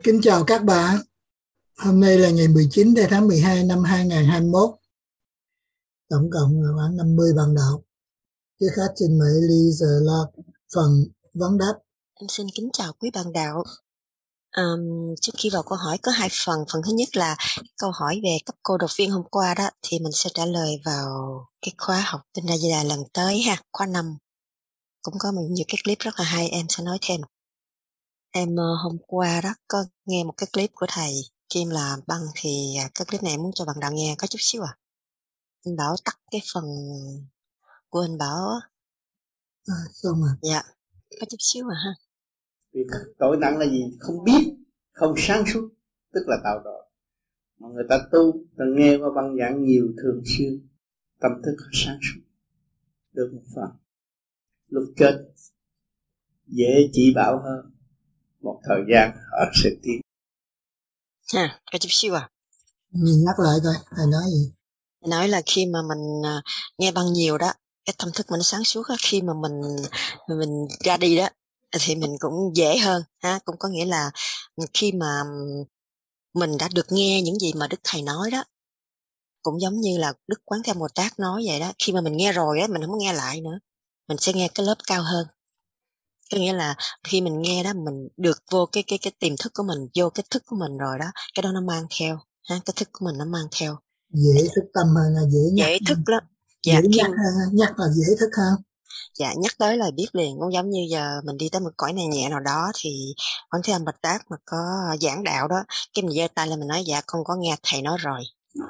Kính chào các bạn. Hôm nay là ngày 19 tháng 12 năm 2021. Tổng cộng là khoảng 50 bạn đọc. Trước hết xin mời Lisa lo phần vấn đáp. Em xin kính chào quý bạn đạo. Trước khi vào câu hỏi có hai phần. Phần thứ nhất là câu hỏi về cấp cô độc viên hôm qua đó, thì mình sẽ trả lời vào cái khóa học Tinh Ra Di Đà lần tới ha, khóa 5. Cũng có nhiều cái clip rất là hay, em sẽ nói thêm. Em hôm qua đó có nghe một cái clip của thầy Kim là Băng, thì cái clip này em muốn cho bạn đạo nghe có chút xíu à. Anh Bảo tắt cái phần của anh Bảo á. Xong rồi. Dạ, có chút xíu à ha. Vì tội nặng là gì? Không biết, không sáng suốt, tức là tạo tội. Mà người ta tu, ta nghe qua băng giảng nhiều thường xuyên, tâm thức sáng suốt được một phần. Lúc chết dễ chỉ bảo hơn, một thời gian họ sẽ tiến. Có chút xíu à. Mình nhắc lại coi, thầy nói gì? Thầy nói là khi mà mình nghe băng nhiều đó, cái tâm thức mình sáng suốt á, khi mà mình ra đi đó thì mình cũng dễ hơn ha. Cũng có nghĩa là khi mà mình đã được nghe những gì mà Đức Thầy nói đó, cũng giống như là Đức Quán Thế Bồ Tát nói vậy đó, khi mà mình nghe rồi á, mình không nghe lại nữa, mình sẽ nghe cái lớp cao hơn. Có nghĩa là khi mình nghe đó, mình được vô cái tiềm thức của mình, vô cái thức của mình rồi đó, cái đó nó mang theo ha, cái thức của mình nó mang theo. Dễ thức tâm hơn là dễ nhắc. Dễ thức lắm. Dễ nhắc hơn, nhắc là dễ thức hơn. Dạ, nhắc tới là biết liền. Cũng giống như giờ mình đi tới một cõi này nhẹ nào đó, thì Quán Thế Âm Bạch Tát mà có giảng đạo đó, cái mình giơ tay lên mình nói dạ con có nghe thầy nói rồi.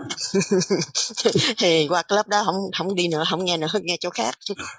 Thì qua cái lớp đó không đi nữa, không nghe nữa, nghe chỗ khác.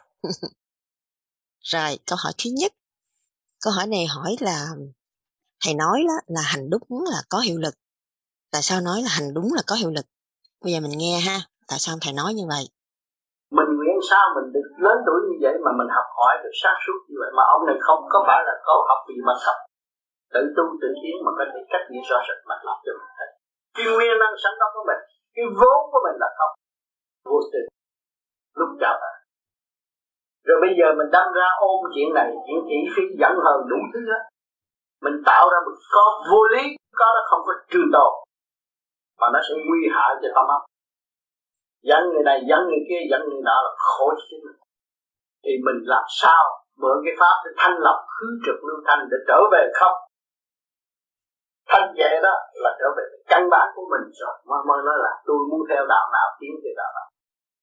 Rồi câu hỏi thứ nhất, câu hỏi này hỏi là thầy nói đó là hành đúng là có hiệu lực. Tại sao nói là hành đúng là có hiệu lực? Bây giờ mình nghe ha, tại sao thầy nói như vậy? Mình nguyện sao mình được lớn tuổi như vậy mà mình học hỏi được sáng suốt như vậy, mà ông này không có phải là có học vì mà học, tự tu tự tiến mà có thể cách nghĩa rõ rệt mà làm cho mình thấy cái nguyên năng sẵn có của mình, cái vốn của mình là không vô tình lúc chào bạn. Rồi bây giờ mình đâm ra ôm chuyện này, chuyện thị phi giận hờn đủ thứ đó, mình tạo ra một con vô lý, có nó không có trường tồn, mà nó sẽ nguy hại cho tâm óc. Dẫn người này, dẫn người kia, dẫn người nọ là khổ cho chính mình. Thì mình làm sao mượn cái pháp để thanh lọc khứ trực lưu thanh để trở về không? Thanh nhẹ đó là trở về căn bản của mình rồi. Mới nói là tôi muốn theo đạo nào, tiến theo đạo nào.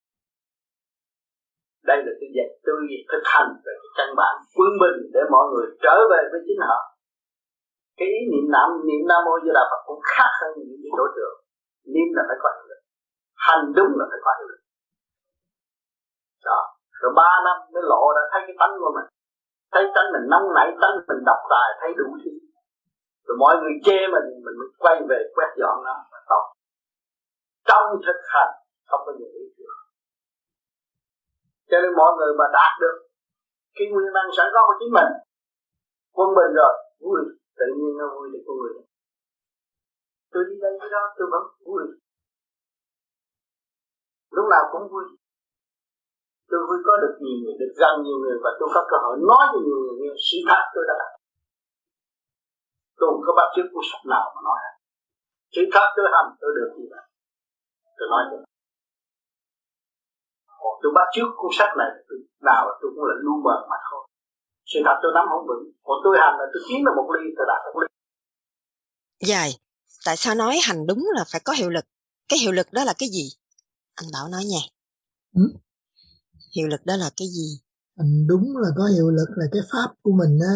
Đây là cái dạy tôi thực hành về cái căn bản quân bình để mọi người trở về với chính họ. Cái ý niệm Nam Mô Di Đà Phật cũng khác hơn những cái đối tượng. Niệm là phải có hiệu lực, hành đúng là phải có hiệu lực. Đó. Rồi 3 năm mới lộ ra thấy cái tánh của mình, thấy tánh mình nóng nảy, tánh mình độc tài, thấy đủ thứ. Rồi mọi người chê mình mới quay về quét dọn nó là tốt. Trong thực hành không có những ý tưởng. Cho nên mọi người mà đạt được cái nguyên năng sẵn có của chính mình, quân bình rồi, vui, tự nhiên nó vui để con người. Tôi đi đây đi đó tôi vẫn vui, lúc nào cũng vui. Tôi vui có được nhiều người, được gần nhiều người, và tôi có cơ hội nói cho nhiều người nghe sự thật tôi đã làm. Tôi không có bắt chước cuốn sách nào mà nói. Sự thật tôi hành tôi được như vậy, tôi nói cho. Còn tôi bắt chước cuốn sách này nào tôi cũng là lu mờ mà thôi. Sự thật tôi nắm không vững. Còn tôi hành là tôi tiến được một ly, tôi đạt một ly. Dài, tại sao nói hành đúng là phải có hiệu lực? Cái hiệu lực đó là cái gì? Anh Bảo nói nha. Hiệu lực đó là cái gì? Hành đúng là có hiệu lực là cái pháp của mình á,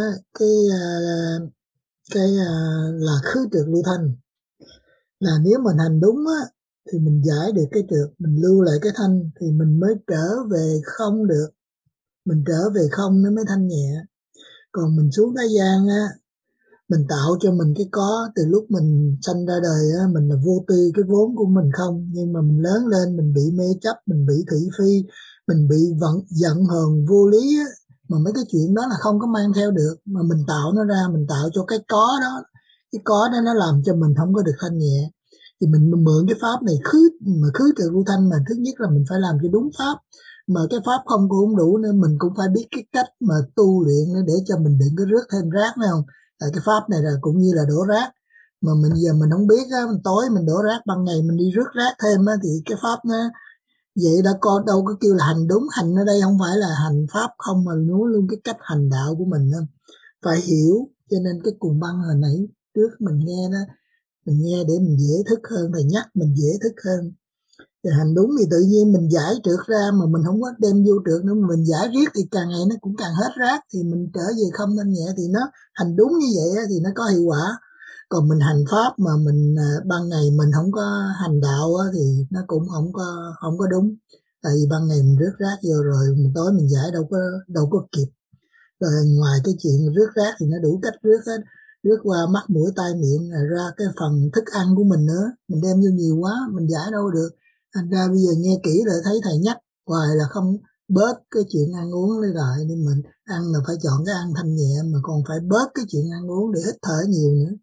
là khứ trượt lưu thanh. Là nếu mình hành đúng á thì mình giải được cái trượt, mình lưu lại cái thanh thì mình mới trở về không được. Mình trở về không nó mới thanh nhẹ. Còn mình xuống thế gian á, mình tạo cho mình cái có, từ lúc mình sanh ra đời á, mình là vô tư cái vốn của mình không, nhưng mà mình lớn lên mình bị mê chấp, mình bị thị phi, mình bị giận hờn vô lý á, mà mấy cái chuyện đó là không có mang theo được, mà mình tạo nó ra, mình tạo cho cái có đó, cái có đó nó làm cho mình không có được thanh nhẹ. Thì mình mượn cái pháp này khứ trừ lưu thanh, mà thứ nhất là mình phải làm cho đúng pháp, mà cái pháp không đủ nữa, mình cũng phải biết cái cách mà tu luyện để cho mình đừng có rước thêm rác, phải không? Tại cái pháp này là cũng như là đổ rác, mà mình giờ mình không biết á, mình tối mình đổ rác, ban ngày mình đi rước rác thêm á, thì cái pháp nó vậy đã con đâu có kêu là hành đúng. Hành ở đây không phải là hành pháp không, mà nói luôn cái cách hành đạo của mình không phải hiểu. Cho nên cái cuồng băng hồi nãy trước mình nghe đó, mình nghe để mình dễ thức hơn, thầy nhắc mình dễ thức hơn. Thì hành đúng thì tự nhiên mình giải trượt ra, mà mình không có đem vô trượt nữa, mà mình giải riết thì càng ngày nó cũng càng hết rác, thì mình trở về không thanh nhẹ, thì nó hành đúng như vậy thì nó có hiệu quả. Còn mình hành pháp mà mình ban ngày mình không có hành đạo thì nó cũng không có đúng. Tại vì ban ngày mình rước rác vô rồi mình tối mình giải đâu có kịp. Rồi ngoài cái chuyện rước rác thì nó đủ cách rước hết, rước qua mắt mũi tai miệng, rồi ra cái phần thức ăn của mình nữa, mình đem vô nhiều quá mình giải đâu được. Thành ra bây giờ nghe kỹ rồi thấy thầy nhắc hoài là không bớt cái chuyện ăn uống lại, nên mình ăn là phải chọn cái ăn thanh nhẹ, mà còn phải bớt cái chuyện ăn uống để hít thở nhiều nữa.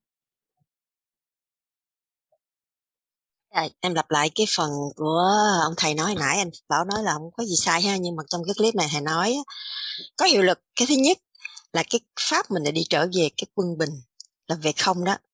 Em lặp lại cái phần của ông thầy nói hồi nãy, anh Bảo nói là không có gì sai ha, nhưng mà trong cái clip này thầy nói có hiệu lực. Cái thứ nhất là cái pháp mình lại đi trở về cái quân bình, là về không đó.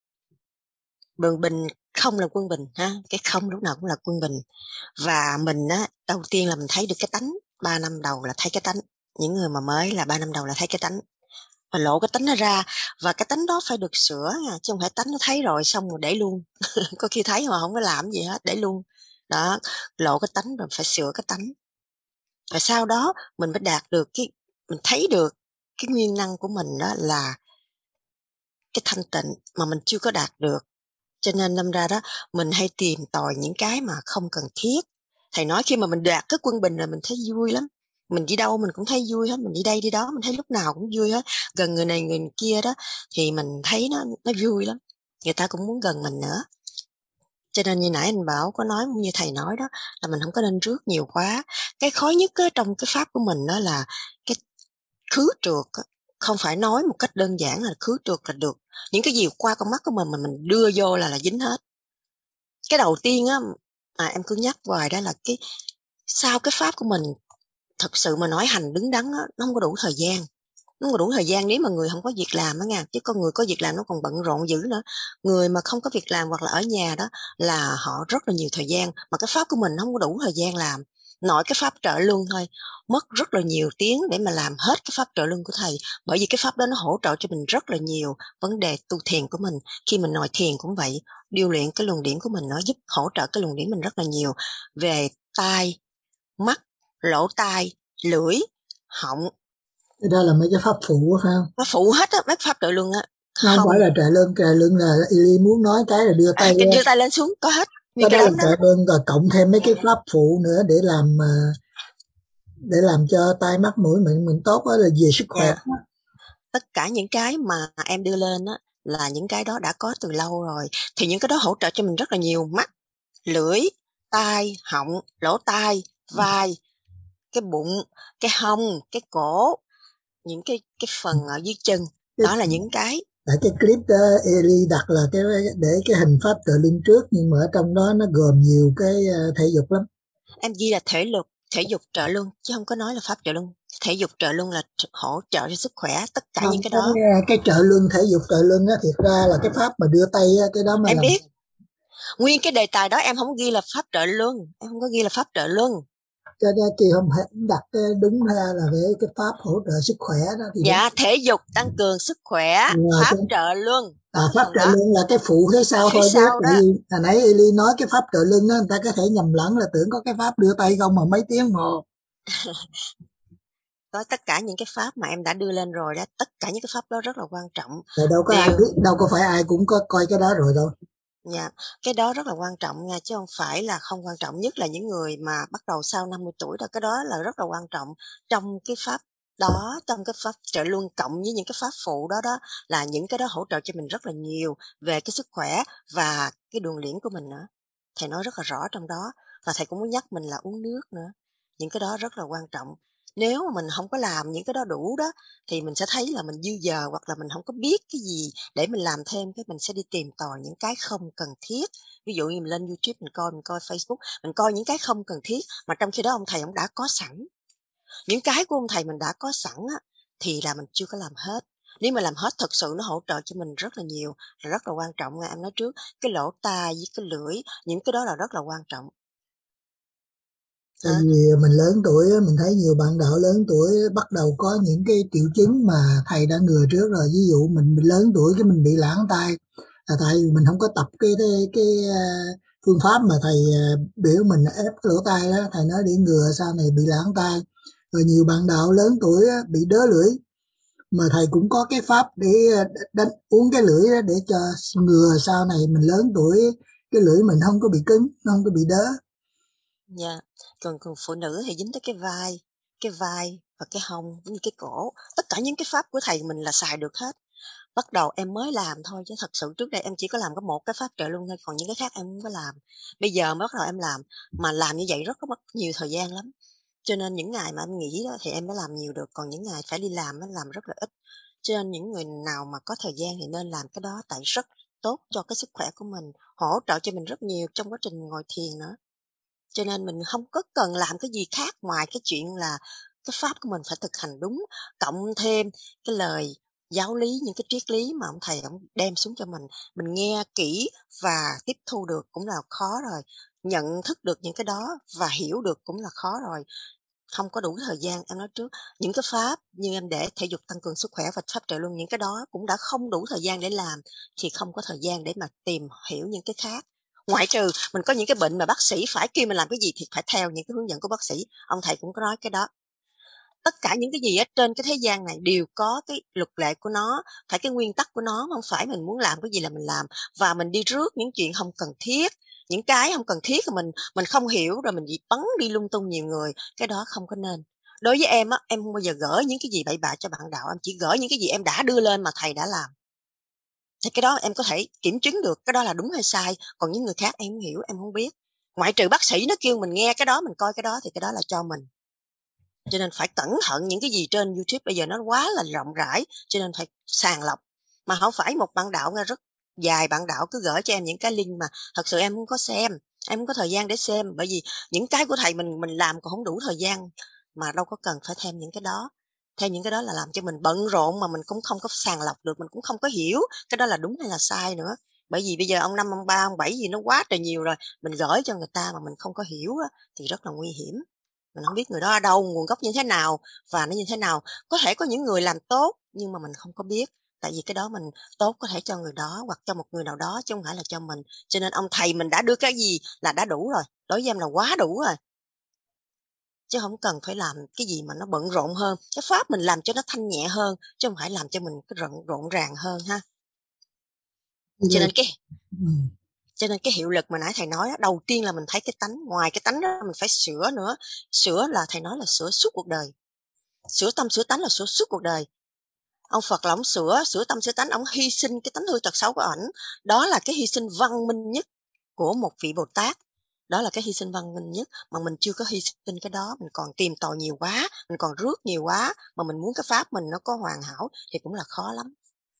Bình không là quân bình ha, cái không lúc nào cũng là quân bình. Và mình á, đầu tiên là mình thấy được cái tánh. 3 năm đầu là thấy cái tánh. Những người mà mới là 3 năm đầu là thấy cái tánh, và lộ cái tánh nó ra. Và cái tánh đó phải được sửa nha, chứ không phải tánh nó thấy rồi xong rồi để luôn. Có khi thấy mà không có làm gì hết, để luôn đó. Lộ cái tánh rồi phải sửa cái tánh, và sau đó mình mới đạt được mình thấy được cái nguyên năng của mình, đó là cái thanh tịnh mà mình chưa có đạt được. Cho nên đâm ra đó, mình hay tìm tòi những cái mà không cần thiết. Thầy nói khi mà mình đạt cái quân bình rồi mình thấy vui lắm. Mình đi đâu mình cũng thấy vui hết, mình đi đây đi đó mình thấy lúc nào cũng vui hết. Gần người này người kia đó thì mình thấy nó vui lắm. Người ta cũng muốn gần mình nữa. Cho nên như nãy anh Bảo có nói, như thầy nói đó, là mình không có nên rước nhiều quá. Cái khó nhất trong cái pháp của mình đó là cái khứ trượt. Không phải nói một cách đơn giản là khứ trượt là được. Những cái gì qua con mắt của mình mà mình đưa vô là dính hết. Cái đầu tiên á, em cứ nhắc hoài đó là sau cái pháp của mình, thật sự mà nói hành đứng đắn á, nó không có đủ thời gian. Nó không có đủ thời gian nếu mà người không có việc làm á nha, chứ con người có việc làm nó còn bận rộn dữ nữa. Người mà không có việc làm hoặc là ở nhà đó là họ rất là nhiều thời gian, mà cái pháp của mình nó không có đủ thời gian làm. Nội cái pháp trợ luân thôi, mất rất là nhiều tiếng để mà làm hết cái pháp trợ luân của thầy, bởi vì cái pháp đó nó hỗ trợ cho mình rất là nhiều vấn đề tu thiền của mình. Khi mình ngồi thiền cũng vậy, điều luyện cái luồng điển của mình, nó giúp hỗ trợ cái luồng điển mình rất là nhiều về tai, mắt, lỗ tai, lưỡi, họng. Cái đó là mấy cái pháp phụ phải không? Nó phụ hết á, mấy pháp trợ luân á. Không phải là trợ luân là Ili muốn nói cái là đưa tay đưa tay lên xuống có hết cái đó là trợ luân, rồi cộng thêm mấy cái pháp phụ nữa để làm cho tai mắt mũi mình tốt, đó là về sức khỏe. Tất cả những cái mà em đưa lên á là những cái đó đã có từ lâu rồi, thì những cái đó hỗ trợ cho mình rất là nhiều. Mắt, lưỡi, tai, họng, lỗ tai, vai, cái bụng, cái hông, cái cổ, những cái phần ở dưới chân, đó là những cái. Tại cái clip đó Eli đặt là để cái hình pháp trợ luân trước, nhưng mà ở trong đó nó gồm nhiều cái thể dục lắm. Em ghi là thể dục trợ luân, chứ không có nói là pháp trợ luân. Thể dục trợ luân là hỗ trợ cho sức khỏe, tất cả những cái đó. Cái trợ luân, thể dục trợ luân á, thiệt ra là cái pháp mà đưa tay á, cái đó mà em biết. Nguyên cái đề tài đó em không ghi là pháp trợ luân, em không có ghi là pháp trợ luân. Cho nên kỳ hôm đặt đúng ra là về cái pháp hỗ trợ sức khỏe đó thì dạ đúng. Thể dục tăng cường sức khỏe, pháp trợ luân. Pháp trợ luân là cái phụ thế sau thôi. Sau đó. Hồi nãy Eli nói cái pháp trợ luân đó, người ta có thể nhầm lẫn là tưởng có cái pháp đưa tay không mà mấy tiếng hồ. Có tất cả những cái pháp mà em đã đưa lên rồi đó, tất cả những cái pháp đó rất là quan trọng. Đâu có phải ai cũng có coi cái đó rồi đâu. Dạ, cái đó rất là quan trọng nha, chứ không phải là không quan trọng. Nhất là những người mà bắt đầu sau 50 tuổi đó, cái đó là rất là quan trọng trong cái pháp đó, trong cái pháp trợ luân cộng với những cái pháp phụ đó đó, là những cái đó hỗ trợ cho mình rất là nhiều về cái sức khỏe và cái đường liễn của mình nữa. Thầy nói rất là rõ trong đó, và thầy cũng muốn nhắc mình là uống nước nữa. Những cái đó rất là quan trọng. Nếu mà mình không có làm những cái đó đủ đó, thì mình sẽ thấy là mình dư giờ, hoặc là mình không có biết cái gì để mình làm thêm, cái mình sẽ đi tìm tòi những cái không cần thiết. Ví dụ như mình lên YouTube mình coi Facebook, mình coi những cái không cần thiết, mà trong khi đó ông thầy ông đã có sẵn. Những cái của ông thầy mình đã có sẵn á, thì là mình chưa có làm hết. Nếu mà làm hết thật sự nó hỗ trợ cho mình rất là nhiều, rất là quan trọng nha. Em nói trước, cái lỗ tai với cái lưỡi, những cái đó là rất là quan trọng. Tại vì mình lớn tuổi á, mình thấy nhiều bạn đạo lớn tuổi bắt đầu có những cái triệu chứng mà thầy đã ngừa trước rồi. Ví dụ mình lớn tuổi cái mình bị lãng tai, là tại vì mình không có tập cái phương pháp mà thầy biểu mình ép cái lỗ tai đó, thầy nói để ngừa sau này bị lãng tai. Rồi nhiều bạn đạo lớn tuổi á, bị đớ lưỡi, mà thầy cũng có cái pháp để đánh uống cái lưỡi đó để cho ngừa sau này mình lớn tuổi cái lưỡi mình không có bị cứng, nó không có bị đớ. Dạ, còn phụ nữ thì dính tới cái vai và cái hông, cũng như cái cổ. Tất cả những cái pháp của thầy mình là xài được hết. Bắt đầu em mới làm thôi chứ thật sự trước đây em chỉ có làm có một cái pháp trợ luân thôi, còn những cái khác em không có làm. Bây giờ mới bắt đầu em làm, mà làm như vậy rất có mất nhiều thời gian lắm. Cho nên những ngày mà em nghỉ đó thì em mới làm nhiều được, còn những ngày phải đi làm em làm rất là ít. Cho nên những người nào mà có thời gian thì nên làm cái đó, tại rất tốt cho cái sức khỏe của mình, hỗ trợ cho mình rất nhiều trong quá trình ngồi thiền nữa. Cho nên mình không có cần làm cái gì khác ngoài cái chuyện là cái pháp của mình phải thực hành đúng, cộng thêm cái lời giáo lý, những cái triết lý mà ông thầy ổng đem xuống cho mình nghe kỹ và tiếp thu được cũng là khó rồi, nhận thức được những cái đó và hiểu được cũng là khó rồi. Không có đủ thời gian, em nói trước, những cái pháp như em để thể dục tăng cường sức khỏe và pháp trợ luân, những cái đó cũng đã không đủ thời gian để làm, thì không có thời gian để mà tìm hiểu những cái khác. Ngoại trừ mình có những cái bệnh mà bác sĩ phải kêu mình làm cái gì thì phải theo những cái hướng dẫn của bác sĩ, ông thầy cũng có nói cái đó. Tất cả những cái gì ở trên cái thế gian này đều có cái luật lệ của nó, phải cái nguyên tắc của nó, không phải mình muốn làm cái gì là mình làm, và mình đi rước những chuyện không cần thiết, những cái không cần thiết mà mình không hiểu rồi mình bị bắn đi lung tung nhiều người, cái đó không có nên. Đối với em á, em không bao giờ gửi những cái gì bậy bạ cho bạn đạo, em chỉ gửi những cái gì em đã đưa lên mà thầy đã làm. Thì cái đó em có thể kiểm chứng được cái đó là đúng hay sai, còn những người khác em không hiểu, em không biết. Ngoại trừ bác sĩ nó kêu mình nghe cái đó, mình coi cái đó thì cái đó là cho mình. Cho nên phải cẩn thận những cái gì trên YouTube bây giờ nó quá là rộng rãi, cho nên phải sàng lọc. Mà không phải một bạn đạo nghe rất dài bạn đạo cứ gửi cho em những cái link mà thật sự em không có xem, em không có thời gian để xem, bởi vì những cái của thầy mình làm còn không đủ thời gian, mà đâu có cần phải thêm những cái đó. Thêm những cái đó là làm cho mình bận rộn mà mình cũng không có sàng lọc được, mình cũng không có hiểu cái đó là đúng hay là sai nữa. Bởi vì bây giờ ông 5, ông 3, ông 7 gì nó quá trời nhiều rồi, mình gửi cho người ta mà mình không có hiểu á, thì rất là nguy hiểm. Mình không biết người đó ở đâu, nguồn gốc như thế nào và nó như thế nào. Có thể có những người làm tốt nhưng mà mình không có biết, tại vì cái đó mình tốt có thể cho người đó hoặc cho một người nào đó chứ không phải là cho mình. Cho nên ông thầy mình đã đưa cái gì là đã đủ rồi, đối với em là quá đủ rồi. Chứ không cần phải làm cái gì mà nó bận rộn hơn. Cái pháp mình làm cho nó thanh nhẹ hơn, chứ không phải làm cho mình cái rộn ràng hơn ha. Như Cho là nên cái ừ. Cho nên cái hiệu lực mà nãy thầy nói đó, đầu tiên là mình thấy cái tánh, ngoài cái tánh đó mình phải sửa nữa. Sửa là thầy nói là sửa suốt cuộc đời. Sửa tâm sửa tánh là sửa suốt cuộc đời. Ông Phật là ông sửa tâm sửa tánh, ông hy sinh cái tánh hư tật xấu của ảnh. Đó là cái hy sinh văn minh nhất của một vị Bồ Tát. Đó là cái hy sinh văn minh nhất, mà mình chưa có hy sinh cái đó, mình còn tìm tòi nhiều quá, mình còn rước nhiều quá, mà mình muốn cái pháp mình nó có hoàn hảo thì cũng là khó lắm.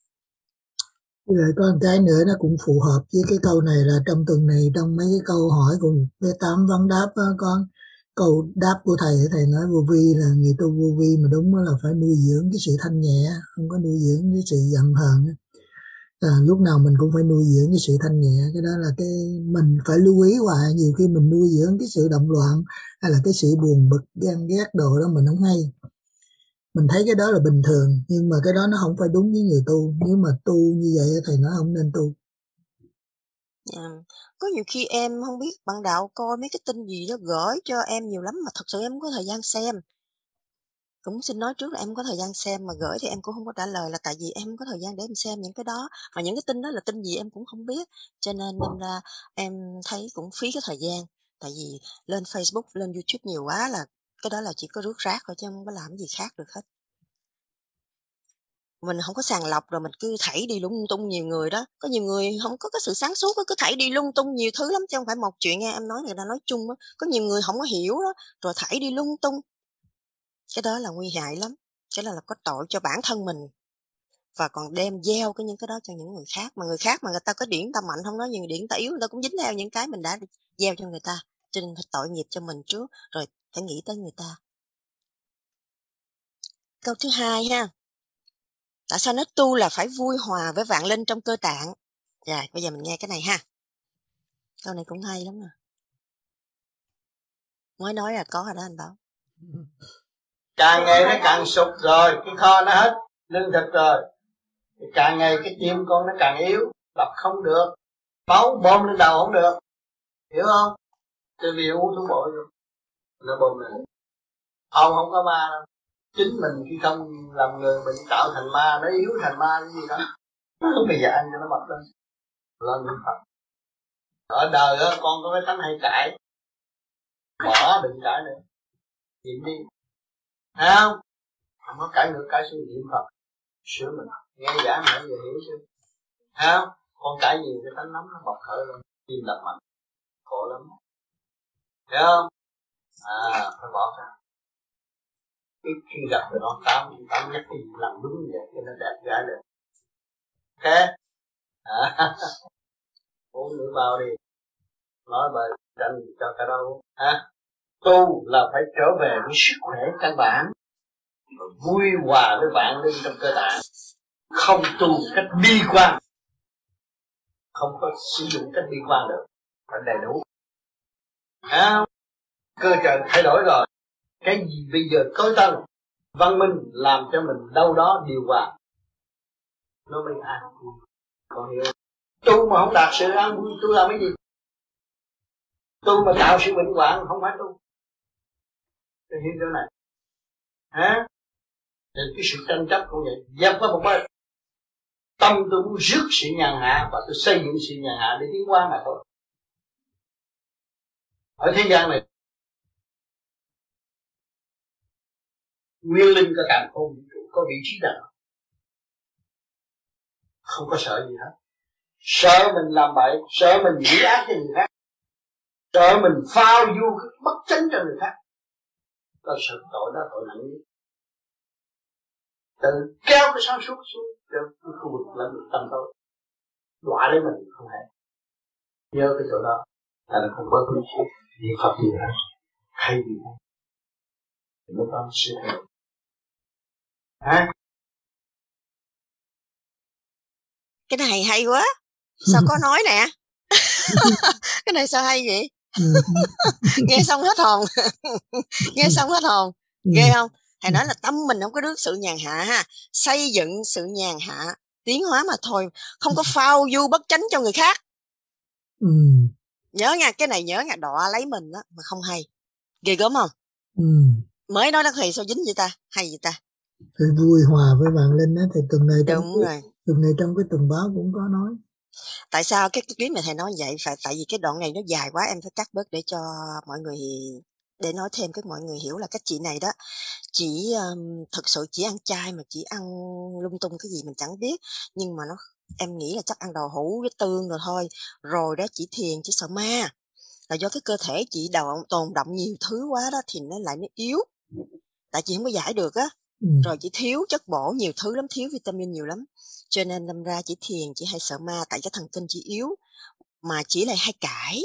Như vậy có một cái nữa nó cũng phù hợp với cái câu này, là trong tuần này trong mấy cái câu hỏi của V8 vấn đáp á, có câu đáp của thầy nói vô vi là người tu vô vi mà đúng là phải nuôi dưỡng cái sự thanh nhẹ, không có nuôi dưỡng cái sự giận hờn. Lúc nào mình cũng phải nuôi dưỡng cái sự thanh nhẹ, cái đó là cái mình phải lưu ý hoài. Nhiều khi mình nuôi dưỡng cái sự động loạn hay là cái sự buồn bực ghen ghét đồ đó mình không hay, mình thấy cái đó là bình thường, nhưng mà cái đó nó không phải đúng với người tu. Nếu mà tu như vậy thầy nói không nên tu. Có nhiều khi em không biết bạn đạo coi mấy cái tin gì đó gửi cho em nhiều lắm mà thật sự em không có thời gian xem. Cũng xin nói trước là em không có thời gian xem, mà gửi thì em cũng không có trả lời là tại vì em không có thời gian để em xem những cái đó, mà những cái tin đó là tin gì em cũng không biết, cho nên đâm ra em thấy cũng phí cái thời gian. Tại vì lên Facebook, lên YouTube nhiều quá là cái đó là chỉ có rước rác thôi chứ không có làm gì khác được hết. Mình không có sàng lọc rồi mình cứ thảy đi lung tung nhiều người đó, có nhiều người không có cái sự sáng suốt á, cứ thảy đi lung tung nhiều thứ lắm chứ không phải một chuyện nha, em nói người ta nói chung á, có nhiều người không có hiểu đó, rồi thảy đi lung tung. Cái đó là nguy hại lắm, cái đó là có tội cho bản thân mình và còn đem gieo những cái đó cho những người khác, mà người khác mà người ta có điển ta mạnh không nói gì, điển ta yếu người ta cũng dính theo những cái mình đã gieo cho người ta, cho nên phải tội nghiệp cho mình trước rồi phải nghĩ tới người ta. Câu thứ hai ha. Tại sao nói tu là phải vui hòa với vạn linh trong cơ tạng? Rồi, bây giờ mình nghe cái này ha. Câu này cũng hay lắm nè. Mới nói là có rồi đó anh Bảo. Càng ngày nó càng sụp rồi, cái kho nó hết lương thực rồi, thì càng ngày cái tim con nó càng yếu, đập không được, máu bơm lên đầu không được, hiểu không? Từ vì uống thuốc bội rồi nó bơm lên. Ông không có ma đâu, chính mình khi không làm người mình tạo thành ma, nó yếu thành ma cái gì đó, nó không bị dạy cho nó mập lên niệm Phật. Ở đời đó, con có cái tánh hay cãi, bỏ đừng cãi nữa, nhịn đi, thấy không? Không có cãi nữa, cãi xuống niệm Phật, sửa mình, nghe giảng nãy giờ hiểu chưa? Thấy không? Con cãi nhiều cái tánh nóng nó bộc khởi lên, tim đập mạnh, khổ lắm, hiểu không? Phải bỏ ra. Cái khi gặp rồi nó tám nhắc cái gì làm đúng như vậy cho nó đẹp gái được. Ok? Uống nữa vào đi, nói bài tranh cho cả đâu. Tu là phải trở về với sức khỏe căn bản, vui hòa với vạn linh trong cơ tạng, không tu cách bi quan, không có sử dụng cách bi quan được, phải đầy đủ. Cơ trời thay đổi rồi, cái gì bây giờ tối tân văn minh làm cho mình đâu đó điều hòa, nó mới an vui. Còn hiểu tu mà không đạt sự an vui, tu làm cái gì? Tu mà tạo sự bệnh hoạn không phải tu. Tôi hiểu chỗ này. Thì cái sự tranh chấp cũng vậy, dẹp qua một bên. Tâm tôi muốn rước sự nhàn hạ và tôi xây dựng sự nhàn hạ để tiến hóa mà thôi. Ở thế gian này nguyên linh có càng không vũ trụ, có vị trí nào không có sợ gì hết. Sợ mình làm bậy, sợ mình nghĩ ác cho người khác, sợ mình phao du bất chánh cho người khác. Có sợ tội đó, tội nặng nhất. Tự kéo cái sáng suốt xuống cho cái khu vực lẫn được tâm tôi, đọa lấy mình không hề. Nhớ cái chỗ đó là không có cái gì niệm Phật gì hết, hay gì hết. Lúc đó sẽ hiểu. Cái này hay quá. Sao có nói nè. Cái này sao hay vậy? Nghe xong hết hồn. Nghe xong hết hồn. Ghê không? Thầy nói là tâm mình không có rước sự nhàn hạ ha, xây dựng sự nhàn hạ, tiến hóa mà thôi, không có phao du bất chánh cho người khác. Nhớ nha, cái này nhớ nha, đọa lấy mình đó mà không hay. Ghê gớm không? Mới nói đó thầy sao dính vậy ta? Hay vậy ta? Phải vui hòa với vạn linh á, thì tuần này trong cái tuần báo cũng có nói. Tại sao cái clip này thầy nói vậy? Tại vì cái đoạn này nó dài quá, em phải cắt bớt để cho mọi người, để nói thêm các mọi người hiểu là các chị này đó chỉ thực sự chỉ ăn chay mà chỉ ăn lung tung cái gì mình chẳng biết, nhưng mà em nghĩ là chắc ăn đậu hũ với tương rồi thôi, rồi đó chỉ thiền chỉ sợ ma, là do cái cơ thể chị tồn động nhiều thứ quá đó thì nó yếu, tại chị không có giải được á. Rồi chị thiếu chất bổ nhiều thứ lắm, thiếu vitamin nhiều lắm, cho nên đâm ra chỉ thiền chỉ hay sợ ma, tại cái thần kinh chị yếu mà chỉ lại hay cãi.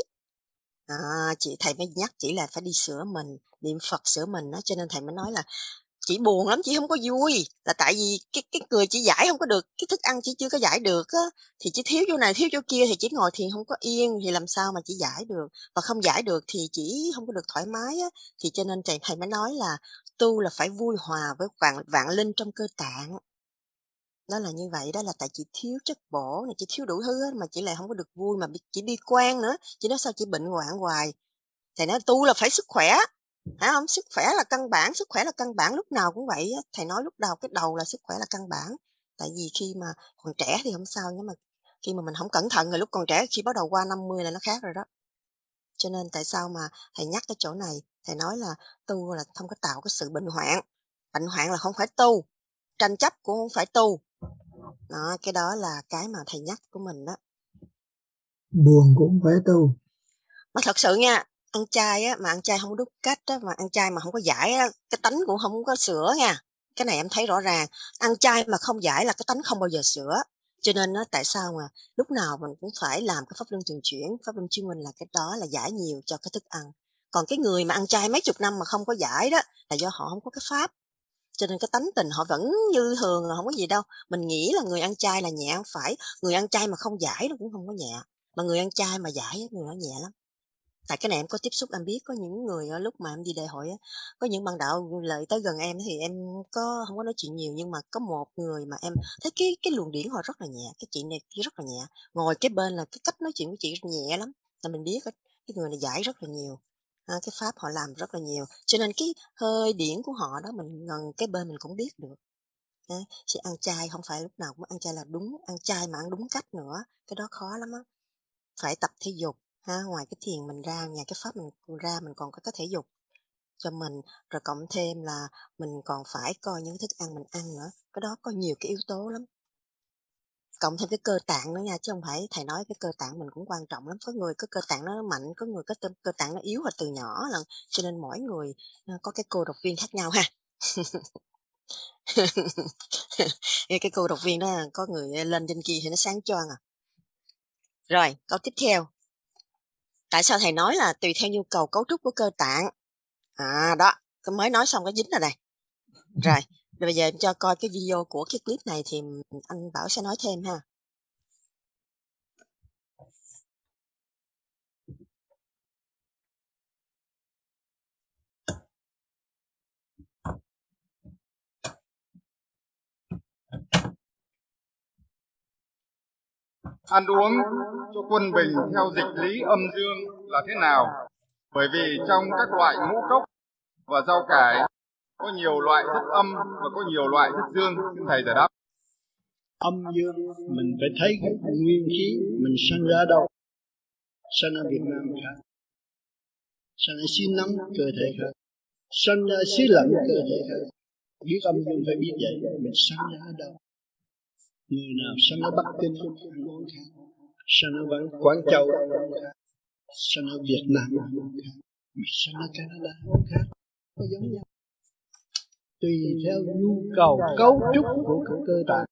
Thầy mới nhắc chỉ là phải đi sửa mình, niệm Phật sửa mình đó, cho nên thầy mới nói là chị buồn lắm, chị không có vui, là tại vì cái người chị giải không có được, cái thức ăn chị chưa có giải được á, thì chỉ thiếu chỗ này thiếu chỗ kia, thì chỉ ngồi thiền không có yên thì làm sao mà chị giải được, và không giải được thì chỉ không có được thoải mái á. Thì cho nên thầy mới nói là tu là phải vui hòa với vạn linh trong cơ tạng. Đó là như vậy đó, là tại chị thiếu chất bổ này, chị thiếu đủ thứ hết mà chị lại không có được vui, mà chị bi quan nữa. Chị nói sao chị bệnh hoạn hoài. Thầy nói tu là phải sức khỏe, phải không? Sức khỏe là căn bản, sức khỏe là căn bản lúc nào cũng vậy á. Thầy nói lúc đầu cái đầu là sức khỏe là căn bản. Tại vì khi mà còn trẻ thì không sao, nhưng mà khi mà mình không cẩn thận rồi, lúc còn trẻ khi bắt đầu qua 50 là nó khác rồi đó. Cho nên tại sao mà thầy nhắc cái chỗ này, thầy nói là tu là không có tạo cái sự bệnh hoạn. Bệnh hoạn là không phải tu, tranh chấp cũng không phải tu. Đó, cái đó là cái mà thầy nhắc của mình đó. Buồn cũng phải tu. Mà thật sự nha, ăn chay á, mà ăn chay không đúng cách á, mà ăn chay mà không có giải á, cái tánh cũng không có sửa nha. Cái này em thấy rõ ràng, ăn chay mà không giải là cái tánh không bao giờ sửa. Cho nên á, tại sao mà lúc nào mình cũng phải làm cái pháp luân thường chuyển, pháp luân chiếu minh là cái đó là giải nhiều cho cái thức ăn. Còn cái người mà ăn chay mấy chục năm mà không có giải đó là do họ không có cái pháp. Cho nên cái tánh tình họ vẫn như thường, là không có gì đâu. Mình nghĩ là người ăn chay là nhẹ, không phải. Người ăn chay mà không giải nó cũng không có nhẹ. Mà người ăn chay mà giải người nó nhẹ lắm. Tại cái này em có tiếp xúc, em biết có những người ở lúc mà em đi đại hội á, có những bạn đạo lại tới gần em thì em không có nói chuyện nhiều, nhưng mà có một người mà em thấy cái luồng điển họ rất là nhẹ, cái chị này kia rất là nhẹ. Ngồi cái bên là cái cách nói chuyện của chị rất nhẹ lắm. Là mình biết cái người này giải rất là nhiều. Cái pháp họ làm rất là nhiều. Cho nên cái hơi điển của họ đó mình gần cái bên mình cũng biết được. Chứ ăn chay không phải lúc nào cũng ăn chay là đúng, ăn chay mà ăn đúng cách nữa, cái đó khó lắm á. Phải tập thể dục ngoài cái thiền mình ra, ngoài cái pháp mình ra, mình còn có cái thể dục cho mình, rồi cộng thêm là mình còn phải coi những thức ăn mình ăn nữa, cái đó có nhiều cái yếu tố lắm. Cộng thêm cái cơ tạng nữa nha, chứ không phải thầy nói cái cơ tạng mình cũng quan trọng lắm. Có người có cơ tạng nó mạnh, có người có cơ tạng nó yếu và từ nhỏ lần, cho nên mỗi người có cái cô độc viên khác nhau ha. Cái cô độc viên đó có người lên trên kia thì nó sáng choang à. Rồi câu tiếp theo, tại sao thầy nói là tùy theo nhu cầu cấu trúc của cơ tạng? Đó, tôi mới nói xong cái dính rồi này. Rồi bây giờ em cho coi cái video của cái clip này thì anh Bảo sẽ nói thêm ha. Ăn uống cho quân bình theo dịch lý âm dương là thế nào? Bởi vì trong các loại ngũ cốc và rau cải có nhiều loại rất âm và có nhiều loại rất dương. Xin thầy giải đáp. Âm dương mình phải thấy cái nguyên khí mình sinh ra đâu. Sinh ở Việt Nam khác, sinh ở xứ nóng cơ thể khác, sinh ra xứ lạnh cơ thể khác. Biết âm dương phải biết vậy, mình sinh ra ở đâu. Người nào sinh ở Bắc Kinh ăn uống khác, sinh ở Quảng Châu ăn uống khác, sinh ở Việt Nam ăn uống khác, mà sinh ở Canada ăn uống khác, có giống nhau. Tùy theo nhu cầu cấu trúc của cơ tạng.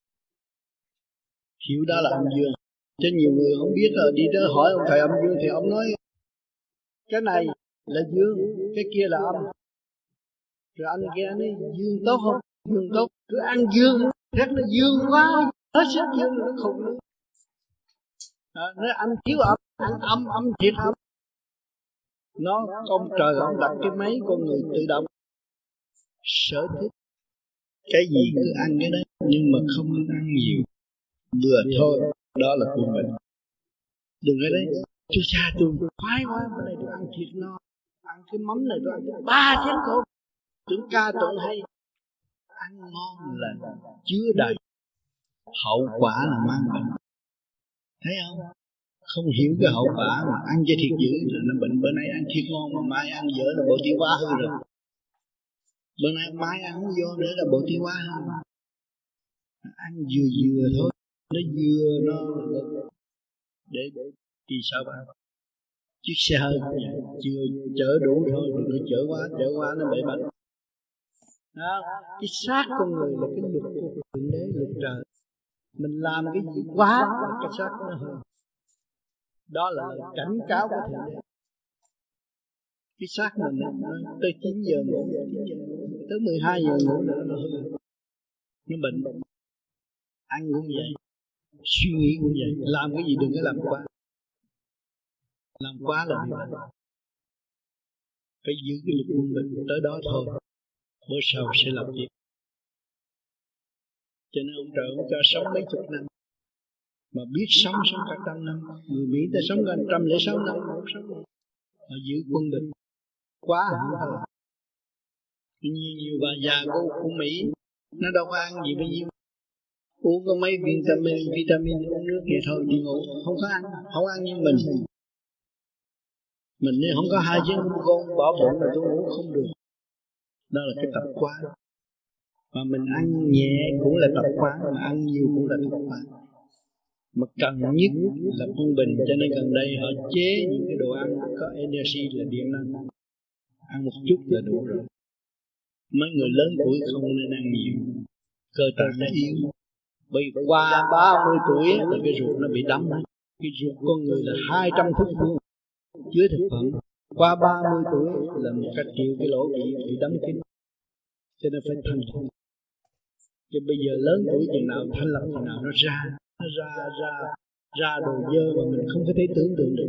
Hiểu đó là âm dương. Chứ nhiều người không biết là đi tới hỏi ông thầy âm dương thì ông nói cái này là dương, cái kia là âm. Rồi anh kia nói dương tốt không? Dương tốt, cứ ăn dương, rất là dương quá, hết sức dương nó khùng luôn. Nói ăn thiếu âm, ăn âm thiệt âm. Nó ông trời ông đặt cái máy con người tự động sở thích. Cái gì cứ ăn cái đấy, nhưng mà không nên ăn nhiều, vừa thôi, đó là của mình. Đừng ở đây, chú cha tôi khoái quá, bữa nay tôi ăn thịt no, ăn cái mắm này tôi ăn 3 chén cơm, tưởng ca tụng hay. Ăn ngon là chứa đầy, hậu quả là mang bệnh. Thấy không? Không hiểu cái hậu quả mà ăn cho thịt dữ là nó bệnh. Bữa nay ăn thịt ngon mà mai ăn dở là bộ tiêu hóa hư rồi. Bữa nay mai ăn không vô nữa là bộ tiêu hóa hư. Ăn vừa thôi, nó vừa nó để đi sao bạn? Chiếc xe hơi chưa chở đủ thôi, đừng có chở quá nó bị bệnh. Đó, cái xác con người là cái luật của Thượng Đế, luật trời. Mình làm cái gì quá là cái xác nó hư. Đó là cảnh cáo của Thượng Đế. Cái xác mình nó tới 9 giờ ngủ, tới 12 giờ ngủ nữa nó hư, nó bệnh. Ăn cũng vậy, suy nghĩ cũng vậy, làm cái gì đừng có làm quá. Làm quá là bị bệnh. Phải giữ cái lực quân bình tới đó thôi, bữa sau sẽ làm việc. Cho nên ông trời ông cho sống mấy chục năm, mà biết sống cả trăm năm. Người Mỹ ta sống gần 106 năm, không sống nữa. Họ giữ quân bình quá không phải. Nhiều bà già của Mỹ nó đâu có ăn gì bao nhiêu, uống có mấy vitamin uống nước vậy thôi đi ngủ, không có ăn, không ăn như mình không có 2 chén con bỏ bụng là tôi ngủ không được. Đó là cái tập quán. Mà mình ăn nhẹ cũng là tập quán, mà ăn nhiều cũng là tập quán. Mà cần nhất là quân bình, cho nên gần đây họ chế những cái đồ ăn có energy là điện năng, ăn một chút là đủ rồi. Mấy người lớn tuổi không nên ăn nhiều, cơ tạng nó yếu. Bởi qua 30 tuổi là cái ruột nó bị đóng. Cái ruột con người là 200 thước vuông chứa thực phẩm. Qua 30 tuổi là 1 triệu cái lỗ bị đóng kín. cho nên phải thanh lập. Chứ bây giờ lớn tuổi chừng nào thanh lập chừng nào nó ra đồ dơ mà mình không có thể tưởng tượng được.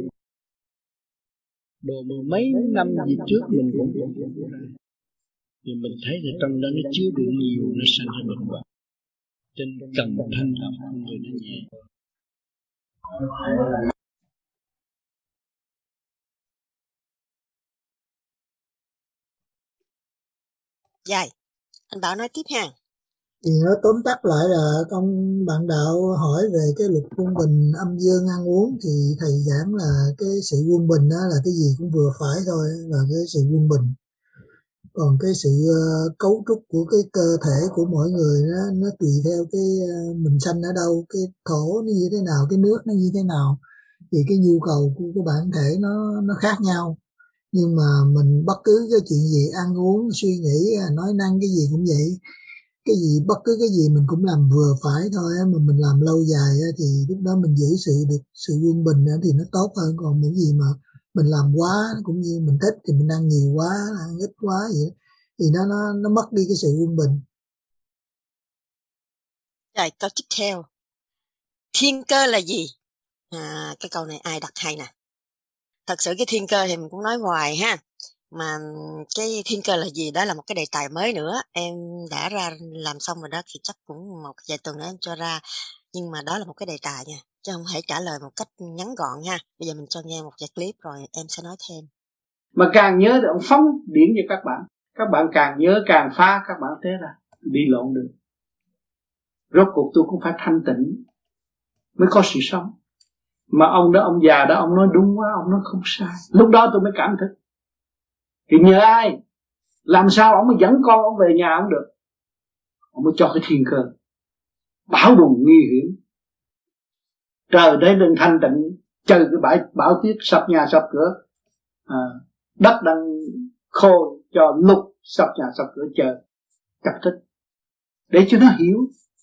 Đồ mười mấy năm gì trước mình cũng ra, thì mình thấy là trong đó nó chứa đựng nhiều, nó sanh ra bệnh hoạn. Trên cần thanh lập người nó nhẹ. Dài, anh Bảo nói tiếp ha. Thì nó tóm tắt lại là con bạn đạo hỏi về cái luật quân bình âm dương ăn uống, thì thầy giảng là cái sự quân bình đó là cái gì cũng vừa phải thôi, là cái sự quân bình. Còn cái sự cấu trúc của cái cơ thể của mỗi người nó tùy theo cái mình sanh ở đâu, cái thổ nó như thế nào, cái nước nó như thế nào, thì cái nhu cầu của cái bản thể nó khác nhau. Nhưng mà mình bất cứ cái chuyện gì ăn uống, suy nghĩ, nói năng cái gì cũng vậy. Cái gì bất cứ cái gì mình cũng làm vừa phải thôi, mà mình làm lâu dài thì lúc đó mình giữ sự quân bình thì nó tốt hơn. Còn những gì mà mình làm quá, cũng như mình thích thì mình ăn nhiều quá, ăn ít quá vậy thì nó mất đi cái sự quân bình. Rồi câu tiếp theo, thiên cơ là gì? Cái câu này ai đặt hay nè. Thật sự cái thiên cơ thì mình cũng nói hoài ha, mà cái thiên cơ là gì đó là một cái đề tài mới nữa. Em đã ra làm xong rồi đó, thì chắc cũng một vài tuần nữa em cho ra, nhưng mà đó là một cái đề tài nha, chứ không thể trả lời một cách ngắn gọn ha. Bây giờ mình cho nghe một vài clip rồi em sẽ nói thêm. Mà càng nhớ thì ông phóng điển cho các bạn càng nhớ càng phá, các bạn thế là đi lộn được. Rốt cuộc tôi cũng phải thanh tịnh mới có sự sống. Mà ông đó, ông già đó, ông nói đúng quá, ông nói không sai. Lúc đó tôi mới cảm thức. Thì nhờ ai? Làm sao ông mới dẫn con ông về nhà ông được? Ông mới cho cái thiên cơ bão bùng nguy hiểm. Trời đấy đừng thanh tịnh, chờ cái bão tuyết sập nhà sập cửa, đất đang khô cho lục sập nhà sập cửa, chờ chập tích để cho nó hiểu.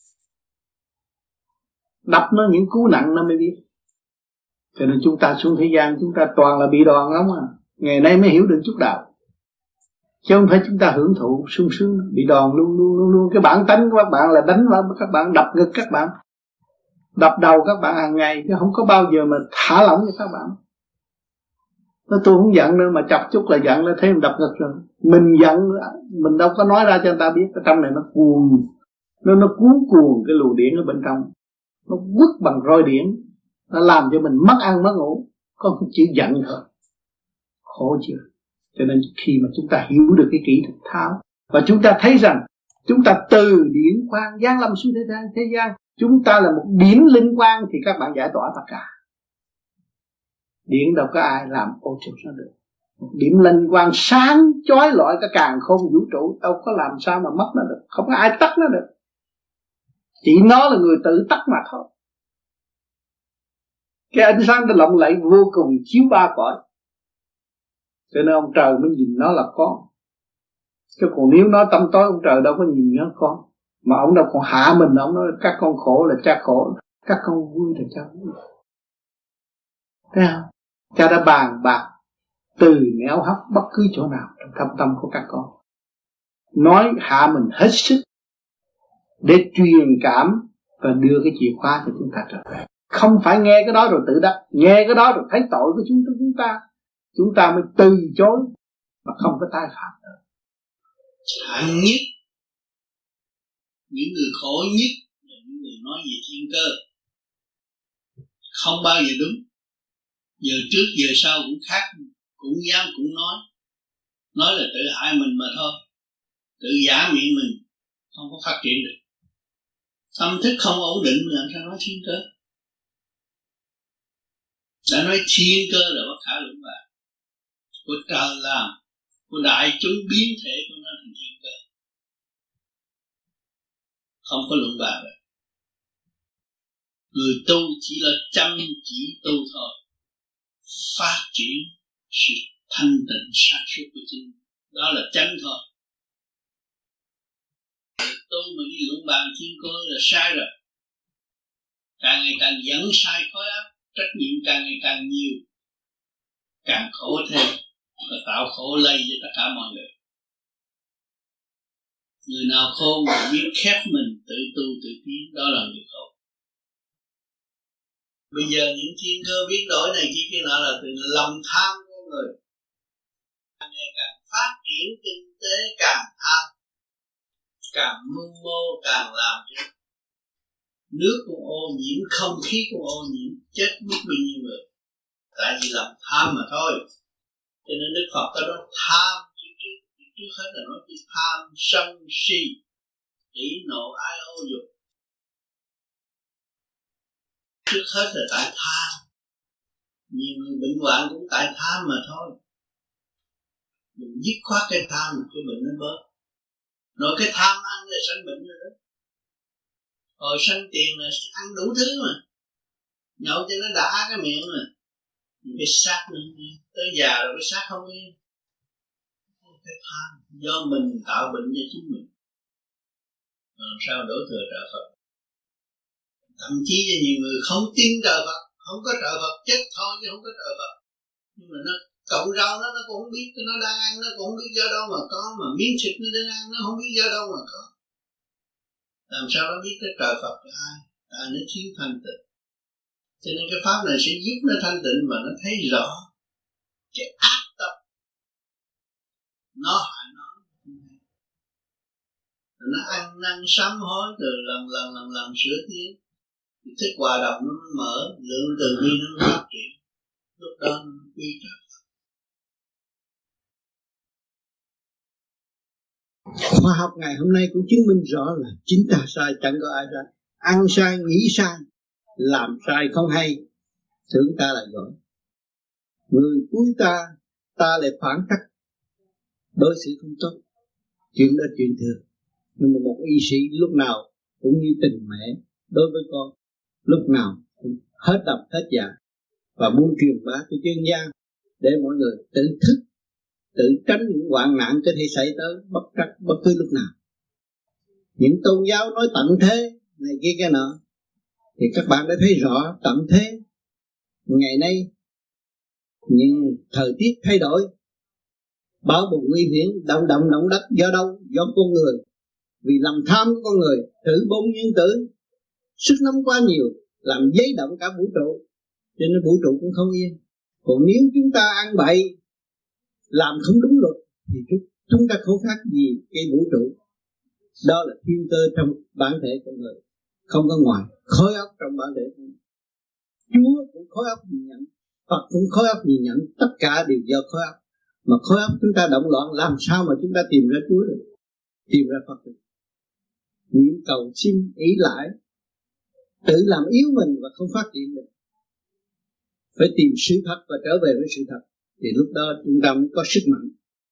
Đập nó những cú nặng nó mới biết. Cho nên chúng ta xuống thế gian chúng ta toàn là bị đòn lắm à. Ngày nay mới hiểu được chút đạo, chứ không phải chúng ta hưởng thụ sung sướng. Bị đòn luôn. Cái bản tánh của các bạn là đánh vào các bạn, đập ngực các bạn, đập đầu các bạn hàng ngày, chứ không có bao giờ mà thả lỏng cho các bạn. Nó tôi không giận nữa, mà chọc chút là giận, là thấy mình đập ngực rồi. Mình giận, mình đâu có nói ra cho người ta biết. Ở trong này nó cuồng, nó cuốn cuồng cái luồng điển ở bên trong, nó quất bằng roi điển, nó làm cho mình mất ăn mất ngủ. Có cái chữ giận thôi, khổ chưa. Cho nên khi mà chúng ta hiểu được cái kỹ thuật tháo, và chúng ta thấy rằng chúng ta từ điển quang giáng lâm xuống thế gian, chúng ta là một điển linh quang, thì các bạn giải tỏa tất cả. Điển đâu có ai làm ô trục nó được. Một điểm linh quang sáng chói lọi cả càn khôn vũ trụ, đâu có làm sao mà mất nó được. Không có ai tắt nó được, chỉ nó là người tự tắt mà thôi. Cái ánh sáng nó lộng lẫy vô cùng, chiếu ba cõi, cho nên ông trời mới nhìn nó là con. Chứ còn nếu nó tâm tối, ông trời đâu có nhìn nó con. Mà ông đâu còn hạ mình, ông nói các con khổ là cha khổ, các con vui là cha vui. Thấy không? Cha đã bàn bạc từ nẻo hấp bất cứ chỗ nào trong thâm tâm của các con, nói hạ mình hết sức để truyền cảm và đưa cái chìa khóa cho chúng ta trở về. Không phải nghe cái đó rồi tự đắc, nghe cái đó rồi thấy tội của chúng ta mới từ chối và không có tái phạm nữa. Hạng nhất, những người khổ nhất là những người nói về thiên cơ, không bao giờ đúng. Giờ trước giờ sau cũng khác, cũng dám cũng nói là tự hại mình mà thôi, tự giả miệng mình, không có phát triển được. Tâm thức không ổn định làm sao nói thiên cơ. Đã nói thiên cơ là bất khả luận bàn, của trời làm, của đại chúng biến thể của nó thành thiên cơ, không có luận bàn được. Người tu chỉ là chăm chỉ tu thôi, phát triển sự thanh tịnh sáng suốt của chính, đó là chánh thôi. Tu mà đi luận bàn thiên cơ là sai rồi, càng ngày càng dẫn sai khối óc, trách nhiệm càng ngày càng nhiều, càng khổ thêm và tạo khổ lây cho tất cả mọi người. Người nào khôn mà biết khép mình tự tu tự tiến, đó là người khôn. Bây giờ những thiên cơ biến đổi này kia nọ là từ lòng tham của người. Ngày càng phát triển kinh tế càng tham, càng mưu mô càng làm cho nước cũng ô nhiễm, không khí cũng ô nhiễm, chết biết bao nhiêu người. Tại vì lòng tham mà thôi. Cho nên Đức Phật có đó tham trước hết là nói chữ tham sân si, hỉ nộ ái ố dục. Trước hết là tại tham. Nhiều người bệnh hoạn cũng tại tham mà thôi. Mình dứt khoát cái tham, cái bệnh nó bớt. Nói cái tham ăn là sanh bệnh rồi đó. Hồi sanh tiền là ăn đủ thứ mà. Nhậu cho nó đã cái miệng mà. Những cái xác nó yên. Tới già rồi cái xác không yên. Cái tham do mình tạo bệnh cho chính mình. Làm sao đổ thừa trợ Phật. Thậm chí là nhiều người không tin trợ Phật. Không có trợ Phật chết thôi chứ không có trợ Phật. Nhưng mà nó cọng rau nó cũng không biết, nó đang ăn nó cũng không biết do đâu mà có, mà miếng thịt nó đang ăn nó không biết do đâu mà có. Làm sao nó biết cái trời Phật là ai? Tại nó thiếu thanh tịnh. Cho nên cái pháp này sẽ giúp nó thanh tịnh và nó thấy rõ cái ác tâm nó hại nó. Rồi nó ăn năn sám hối từ lần sửa tiến. Thích hòa đồng nó mở, lượng từ bi nó phát triển. Lúc đó nó quy trời. Khoa học ngày hôm nay cũng chứng minh rõ là chính ta sai, chẳng có ai sai. Ăn sai, nghĩ sai, làm sai không hay, tưởng ta là giỏi. Người cuối ta lại phản cách, đối xử không tốt. Chuyện đó chuyện thường. Nhưng mà một y sĩ lúc nào cũng như tình mẹ đối với con, lúc nào cũng hết độc hết dạ và muốn truyền bá cho dân gian để mọi người tự thức, tự tránh những hoạn nạn có thể xảy tới bất cứ lúc nào. Những tôn giáo nói tận thế này kia cái nọ thì các bạn đã thấy rõ tận thế ngày nay. Nhưng thời tiết thay đổi, bão bùng nguy hiểm, động đất do đâu? Do con người. Vì lòng tham của con người, thử bom nguyên tử, sức nóng quá nhiều làm giấy động cả vũ trụ, cho nên vũ trụ cũng không yên. Còn nếu chúng ta ăn bậy, làm không đúng luật thì chúng ta không khác gì cái vũ trụ. Đó là thiên cơ trong bản thể con người, không có ngoài. Khối óc trong bản thể con người, Chúa cũng khối óc nhìn nhận, Phật cũng khối óc nhìn nhận, tất cả đều do khối óc. Mà khối óc chúng ta động loạn, làm sao mà chúng ta tìm ra Chúa được, tìm ra Phật được? Niệm cầu xin ý lại, tự làm yếu mình và không phát triển được. Phải tìm sự thật và trở về với sự thật, thì lúc đó chúng ta mới có sức mạnh.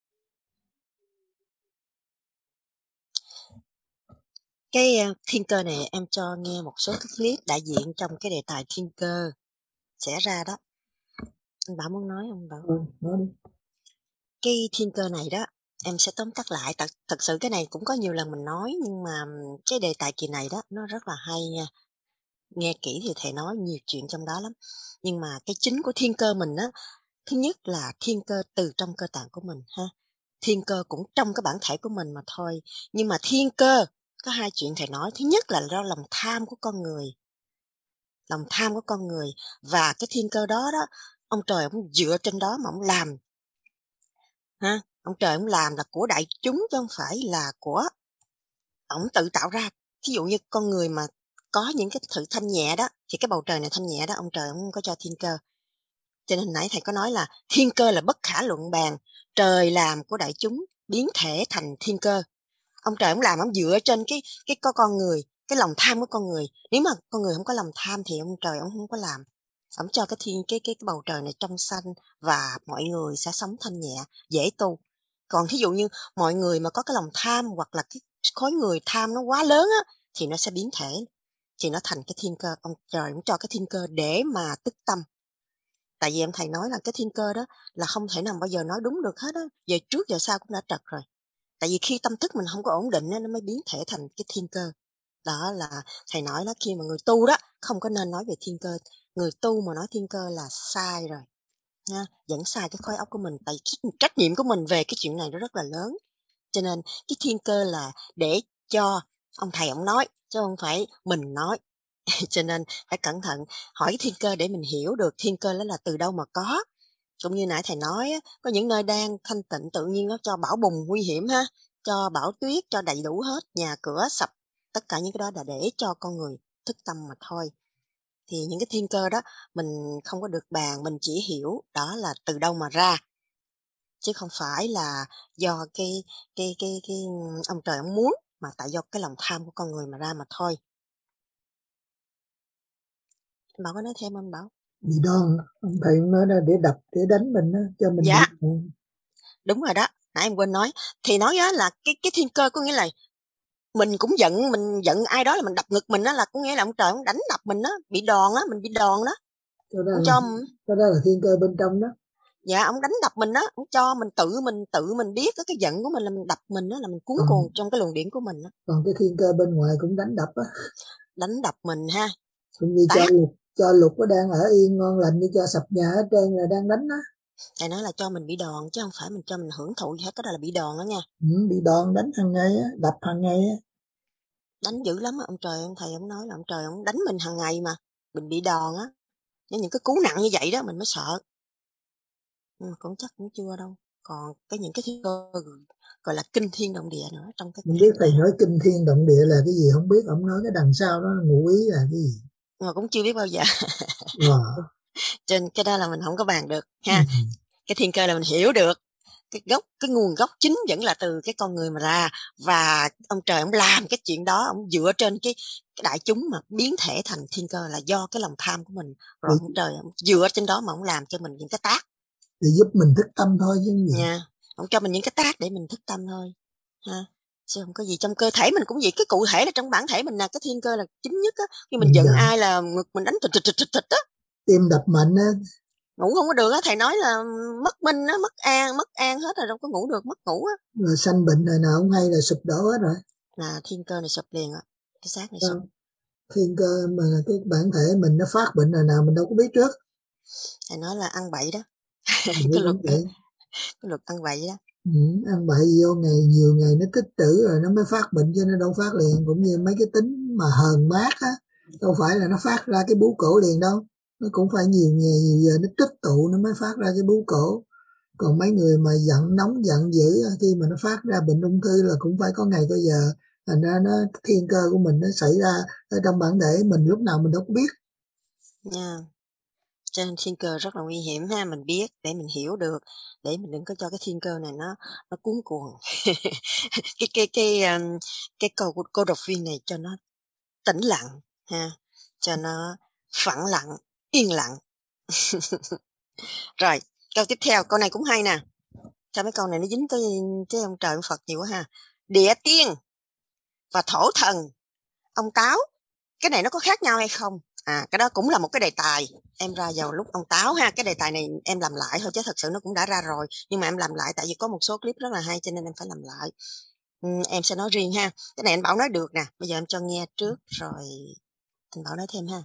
Cái thiên cơ này em cho nghe một số cái clip đại diện trong cái đề tài thiên cơ sẽ ra đó. Anh Bảo muốn nói không Bảo? Nói đi. Cái thiên cơ này đó em sẽ tóm tắt lại. Thật sự cái này cũng có nhiều lần mình nói, nhưng mà cái đề tài kỳ này đó nó rất là hay nha. Nghe kỹ thì thầy nói nhiều chuyện trong đó lắm. Nhưng mà cái chính của thiên cơ mình á, thứ nhất là thiên cơ từ trong cơ tạng của mình ha. Thiên cơ cũng trong cái bản thể của mình mà thôi. Nhưng mà thiên cơ có hai chuyện thầy nói. Thứ nhất là do lòng tham của con người. Lòng tham của con người. Và cái thiên cơ đó đó, ông trời ông dựa trên đó mà ông làm. Ha? Ông trời ông làm là của đại chúng chứ không phải là của ông tự tạo ra. Ví dụ như con người mà có những cái sự thanh nhẹ đó, thì cái bầu trời này thanh nhẹ đó, ông trời ông không có cho thiên cơ. Cho nên nãy thầy có nói là thiên cơ là bất khả luận bàn. Trời làm của đại chúng biến thể thành thiên cơ. Ông trời ông làm ông dựa trên cái con người, cái lòng tham của con người. Nếu mà con người không có lòng tham thì ông trời ông không có làm. Ông cho cái bầu trời này trong xanh và mọi người sẽ sống thanh nhẹ, dễ tu. Còn thí dụ như mọi người mà có cái lòng tham hoặc là cái khối người tham nó quá lớn á, thì nó sẽ biến thể, thì nó thành cái thiên cơ. Ông trời cũng cho cái thiên cơ để mà tức tâm. Tại vì em thầy nói là cái thiên cơ đó là không thể nào bao giờ nói đúng được hết á. Giờ trước giờ sau cũng đã trật rồi. Tại vì khi tâm thức mình không có ổn định nó mới biến thể thành cái thiên cơ. Đó là thầy nói đó, khi mà người tu đó không có nên nói về thiên cơ. Người tu mà nói thiên cơ là sai rồi nha, dẫn sai cái khối óc của mình. Tại trách nhiệm của mình về cái chuyện này nó rất là lớn. Cho nên cái thiên cơ là để cho ông thầy ông nói, chứ không phải mình nói. Cho nên phải cẩn thận hỏi thiên cơ để mình hiểu được thiên cơ đó là từ đâu mà có. Cũng như nãy thầy nói, có những nơi đang thanh tịnh tự nhiên nó cho bão bùng nguy hiểm ha, cho bão tuyết, cho đầy đủ hết, nhà cửa sập, tất cả những cái đó là để cho con người thức tâm mà thôi. Thì những cái thiên cơ đó mình không có được bàn, mình chỉ hiểu đó là từ đâu mà ra, chứ không phải là do cái ông trời ông muốn, mà tại do cái lòng tham của con người mà ra mà thôi. Anh Bảo có nói thêm không Bảo? Bị đòn, ông thầy nói là để đập, để đánh mình đó, cho mình Dạ. bị... Đúng rồi đó, nãy em quên nói. Thì nói á là cái thiên cơ có nghĩa là mình cũng giận, mình giận ai đó là mình đập ngực mình đó, là có nghĩa là ông trời ông đánh đập mình đó, bị đòn á, mình bị đòn đó. Cái đó, Ông là, cho cái đó là thiên cơ bên trong đó. dạ, ông đánh đập mình đó, ông cho mình tự mình biết cái giận của mình là mình đập mình đó, là mình cuốn cuồng trong cái luồng điển của mình đó. Còn cái thiên cơ bên ngoài cũng đánh đập á. Đánh đập mình ha. Cũng như cho lục nó đang ở yên ngon lành, như cho sập nhà hết trơn là đang đánh á. Thầy nói là cho mình bị đòn chứ không phải mình cho mình hưởng thụ gì hết, cái đó là bị đòn đó nha. Bị đòn, đánh hàng ngày á, đập hàng ngày á. Đánh dữ lắm á, ông trời ông thầy ông nói là ông trời ông đánh mình hàng ngày mà mình bị đòn á. Những cái cú nặng như vậy đó mình mới sợ. Nhưng mà cũng chắc cũng chưa đâu. Còn những cái thiên cơ gọi là kinh thiên động địa nữa trong cái Mình biết thầy nói kinh thiên động địa là cái gì không biết, ông nói cái đằng sau đó ngụ ý là cái gì. Mà cũng chưa biết bao giờ. Trên cái đó là mình không có bàn được ha. Cái thiên cơ là mình hiểu được cái nguồn gốc chính vẫn là từ cái con người mà ra, và ông trời ông làm cái chuyện đó, ông dựa trên cái đại chúng mà biến thể thành thiên cơ là do cái lòng tham của mình, rồi ông trời ông dựa trên đó mà ông làm cho mình những cái tác để giúp mình thức tâm thôi chứ gì nha. Ông cho mình những cái tác để mình thức tâm thôi ha, chứ không có gì trong cơ thể mình cũng vậy. Cái cụ thể là trong bản thể mình là cái thiên cơ là chính nhất á. Khi mình giận ai là ngực mình đánh thịt á, tim đập mạnh á, ngủ không có được á. Thầy nói là mất minh á, mất an hết rồi, đâu có ngủ được, mất ngủ á, rồi sanh bệnh rồi nào không hay là sụp đổ hết rồi, là thiên cơ này sụp liền á, cái xác này sụp. Thiên cơ mà cái bản thể mình nó phát bệnh rồi nào mình đâu có biết trước. Thầy nói là ăn bậy đó. Cái luật ăn bậy đó. Ăn bậy vô nhiều ngày nó tích trữ rồi nó mới phát bệnh, chứ nó đâu phát liền. Cũng như mấy cái tính mà hờn mát á, đâu phải là nó phát ra cái bú cổ liền đâu, nó cũng phải nhiều ngày nhiều giờ nó tích tụ nó mới phát ra cái bú cổ. Còn mấy người mà giận nóng giận dữ, khi mà nó phát ra bệnh ung thư là cũng phải có ngày có giờ. Thành ra nó thiên cơ của mình nó xảy ra ở trong bản thể mình, lúc nào mình đâu có biết. Yeah. Cho nên thiên cơ rất là nguy hiểm ha, mình biết để mình hiểu được, để mình đừng có cho cái thiên cơ này nó cuốn cuồng. cái cô độc viên này cho nó tĩnh lặng ha, cho nó phẳng lặng, yên lặng. Rồi câu tiếp theo, câu này cũng hay nè. Sao mấy câu này nó dính tới ông trời ông Phật nhiều quá ha. Địa tiên và thổ thần, ông Táo, cái này nó có khác nhau hay không? Cái đó cũng là một cái đề tài em ra vào lúc ông Táo ha. Cái đề tài này em làm lại thôi, chứ thật sự nó cũng đã ra rồi, nhưng mà em làm lại tại vì có một số clip rất là hay cho nên em phải làm lại. Em sẽ nói riêng ha. Cái này anh Bảo nói được nè, bây giờ em cho nghe trước rồi anh Bảo nói thêm ha.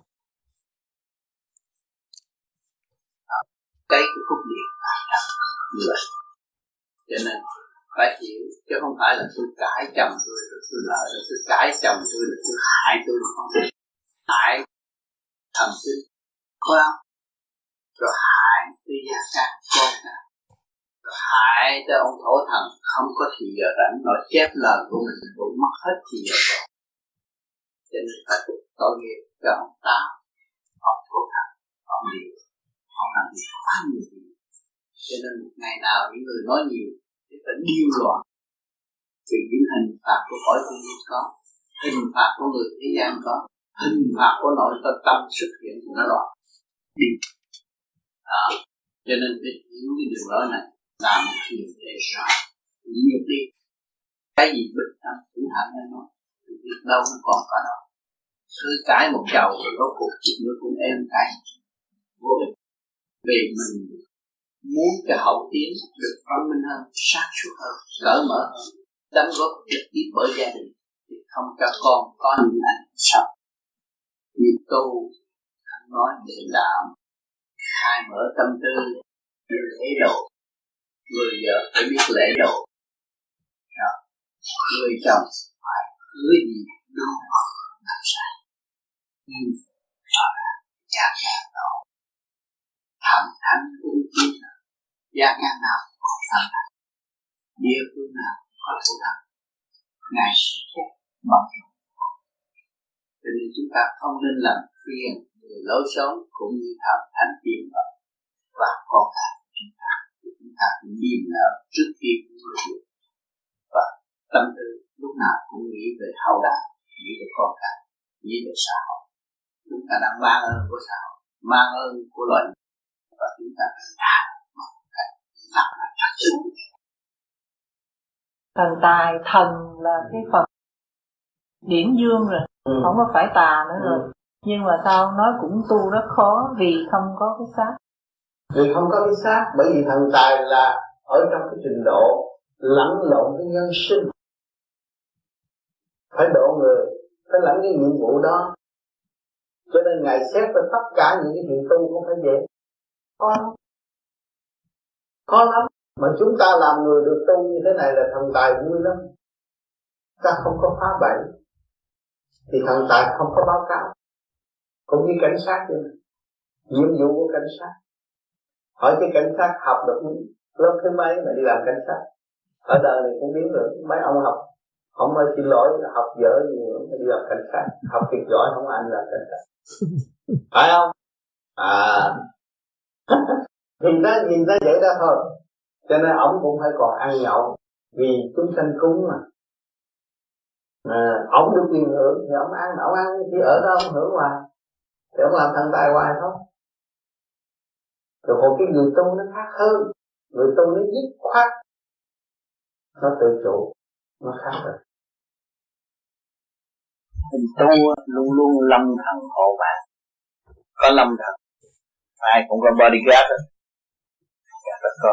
Cái khúc điện như vậy, cho nên phải chịu, chứ không phải là tôi cãi chồng tôi rồi tôi lợi, rồi tôi cãi chồng tôi rồi tôi hại tôi mà không hại thần sinh phải không, rồi hại tới gia ca con cả, rồi hại tới ông thổ thần không có thì giờ rảnh nói chép lời của mình cũng mất hết thì giờ rồi. Cho nên phải tội nghiệp cho ông Táo, ông thổ thần, ông Điều, ông làm gì quá nhiều việc. Cho nên một ngày nào những người nói nhiều thì phải điêu loạn, vì những hình phạt của cõi thiên nhiên có, hình phạt của người thế gian có, hình phạt của nội tâm xuất hiện thì nó loạn đi. Cho nên phải hiểu cái điều đó này, làm một chuyện để sao nhịn nhục đi. Cái gì bình tâm cũng thẳng ra nó, việc đâu nó còn có đó. Cứ cãi một chầu rồi rốt cuộc chuyện nữa cũng em cãi vô ích. Vì mình muốn cái hậu tiến được văn minh hơn, sáng suốt hơn, cởi mở hơn, đóng góp trực tiếp bởi gia đình, thì không cho con có những ảnh sau. Như tu nói để đạo, khai mở tâm tư, lễ độ, người vợ phải biết lễ độ. người chồng phải hứa gì đúng không làm sai. Nhưng rõ ràng giác ngã đó thầm thánh cũng biết là giác ngã nào còn thầm thánh, địa phương nào có thủ thầm, ngài sẽ bằng lòng. Cho nên chúng ta không nên làm phiền người lối sống cũng như thầm thánh tiên vật và con cái của chúng ta cũng niềm nở trước khi người được, và tâm tư lúc nào cũng nghĩ về hậu đạo, nghĩ về con cái, nghĩ về xã hội. Chúng ta đang mang ơn của xã hội, mang ơn của loài, và chúng ta đã một cái làm là thật sự. Thần tài, thần là cái phần điển dương rồi, không có phải tà nữa rồi. Nhưng mà sao nói cũng tu rất khó vì không có cái xác. Vì không có cái xác, bởi vì thần tài là ở trong cái trình độ lẫn lộn cái nhân sinh, phải độ người, phải lãnh cái nhiệm vụ đó. Cho nên Ngài xét về tất cả những cái chuyện tu không phải dễ, khó lắm. Mà chúng ta làm người được tu như thế này là thần tài vui lắm. Ta không có phá bẫy thì thần tài không có báo cáo. Cũng như cảnh sát vậy này. Nhiệm vụ của cảnh sát, hỏi cái cảnh sát học được lớp thứ mấy mà đi làm cảnh sát. Ở đời này cũng biết rồi, mấy ông học không ơi xin lỗi, học dở nhiều mà đi làm cảnh sát, học thiệt giỏi không ai làm cảnh sát. Phải không? Thì nó nhìn ra vậy đó thôi. Cho nên ổng cũng phải còn ăn nhậu, vì chúng sanh cúng mà. Ổng được quyền hưởng thì ổng ăn chỉ ở đó ổng hưởng hoài, thì ổng làm thần tài hoài thôi. Rồi còn cái người tu nó khác hơn, người tu nó dứt khoát, nó tự chủ, nó khác rồi. Mình tu luôn luôn lâm thần hộ bạn, có lâm thần, ai cũng có bodyguard rồi, rất có.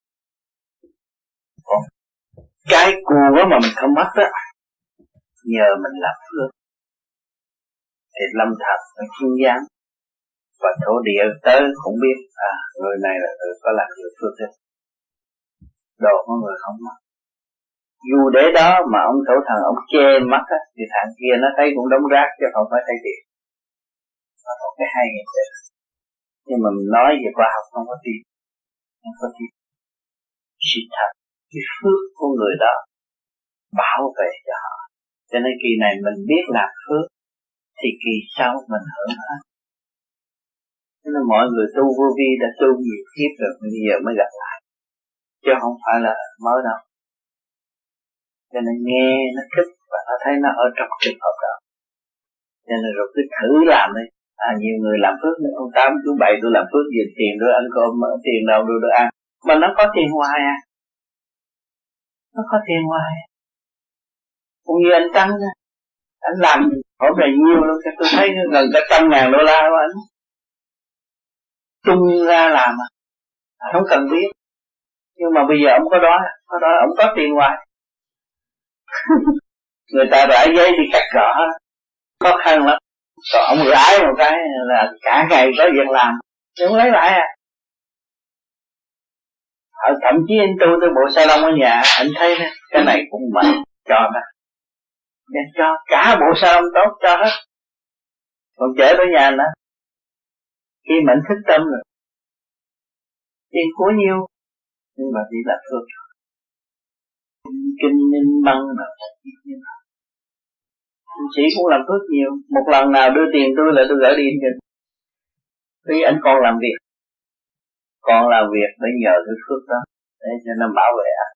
Còn cái cua mà mình không mất đó, nhờ mình làm phước, thì lâm thần nó chuyên giám, và thổ địa tới cũng biết người này là người có làm nhiều phước đấy. Đồ của người không mất. Dù để đó mà ông thổ thần ông che mắt á, thì thằng kia nó thấy cũng đống rác chứ không phải thấy tiền. Nó có cái hay như thế. Nhưng mà mình nói về khoa học không có tiền, không có tiền. Sự thật, cái phước của người đó bảo vệ cho họ. Cho nên kỳ này mình biết làm phước thì kỳ sau mình hưởng hết. Cho nên mọi người tu vô vi đã tu nhiều kiếp rồi, bây giờ mới gặp lại, chứ không phải là mới đâu. Cho nên nghe nó thích và nó thấy nó ở trong trường hợp đó. Cho nên rồi cứ thử làm đi. Nhiều người làm phước, ông Tám chú Bảy tôi làm phước về tiền rồi ăn cơm, tiền đâu được ăn. Mà nó có tiền hoài à. Nó có tiền hoài. Cũng như anh Tăng á, anh làm hôm nay nhiều luôn, tôi thấy gần cả $100,000 của anh. Tung ra làm à, không cần biết. Nhưng mà bây giờ ông có đó, ông có tiền hoài. Người ta rải giấy đi cắt cỏ, khó khăn lắm. Còn ông rải một cái là cả ngày có việc làm, thì không lấy lại à. Thậm chí anh tu tới bộ salon ở nhà, anh thấy cái này cũng mạnh, cho ra. Nên cho cả bộ salon tốt cho hết. Còn chở tới nhà nữa, khi mà anh thức tâm rồi, tiền của nhiều, nhưng mà chỉ là phước. Kinh nhân băng mà tu sĩ cũng làm phước nhiều. Một lần nào đưa tiền tôi là tôi gửi đi cho. Vì anh còn làm việc, để nhờ cái phước đó để cho nó bảo vệ anh.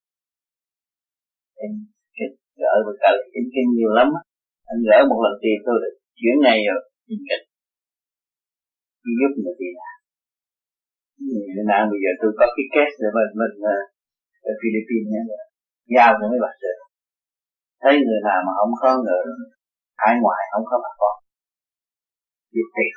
Anh gửi một cái là kinh nhiều lắm. Anh gửi một lần tiền tôi được chuyển ngày rồi kinh kịch. Giúp người tiền à. Việt Nam bây giờ tôi có cái case để mình ở Philippines nhé, giao cho mấy bà sư. Thấy người nào mà không có người hải ngoại không có bà con giúp tiền.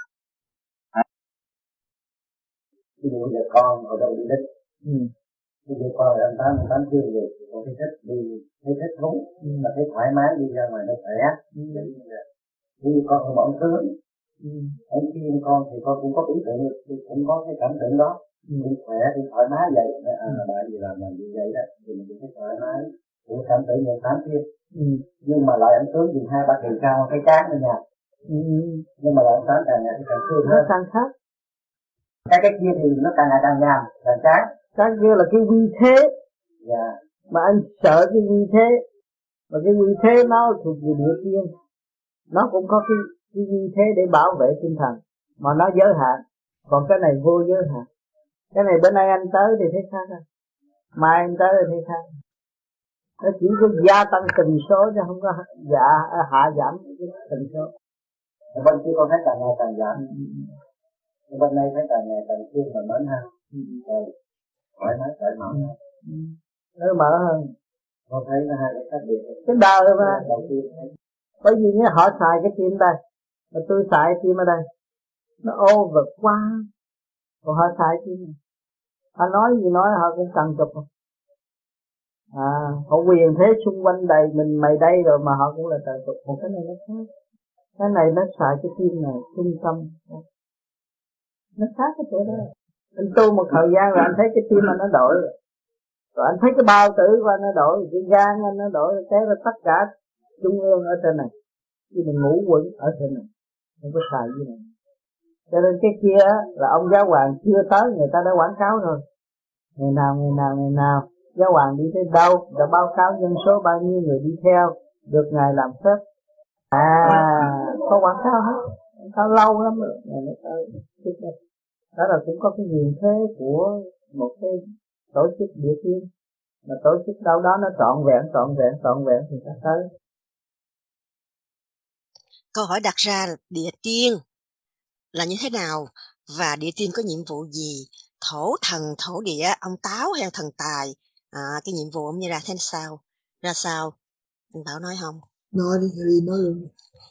Ví dụ giờ con ở đâu đi thích, ví dụ con ở anh Tám riêng về thì con thấy thích đi, thấy thích thú, mà thấy thoải mái đi ra ngoài nó khỏe. Như con ở bọn tướng, ở khi con thì con cũng có ý tưởng, cũng có cái cảm tưởng đó, cũng khỏe, cũng thoải mái vậy. Bạn gì làm gì vậy đó, thì mình cũng thấy thoải mái. của cảm tử niệm tám thiên. Nhưng mà loại ảnh tướng thì 2-3 kỳ cao cái chán nữa nha. Nhưng mà loại ảnh sáng càng ngày thì càng thương hơn, càng khác. cái kia thì nó càng ngày càng nhàm, càng chán. Cái kia là cái vi thế. Dạ. Mà anh sợ cái vi thế, mà cái vi thế nó thuộc về địa tiên, nó cũng có cái vi thế để bảo vệ tinh thần, mà nó giới hạn. Còn cái này vô giới hạn. Cái này bữa nay anh tới thì thấy khác rồi, mai anh tới thì thấy khác. Nó chỉ có gia tăng tần số chứ không có hạ giảm cái tần số. Bên kia con thấy càng ngày càng giảm. Bên này thấy càng ngày càng thương và mến ha. Thoải mái cởi mở. Nó mở hơn. Con thấy nó hai cái khác biệt. Cái đời mà. Đầu tiên thấy. Bởi vì nhá, họ xài cái tim đây, mà tôi xài tim ở đây, nó over quá. Còn họ xài tim này, họ nói gì nói họ cũng cần chụp. Họ quyền thế xung quanh đầy mình mày đây rồi mà họ cũng là cần chụp. Còn cái này nó khác. Cái này nó xài cái tim này, trung tâm. Nó khác cái chỗ đó. Anh tu một thời gian rồi anh thấy cái tim anh nó đổi rồi anh thấy cái bao tử của anh nó đổi, cái gan anh nó đổi, thế là tất cả trung ương ở trên này, chứ mình ngủ quẩn ở trên này, không có xài gì này. Cho nên cái kia là ông giáo hoàng chưa tới, người ta đã quảng cáo rồi. Ngày nào giáo hoàng đi tới đâu đã báo cáo dân số bao nhiêu người đi theo, được ngài làm phép. Có quảng cáo hết, quảng cáo lâu lắm rồi. Đó là cũng có cái quyền thế của một cái tổ chức địa tiên, mà tổ chức đâu đó nó trọn vẹn thì ta tới. Câu hỏi đặt ra là địa tiên là như thế nào và địa tiên có nhiệm vụ gì? Thổ thần, thổ địa, ông Táo hay thần Tài, cái nhiệm vụ ông như ra sao? Anh Bảo nói không? Nói đi nói luôn.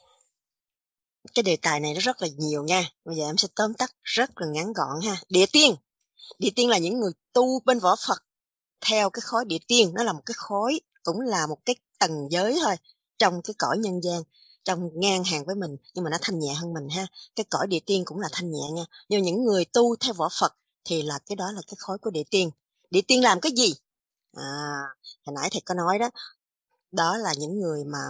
Cái đề tài này nó rất là nhiều nha, bây giờ em sẽ tóm tắt rất là ngắn gọn ha. Địa tiên là những người tu bên võ Phật theo cái khối địa tiên, nó là một cái khối, cũng là một cái tầng giới thôi trong cái cõi nhân gian, trong ngang hàng với mình, nhưng mà nó thanh nhẹ hơn mình ha. Cái cõi địa tiên cũng là thanh nhẹ nha, nhưng những người tu theo võ Phật thì là cái đó là cái khối của địa tiên. Địa tiên làm cái gì? Hồi nãy thầy có nói đó, đó là những người mà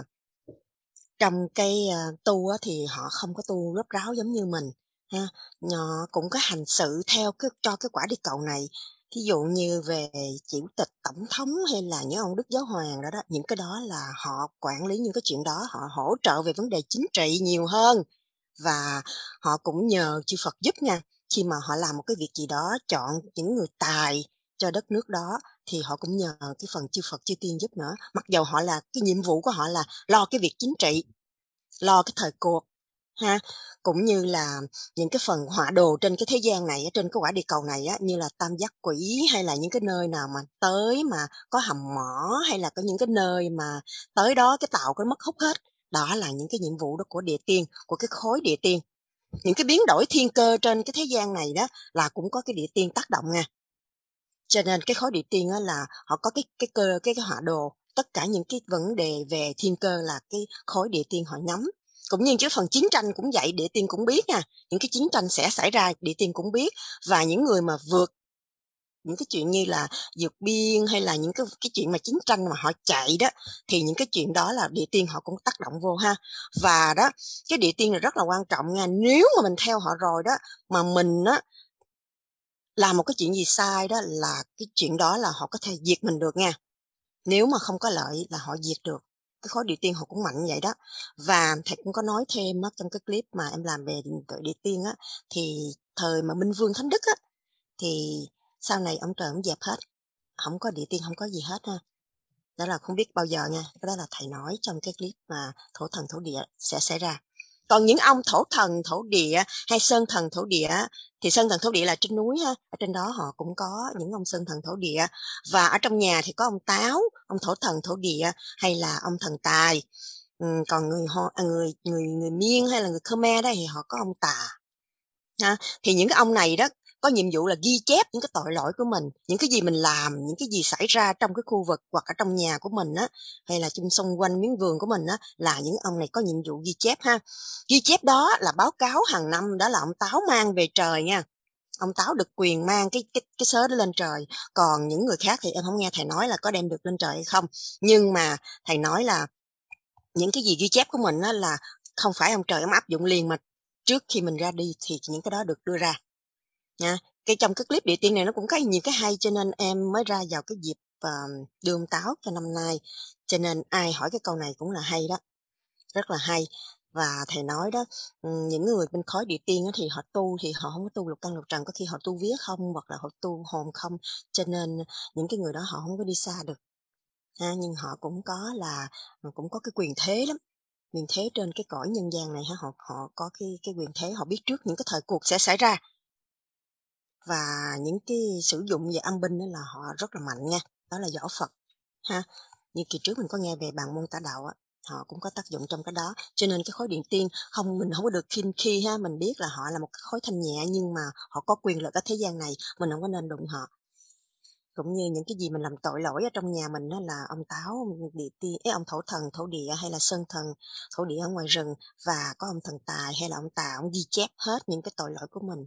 trong cái tu á, thì họ không có tu rốt ráo giống như mình ha, họ cũng có hành sự theo cho cái quả địa cầu này. Ví dụ như về chủ tịch, tổng thống hay là những ông đức giáo hoàng đó, những cái đó là họ quản lý những cái chuyện đó, họ hỗ trợ về vấn đề chính trị nhiều hơn, và họ cũng nhờ chư Phật giúp nha. Khi mà họ làm một cái việc gì đó, chọn những người tài cho đất nước đó, thì họ cũng nhờ cái phần chư Phật chư tiên giúp nữa. Mặc dù họ là cái nhiệm vụ của họ là lo cái việc chính trị, lo cái thời cuộc ha, cũng như là những cái phần họa đồ trên cái thế gian này, trên cái quả địa cầu này á, như là tam giác quỷ, hay là những cái nơi nào mà tới mà có hầm mỏ, hay là có những cái nơi mà tới đó cái tàu có mất hút hết. Đó là những cái nhiệm vụ đó của địa tiên, của cái khối địa tiên. Những cái biến đổi thiên cơ trên cái thế gian này đó là cũng có cái địa tiên tác động nha. Cho nên cái khối địa tiên á là họ có cái họa đồ, tất cả những cái vấn đề về thiên cơ là cái khối địa tiên họ nắm. Cũng như cái phần chiến tranh cũng vậy, địa tiên cũng biết nha, những cái chiến tranh sẽ xảy ra địa tiên cũng biết, và những người mà vượt những cái chuyện như là vượt biên hay là những cái chuyện mà chiến tranh mà họ chạy đó, thì những cái chuyện đó là địa tiên họ cũng tác động vô ha. Và đó, cái địa tiên là rất là quan trọng nha. Nếu mà mình theo họ rồi đó, mà mình á làm một cái chuyện gì sai đó, là cái chuyện đó là họ có thể diệt mình được nha. Nếu mà không có lợi là họ diệt được. Cái khối địa tiên họ cũng mạnh vậy đó. Và thầy cũng có nói thêm á, trong cái clip mà em làm về địa tiên á, thì thời mà Minh Vương Thánh Đức á, thì sau này ông trời ông dẹp hết, không có địa tiên, không có gì hết ha. Đó là không biết bao giờ nha, cái đó là thầy nói trong cái clip mà thổ thần thổ địa sẽ xảy ra. Còn những ông thổ thần thổ địa hay sơn thần thổ địa, thì sơn thần thổ địa là trên núi ha, ở trên đó họ cũng có những ông sơn thần thổ địa, và ở trong nhà thì có ông Táo, ông thổ thần thổ địa, hay là ông thần Tài. Còn người Miên hay là người Khmer đó thì họ có ông Tà ha. Thì những cái ông này đó có nhiệm vụ là ghi chép những cái tội lỗi của mình, những cái gì mình làm, những cái gì xảy ra trong cái khu vực hoặc ở trong nhà của mình á, hay là chung xung quanh miếng vườn của mình á, là những ông này có nhiệm vụ ghi chép ha. Ghi chép đó là báo cáo hàng năm, đó là ông Táo mang về trời nha. ông Táo được quyền mang cái sớ đó lên trời. Còn những người khác thì em không nghe thầy nói là có đem được lên trời hay không. Nhưng mà thầy nói là những cái gì ghi chép của mình á là không phải ông trời ông áp dụng liền, mà trước khi mình ra đi thì những cái đó được đưa ra nha. Cái trong cái clip địa tiên này nó cũng có nhiều cái hay, cho nên em mới ra vào cái dịp đưa ông Táo cho năm nay, cho nên ai hỏi cái câu này cũng là hay đó, rất là hay. Và thầy nói đó, những người bên khối địa tiên thì họ tu thì họ không có tu lục căn lục trần, có khi họ tu vía không hoặc là họ tu hồn không, cho nên những cái người đó họ không có đi xa được ha. Nhưng họ cũng có cái quyền thế lắm, quyền thế trên cái cõi nhân gian này ha. Họ có cái quyền thế, họ biết trước những cái thời cuộc sẽ xảy ra, và những cái sử dụng về âm binh đó là họ rất là mạnh nha, đó là võ Phật ha. Như kỳ trước mình có nghe về bàn môn tả đạo á, họ cũng có tác dụng trong cái đó. Cho nên cái khối điện tiên mình không có được khinh khi ha, mình biết là họ là một cái khối thanh nhẹ, nhưng mà họ có quyền lực ở thế gian này, mình không có nên đụng họ. Cũng như những cái gì mình làm tội lỗi ở trong nhà mình đó là ông Táo, địa tiên, ông thổ thần, thổ địa hay là sơn thần, thổ địa ở ngoài rừng, và có ông thần tài hay là ông Tà, ông ghi chép hết những cái tội lỗi của mình.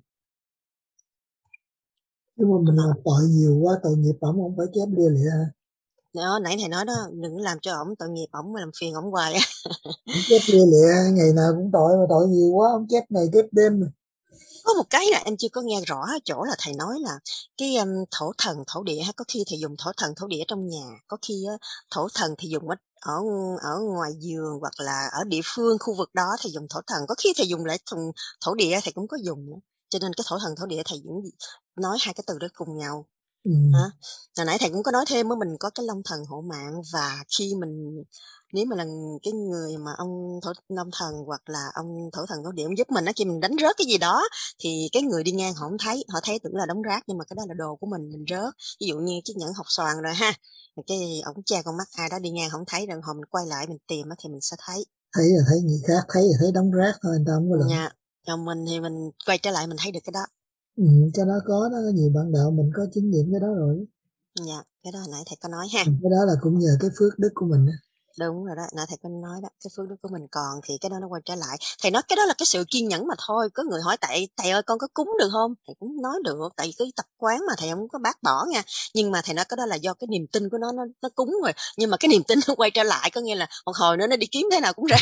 Nhưng mà mình làm tội nhiều quá, tội nghiệp ổng không phải chép lia lịa ha. Đó, nãy thầy nói đó, đừng làm cho ổng tội nghiệp, ổng làm phiền ổng hoài á. Ông chép lia lịa ngày nào cũng tội, mà tội nhiều quá ông chép ngày chép đêm. Có một cái là em chưa có nghe rõ ở chỗ là thầy nói là cái thổ thần thổ địa, có khi thầy dùng thổ thần thổ địa trong nhà, có khi thổ thần thì dùng ở ngoài giường hoặc là ở địa phương khu vực đó thầy dùng thổ thần, có khi thầy dùng lại thổ địa thầy cũng có dùng nữa. Cho nên cái thổ thần thổ địa thầy cũng nói hai cái từ đó cùng nhau. Hả? Hồi nãy thầy cũng có nói thêm á, mình có cái long thần hộ mạng, và khi mình nếu mà là cái người mà ông long thần hoặc là ông thổ thần thổ địa ông giúp mình á, khi mình đánh rớt cái gì đó thì cái người đi ngang họ không thấy, họ thấy tưởng là đống rác, nhưng mà cái đó là đồ của mình rớt. Ví dụ như chiếc nhẫn hột xoàn rồi ha, cái ổng che con mắt ai đó đi ngang không thấy, rồi hồi mình quay lại mình tìm á thì mình sẽ thấy. Thấy là thấy người khác, thấy là thấy đống rác thôi, người ta không có lộn. Còn mình thì mình quay trở lại mình thấy được cái đó. Cái đó có nhiều bạn đạo mình có chứng nghiệm cái đó rồi. Dạ, cái đó hồi nãy thầy có nói ha. Cái đó là cũng nhờ cái phước đức của mình đó. Đúng rồi đó, nãy thầy có nói đó, cái phước đức của mình còn thì cái đó nó quay trở lại. Thầy nói cái đó là cái sự kiên nhẫn mà thôi. Có người hỏi thầy ơi con có cúng được không? Thầy cũng nói được, tại vì cái tập quán mà thầy không có bác bỏ nha. Nhưng mà thầy nói cái đó là do cái niềm tin của nó cúng rồi. Nhưng mà cái niềm tin nó quay trở lại, có nghĩa là một hồi nữa nó đi kiếm thế nào cũng ra.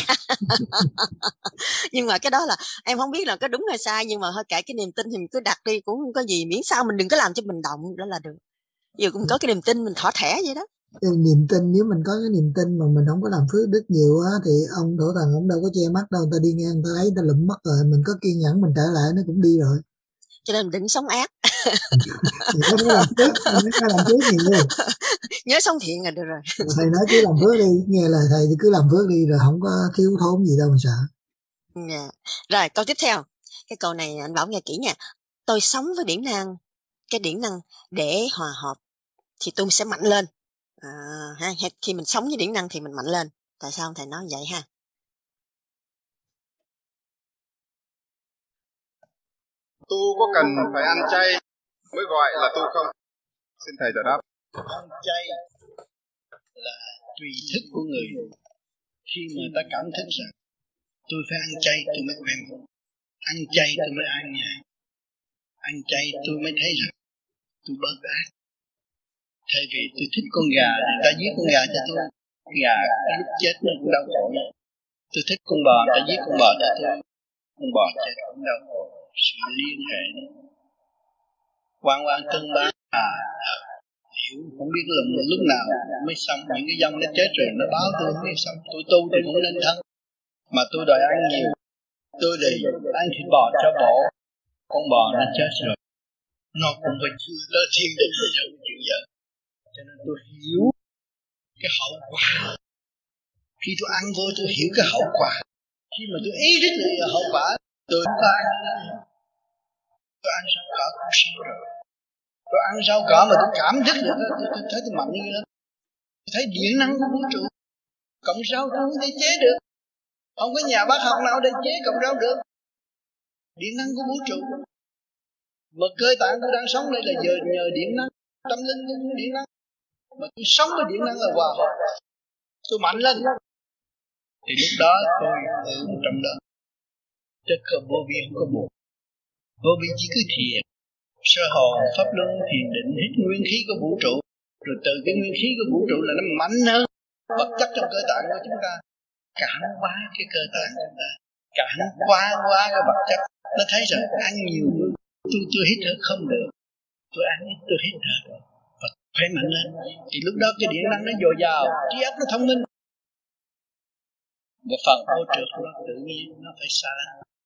Nhưng mà cái đó là em không biết là có đúng hay sai, nhưng mà thôi kệ, cái niềm tin thì mình cứ đặt đi cũng không có gì, miễn sao mình đừng có làm cho mình động, đó là được. Giờ cũng có cái niềm tin mình thỏ thẻ vậy đó. Cái niềm tin, nếu mình có cái niềm tin mà mình không có làm phước đức nhiều á thì ông thổ thần ông đâu có che mắt đâu, người ta đi ngang người ta thấy người ta lụm mất rồi, mình có kiên nhẫn mình trở lại nó cũng đi rồi. Cho nên mình đừng sống ác. Mình phải làm phước, mình phải làm phước nhiều. Nhớ sống thiện là được rồi. Thầy nói cứ làm phước đi, nghe lời thầy thì cứ làm phước đi, rồi không có thiếu thốn gì đâu mà sợ. Yeah. Rồi câu tiếp theo, cái câu này anh Bảo nghe kỹ nha. Tôi sống với điển năng, cái điển năng để hòa hợp thì tôi sẽ mạnh lên. Khi mình sống với điển năng thì mình mạnh lên. Tại sao thầy nói vậy ha? Tu có cần phải ăn chay mới gọi là tu không? Xin thầy giải đáp. Ăn chay là tùy thức của người. Khi mà ta cảm thức rằng tôi phải ăn chay tôi mới khỏe mạnh, ăn chay tôi mới an nhàn, ăn chay tôi mới thấy rằng tôi bớt ác. Thay vì tôi thích con gà thì ta giết con gà cho tôi, gà cái lúc chết nó cũng đau khổ. Tôi thích con bò, ta giết con bò cho tôi, con bò chết cũng đau khổ. Sự liên hệ quan tương bá hiểu không biết là lúc nào mới xong. Những cái dông nó chết rồi nó báo tôi không biết xong. Tôi tu thì cũng nên thân, mà tôi đòi ăn nhiều, tôi để ăn thịt bò cho bổ, con bò nó chết rồi nó cũng phải chưa tới thiên định rồi không chịu giờ. Cho nên tôi hiểu cái hậu quả. Khi tôi ăn vô tôi hiểu cái hậu quả. Khi mà tôi ý thức được hậu quả, tôi không có ăn. Tôi ăn rau cỏ cũng xong rồi. Tôi ăn rau cỏ mà tôi cảm thức được, tôi thấy tôi mạnh như lắm. Tôi thấy điện năng của vũ trụ. Cộng rau tôi không thể chế được. Không có nhà bác học nào để chế cộng rau được. Điện năng của vũ trụ. Mà cơ tạng tôi đang sống đây là nhờ điện năng. Tâm linh cũng điện năng. Mà tôi sống với điện năng là hòa hợp. Tôi mạnh lên. Thì lúc đó tôi hưởng trong đó. Chứ vô vi không có buồn. Vô vi chỉ cứ thiền. Sơ hồn, pháp luân, thiền định, hít nguyên khí của vũ trụ. Rồi từ cái nguyên khí của vũ trụ là nó mạnh hơn vật chất trong cơ tạng của chúng ta. Cảm hóa cái cơ tạng chúng ta, cảm hóa cái vật chất. Nó thấy rằng ăn nhiều tôi hít thở không được, tôi ăn ít tôi hít thở được, và khỏe mạnh lên. Thì lúc đó cái điện năng nó dồi dào, trí óc nó thông minh, và phần ô trượt nó tự nhiên nó phải xa.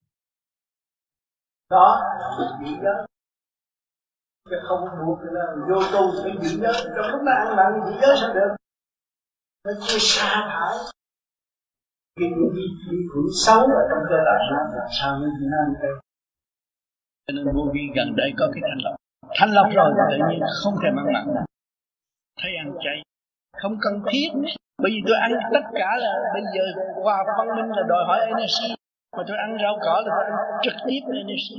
Đó chỉ giới, chứ không buộc là vô tu phải chỉ giới. Trong lúc nó ăn mặn chỉ giới sao được? Nó chưa sa thải cái vi khuẩn xấu ở trong cơ thể nó, làm sao nó ăn đây. Cho nên vô vi gần đây có cái thanh lọc rồi tự nhiên không thể ăn mặn, thấy ăn chay không cần thiết. Bởi vì tôi ăn tất cả là bây giờ qua văn minh là đòi hỏi energy, mà tôi ăn rau cỏ là tôi ăn trực tiếp energy,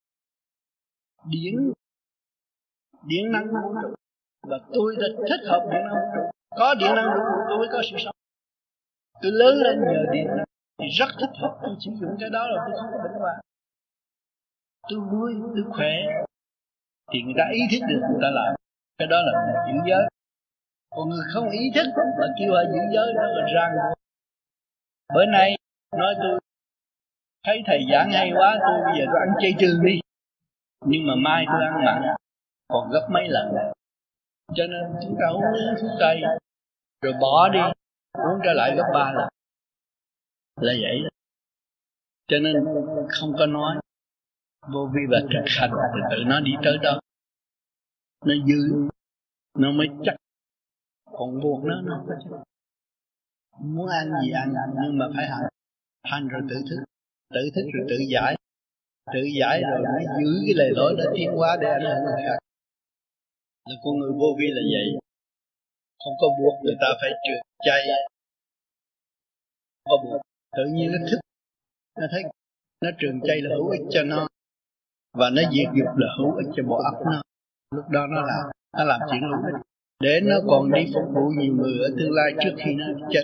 điện năng vũ trụ, và tôi đã thích hợp điện năng vũ trụ. Có điện năng vũ trụ tôi mới có sự sống. Tôi lớn lên nhờ điện năng thì rất thích hợp, tôi sử dụng cái đó rồi tôi không có bệnh hoạn, tôi vui, tôi khỏe. Thì người ta ý thức được người ta làm, cái đó là người giữ giới. Còn người không ý thức mà kêu họ giữ giới đó là ràng buộc. Bữa nay nói tôi thấy thầy giảng hay quá, tôi bây giờ tôi ăn chay trường đi, nhưng mà mai tôi ăn mặn còn gấp mấy lần. Cho nên chúng ta uống thuốc tây rồi bỏ đi, uống trở lại gấp 3 lần là vậy đó. Cho nên không có nói, vô vi và thực hành thì tự nó đi tới đó, nó giữ nó mới chắc. Còn buộc nó không có chắc. Muốn ăn gì ăn, nhưng mà phải hành rồi tự thức rồi tự giải rồi mới giữ cái lề lối đó tiến hóa để ảnh hưởng người khác. Là con người vô vi là vậy, không có buộc người ta phải trượt chay, không có buộc, tự nhiên nó thức, nó thấy nó trường chay là hữu ích cho nó, và nó diệt dục là hữu ích cho bộ óc nó. Lúc đó nó làm chuyện hữu ích để nó còn đi phục vụ nhiều người ở tương lai trước khi nó chết.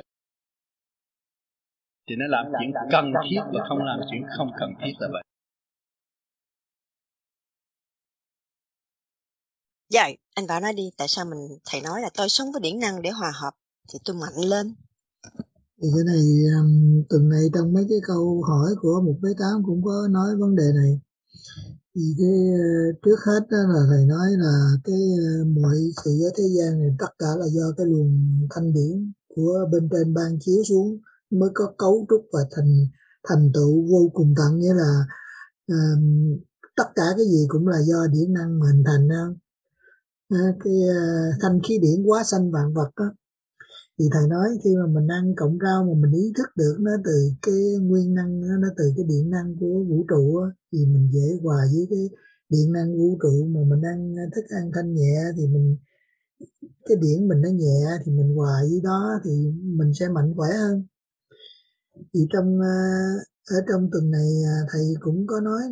Thì nó làm chuyện cần thiết và không làm chuyện không cần thiết là vậy. Dạ, anh Bảo nói đi, tại sao thầy nói là tôi sống với điển năng để hòa hợp thì tôi mạnh lên. Thì cái này tuần này trong mấy cái câu hỏi của một bé tám cũng có nói vấn đề này. Thì cái trước hết đó là thầy nói là cái mọi sự ở thế gian này tất cả là do cái luồng thanh điển của bên trên ban chiếu xuống mới có cấu trúc và thành tựu vô cùng tận, nghĩa là tất cả cái gì cũng là do điển năng mà hình thành ra. Cái thanh khí điển quá sanh vạn vật đó. Thì thầy nói khi mà mình ăn cọng rau mà mình ý thức được nó từ cái nguyên năng, nó từ cái điện năng của vũ trụ á, thì mình dễ hòa với cái điện năng vũ trụ. Mà mình ăn thức ăn thanh nhẹ thì cái điển mình nó nhẹ thì mình hòa với đó thì mình sẽ mạnh khỏe hơn. Thì ở trong tuần này thầy cũng có nói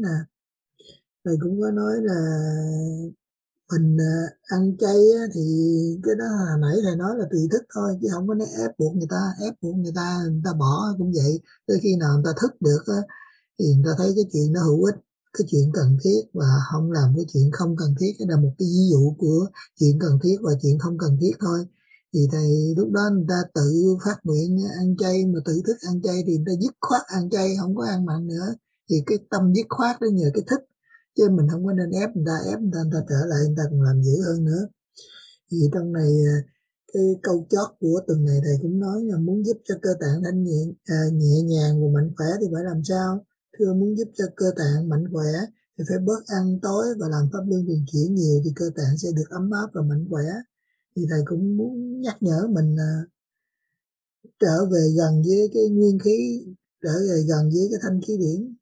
là mình ăn chay thì cái đó hồi nãy thầy nói là tùy thức thôi, chứ không có ép buộc người ta bỏ cũng vậy. Tới khi nào người ta thức được thì người ta thấy cái chuyện nó hữu ích, cái chuyện cần thiết, và không làm cái chuyện không cần thiết. Cái là một cái ví dụ của chuyện cần thiết và chuyện không cần thiết thôi. Thì thầy lúc đó người ta tự phát nguyện ăn chay, mà tự thức ăn chay thì người ta dứt khoát ăn chay, không có ăn mặn nữa. Thì cái tâm dứt khoát đó nhờ cái thức, chứ mình không có nên ép người ta trở lại, người ta còn làm dữ hơn nữa. Thì trong này cái câu chót của tuần này thầy cũng nói là muốn giúp cho cơ tạng thanh nhẹ nhàng và mạnh khỏe thì phải làm sao? Thưa, muốn giúp cho cơ tạng mạnh khỏe thì phải bớt ăn tối và làm pháp luân thường chuyển nhiều, thì cơ tạng sẽ được ấm áp và mạnh khỏe. Thì thầy cũng muốn nhắc nhở mình trở về gần với cái nguyên khí, trở về gần với cái thanh khí điển.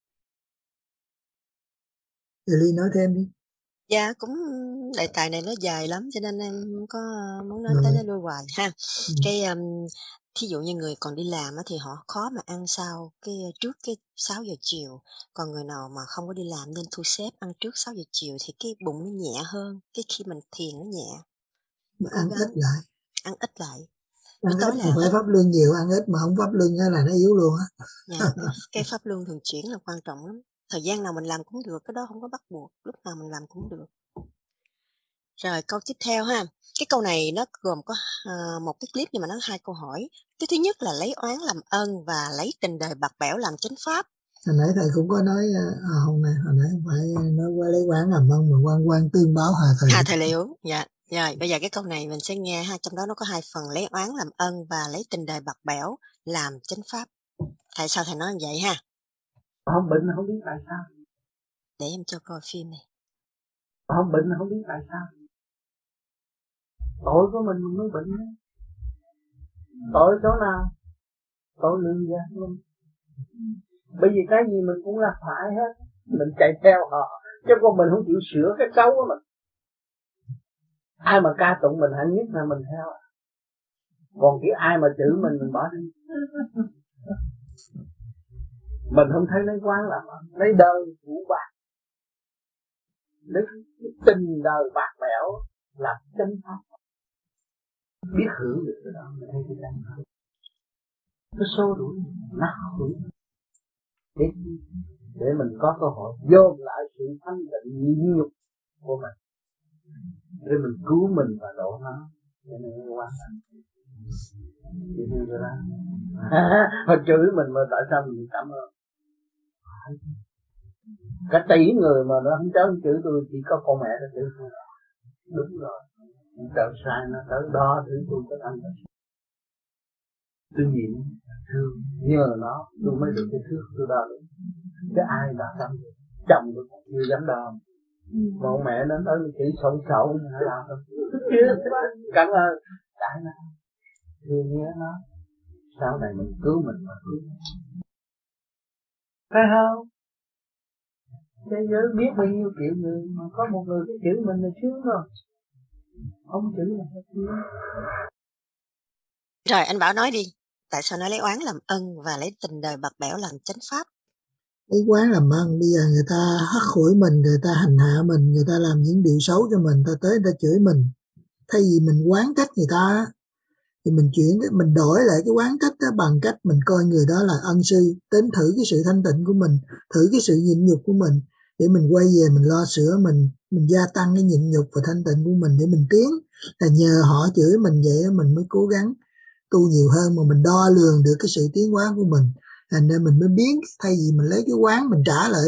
Ly nói thêm đi. Dạ, cũng đề tài này nó dài lắm cho nên em không có muốn nói tới nó đôi hoài ha. Cái thí dụ như người còn đi làm thì họ khó mà ăn sau trước cái 6 giờ chiều, còn người nào mà không có đi làm nên thu xếp ăn trước 6 giờ chiều thì cái bụng nó nhẹ hơn, cái khi mình thiền nó nhẹ. Mà ăn ít lại. Ăn ít lại. Ăn ít mà phải pháp luân nhiều, ăn ít mà không pháp luân là nó yếu luôn á. Dạ, cái pháp luân thường chuyển là quan trọng lắm. Thời gian nào mình làm cũng được, cái đó không có bắt buộc, lúc nào mình làm cũng được. Rồi câu tiếp theo ha. Cái câu này nó gồm có một cái clip nhưng mà nó 2 câu hỏi. Cái thứ nhất là lấy oán làm ân và lấy tình đời bạc bẽo làm chánh pháp. Hồi nãy thầy cũng có nói, hồi nãy không phải nói qua lấy quán làm ân mà quan tương báo hà thời liệu. Dạ. Rồi bây giờ cái câu này mình sẽ nghe ha, trong đó nó có 2 phần, lấy oán làm ân và lấy tình đời bạc bẽo làm chánh pháp. Tại sao thầy nói như vậy ha? Không bệnh không biết tại sao. Để em cho coi phim này. Không bệnh không biết tại sao. Tội của mình mới bệnh. Tội chỗ nào? Tội lương gian mình. Bởi vì cái gì mình cũng là phải hết. Mình chạy theo họ. Chứ còn mình không chịu sửa cái xấu của mình. Ai mà ca tụng mình hạnh nhất là mình theo. Còn kiểu ai mà chửi mình bỏ đi. Mình không thấy lấy quán làm lấy đời vũ bạc. Lấy tình đời bạc bẽo làm chân pháp. Biết hưởng được cái đó mình thấy cái chân pháp. Nó xô đuổi, nó hủy. Để mình có cơ hội dồn lại sự thanh tịnh nhịn nhục của mình. Để mình cứu mình và độ nó. Cho nên nó quan trọng. Chỉ như vậy đó. Họ chửi mình mà tại sao mình cảm ơn? Cả tỷ người mà nó không chớn chửi tôi, chỉ có con mẹ nó chửi tôi. Đúng rồi. Trời sai nó tới đó thứ tôi có thanh tịnh. Tôi nhịn thương, nhờ nó tôi mới được cái thước tôi đo được. Cái ai đã tâm được, chồng được chưa dám đo. Mà ông mẹ nó tới chỉ sầu sầu nó làm thôi. Cảm ơn. Tại nó thương nhớ nó. Sau này mình cứu mình mà cứu. Phải không? Thế giới biết bao nhiêu triệu người mà có một người cái chữ mình là sướng rồi. Không chữ là hết sướng. Rồi anh Bảo nói đi. Tại sao nói lấy oán làm ân và lấy tình đời bạc bẽo làm chánh pháp? Lấy quán làm ân, bây giờ người ta hắt hủi mình, người ta hành hạ mình, người ta làm những điều xấu cho mình, ta tới người ta chửi mình. Thay vì mình oán trách người ta thì mình đổi lại cái oán trách đó bằng cách mình coi người đó là ân sư, đến thử cái sự thanh tịnh của mình, thử cái sự nhịn nhục của mình để mình quay về mình lo sửa mình gia tăng cái nhịn nhục và thanh tịnh của mình để mình tiến. Là nhờ họ chửi mình vậy mình mới cố gắng tu nhiều hơn, mà mình đo lường được cái sự tiến hóa của mình. Thành ra mình mới biến, thay vì mình lấy cái quán mình trả lại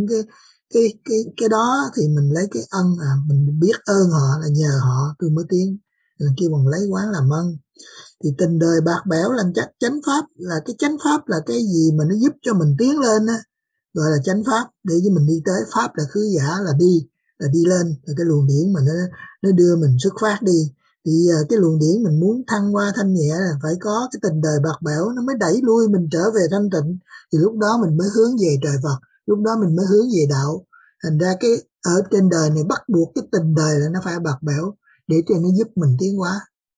cái đó thì mình lấy cái ân, mình biết ơn họ là nhờ họ tôi mới tiến. Rồi kêu bằng lấy quán làm ân. Thì tình đời bạc bẽo làm chánh pháp, là cái chánh pháp là cái gì mà nó giúp cho mình tiến lên á, gọi là chánh pháp, để cho mình đi tới. Pháp là khứ giả, là đi lên, là cái luồng điển mà nó đưa mình xuất phát đi. Thì cái luồng điển mình muốn thăng qua thanh nhẹ là phải có cái tình đời bạc bẽo, nó mới đẩy lui mình trở về thanh tịnh. Thì lúc đó mình mới hướng về trời Phật, lúc đó mình mới hướng về đạo. Thành ra cái ở trên đời này bắt buộc cái tình đời là nó phải bạc bẽo để cho nó giúp mình tiến hóa.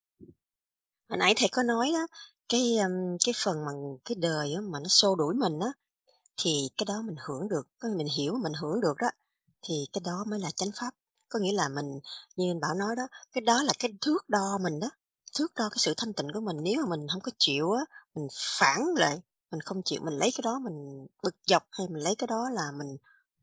Hồi nãy thầy có nói đó, cái phần mà cái đời đó, mà nó xô đuổi mình á, thì cái đó mình hưởng được, có mình hiểu mình hưởng được đó, thì cái đó mới là chánh pháp. Có nghĩa là mình, như anh Bảo nói đó, cái đó là cái thước đo mình đó, thước đo cái sự thanh tịnh của mình. Nếu mà mình không có chịu á, mình phản lại, mình không chịu, mình lấy cái đó mình bực dọc, hay mình lấy cái đó là mình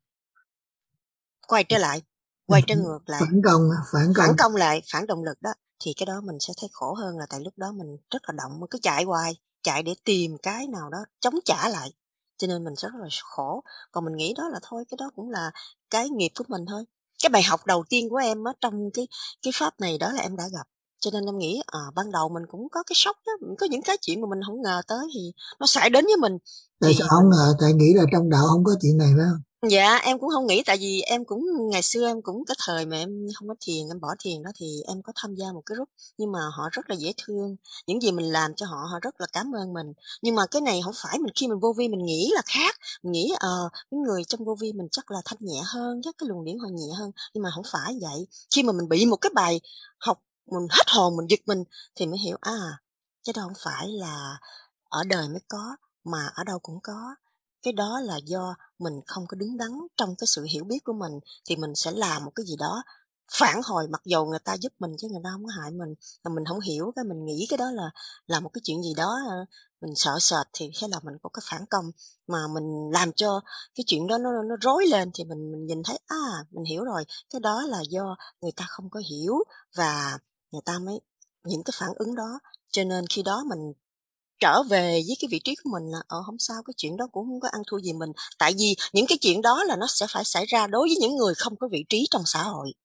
quay trở lại, quay trở ngược lại, phản công lại, phản động lực đó, thì cái đó mình sẽ thấy khổ hơn. Là tại lúc đó mình rất là động, mình cứ chạy hoài, chạy để tìm cái nào đó chống trả lại, cho nên mình rất là khổ. Còn mình nghĩ đó là thôi, cái đó cũng là cái nghiệp của mình thôi. Cái bài học đầu tiên của em á, trong cái pháp này đó là em đã gặp, cho nên em nghĩ ban đầu mình cũng có cái sốc đó, mình có những cái chuyện mà mình không ngờ tới thì nó xảy đến với mình. Tại sao không ngờ? Tại nghĩ là trong đạo không có chuyện này phải không? Dạ em cũng không nghĩ, tại vì em cũng ngày xưa em cũng cái thời mà em không có thiền, em bỏ thiền đó, thì em có tham gia một cái group, nhưng mà họ rất là dễ thương, những gì mình làm cho họ, họ rất là cảm ơn mình. Nhưng mà cái này không phải, khi mình vô vi mình nghĩ là khác, mình nghĩ những người trong vô vi mình chắc là thanh nhẹ hơn, chắc cái luồng điển họ nhẹ hơn, nhưng mà không phải vậy. Khi mà mình bị một cái bài học mình hết hồn, mình giật mình thì mới hiểu cái đó không phải là ở đời mới có, mà ở đâu cũng có. Cái đó là do mình không có đứng đắn trong cái sự hiểu biết của mình, thì mình sẽ làm một cái gì đó phản hồi, mặc dù người ta giúp mình chứ người ta không có hại mình, mà mình không hiểu, cái mình nghĩ cái đó là một cái chuyện gì đó mình sợ sệt, thì thế là mình có cái phản công, mà mình làm cho cái chuyện đó nó rối lên, thì mình nhìn thấy mình hiểu rồi, cái đó là do người ta không có hiểu và người ta mới những cái phản ứng đó. Cho nên khi đó mình trở về với cái vị trí của mình là không sao, cái chuyện đó cũng không có ăn thua gì mình, tại vì những cái chuyện đó là nó sẽ phải xảy ra đối với những người không có vị trí trong xã hội.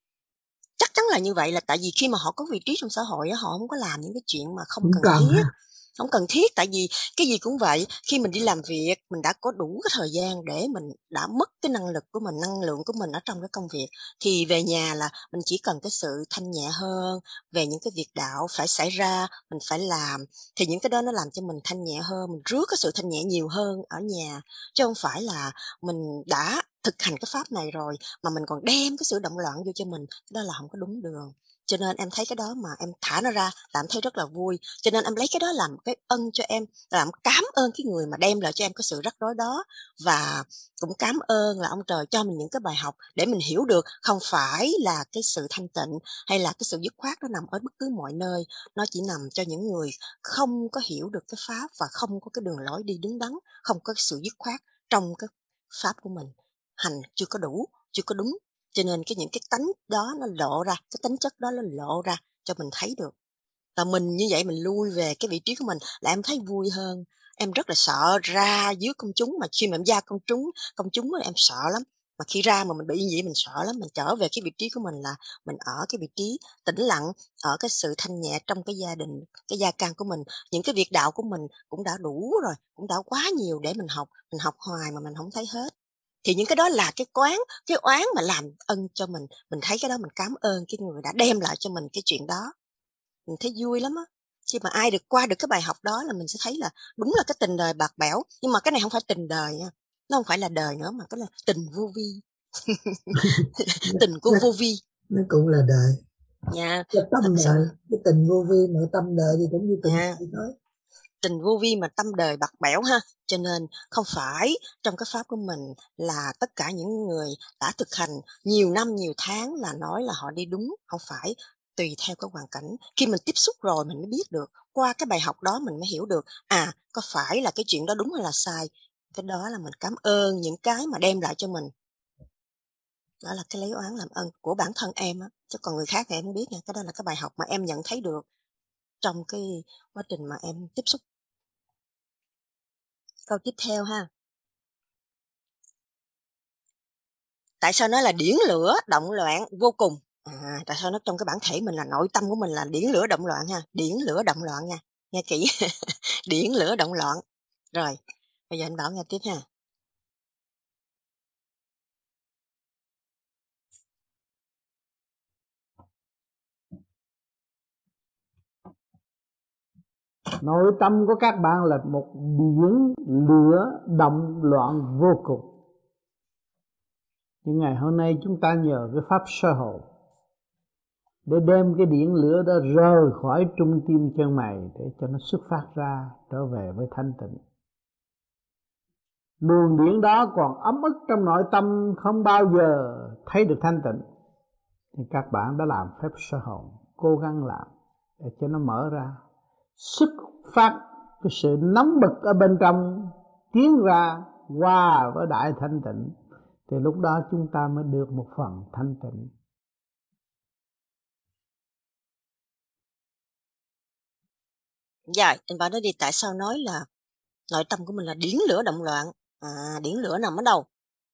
Chắc chắn là như vậy, là tại vì khi mà họ có vị trí trong xã hội á, họ không có làm những cái chuyện mà không cần thiết. Không cần thiết, tại vì cái gì cũng vậy, khi mình đi làm việc, mình đã có đủ cái thời gian để mình đã mất cái năng lực của mình, năng lượng của mình ở trong cái công việc, thì về nhà là mình chỉ cần cái sự thanh nhẹ hơn về những cái việc đạo phải xảy ra, mình phải làm, thì những cái đó nó làm cho mình thanh nhẹ hơn, mình rước cái sự thanh nhẹ nhiều hơn ở nhà, chứ không phải là mình đã thực hành cái pháp này rồi mà mình còn đem cái sự động loạn vô cho mình, cái đó là không có đúng đường. Cho nên em thấy cái đó mà em thả nó ra là em thấy rất là vui. Cho nên em lấy cái đó làm cái ân cho em, làm cảm ơn cái người mà đem lại cho em cái sự rắc rối đó. Và cũng cảm ơn là ông trời cho mình những cái bài học để mình hiểu được không phải là cái sự thanh tịnh hay là cái sự dứt khoát nó nằm ở bất cứ mọi nơi. Nó chỉ nằm cho những người không có hiểu được cái pháp và không có cái đường lối đi đứng đắn, không có sự dứt khoát trong cái pháp của mình. Hành chưa có đủ, chưa có đúng. Cho nên những cái tánh đó nó lộ ra, cái tính chất đó nó lộ ra cho mình thấy được. Và mình như vậy mình lui về cái vị trí của mình là em thấy vui hơn. Em rất là sợ ra dưới công chúng, mà khi mà em ra công chúng là em sợ lắm. Mà khi ra mà mình bị như vậy mình sợ lắm, mình trở về cái vị trí của mình là mình ở cái vị trí tĩnh lặng, ở cái sự thanh nhẹ trong cái gia đình, cái gia can của mình. Những cái việc đạo của mình cũng đã đủ rồi, cũng đã quá nhiều để mình học hoài mà mình không thấy hết. Thì những cái đó là cái oán mà làm ân cho mình thấy cái đó mình cảm ơn cái người đã đem lại cho mình cái chuyện đó. Mình thấy vui lắm á. Khi mà ai được qua được cái bài học đó là mình sẽ thấy là đúng là cái tình đời bạc bẽo, nhưng mà cái này không phải tình đời nha. Nó không phải là đời nữa mà cái là tình vô vi. Tình của vô vi. Nó cũng là đời. Dạ. Cái tâm đời, cái tình vô vi mà tâm đời thì cũng như tình đời thôi. Tình vô vi mà tâm đời bạc bẽo ha. Cho nên không phải trong cái pháp của mình là tất cả những người đã thực hành nhiều năm nhiều tháng là nói là họ đi đúng, không phải. Tùy theo cái hoàn cảnh, khi mình tiếp xúc rồi mình mới biết được, qua cái bài học đó mình mới hiểu được có phải là cái chuyện đó đúng hay là sai. Cái đó là mình cảm ơn những cái mà đem lại cho mình. Đó là cái lấy oán làm ân của bản thân em á, chứ còn người khác thì em không biết nha. Cái đó là cái bài học mà em nhận thấy được trong cái quá trình mà em tiếp xúc. Câu tiếp theo ha. Tại sao nó là điển lửa động loạn vô cùng? Tại sao nó trong cái bản thể mình là nội tâm của mình là điển lửa động loạn ha. Điển lửa động loạn nha. Nghe kỹ. Điển lửa động loạn. Rồi, bây giờ anh Bảo nghe tiếp ha. Nội tâm của các bạn là một điển lửa động loạn vô cùng. Nhưng ngày hôm nay chúng ta nhờ cái pháp sơ hộ để đem cái điển lửa đó rời khỏi trung tim chân mày để cho nó xuất phát ra trở về với thanh tịnh. Luồng điển đó còn ấm ức trong nội tâm, không bao giờ thấy được thanh tịnh. Thì các bạn đã làm phép sơ hồn, cố gắng làm để cho nó mở ra, xuất phát cái sự nóng bực ở bên trong, tiến ra qua với đại thanh tịnh. Thì lúc đó chúng ta mới được một phần thanh tịnh. Dạ, anh Bảo nói đi, tại sao nói là nội tâm của mình là điển lửa động loạn? Điển lửa nằm ở đâu?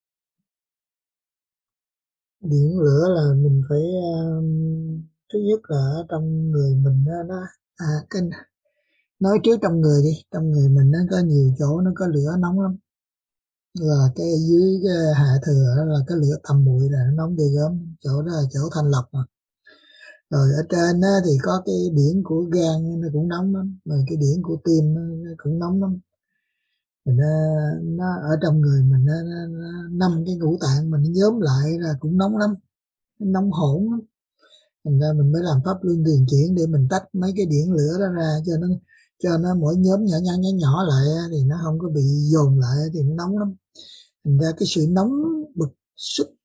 Điển lửa là mình phải thứ nhất là ở trong người mình cái nói trước trong người đi, trong người mình nó có nhiều chỗ nó có lửa nóng lắm. Là cái dưới cái hạ thừa là cái lửa tầm bụi là nó nóng ghê gớm, chỗ đó là chỗ thanh lọc mà. Rồi ở trên thì có cái điển của gan nó cũng nóng lắm, rồi cái điển của tim nó cũng nóng lắm. Mình nó ở trong người mình nó 5 cái ngũ tạng mình nhóm lại là cũng nóng lắm, nóng hỗn lắm. Thành ra mình mới làm pháp luân thường chuyển để mình tách mấy cái điển lửa đó ra cho nó mỗi nhóm nhỏ lại thì nó không có bị dồn lại thì nó nóng lắm. Thành ra cái sự nóng bực xuất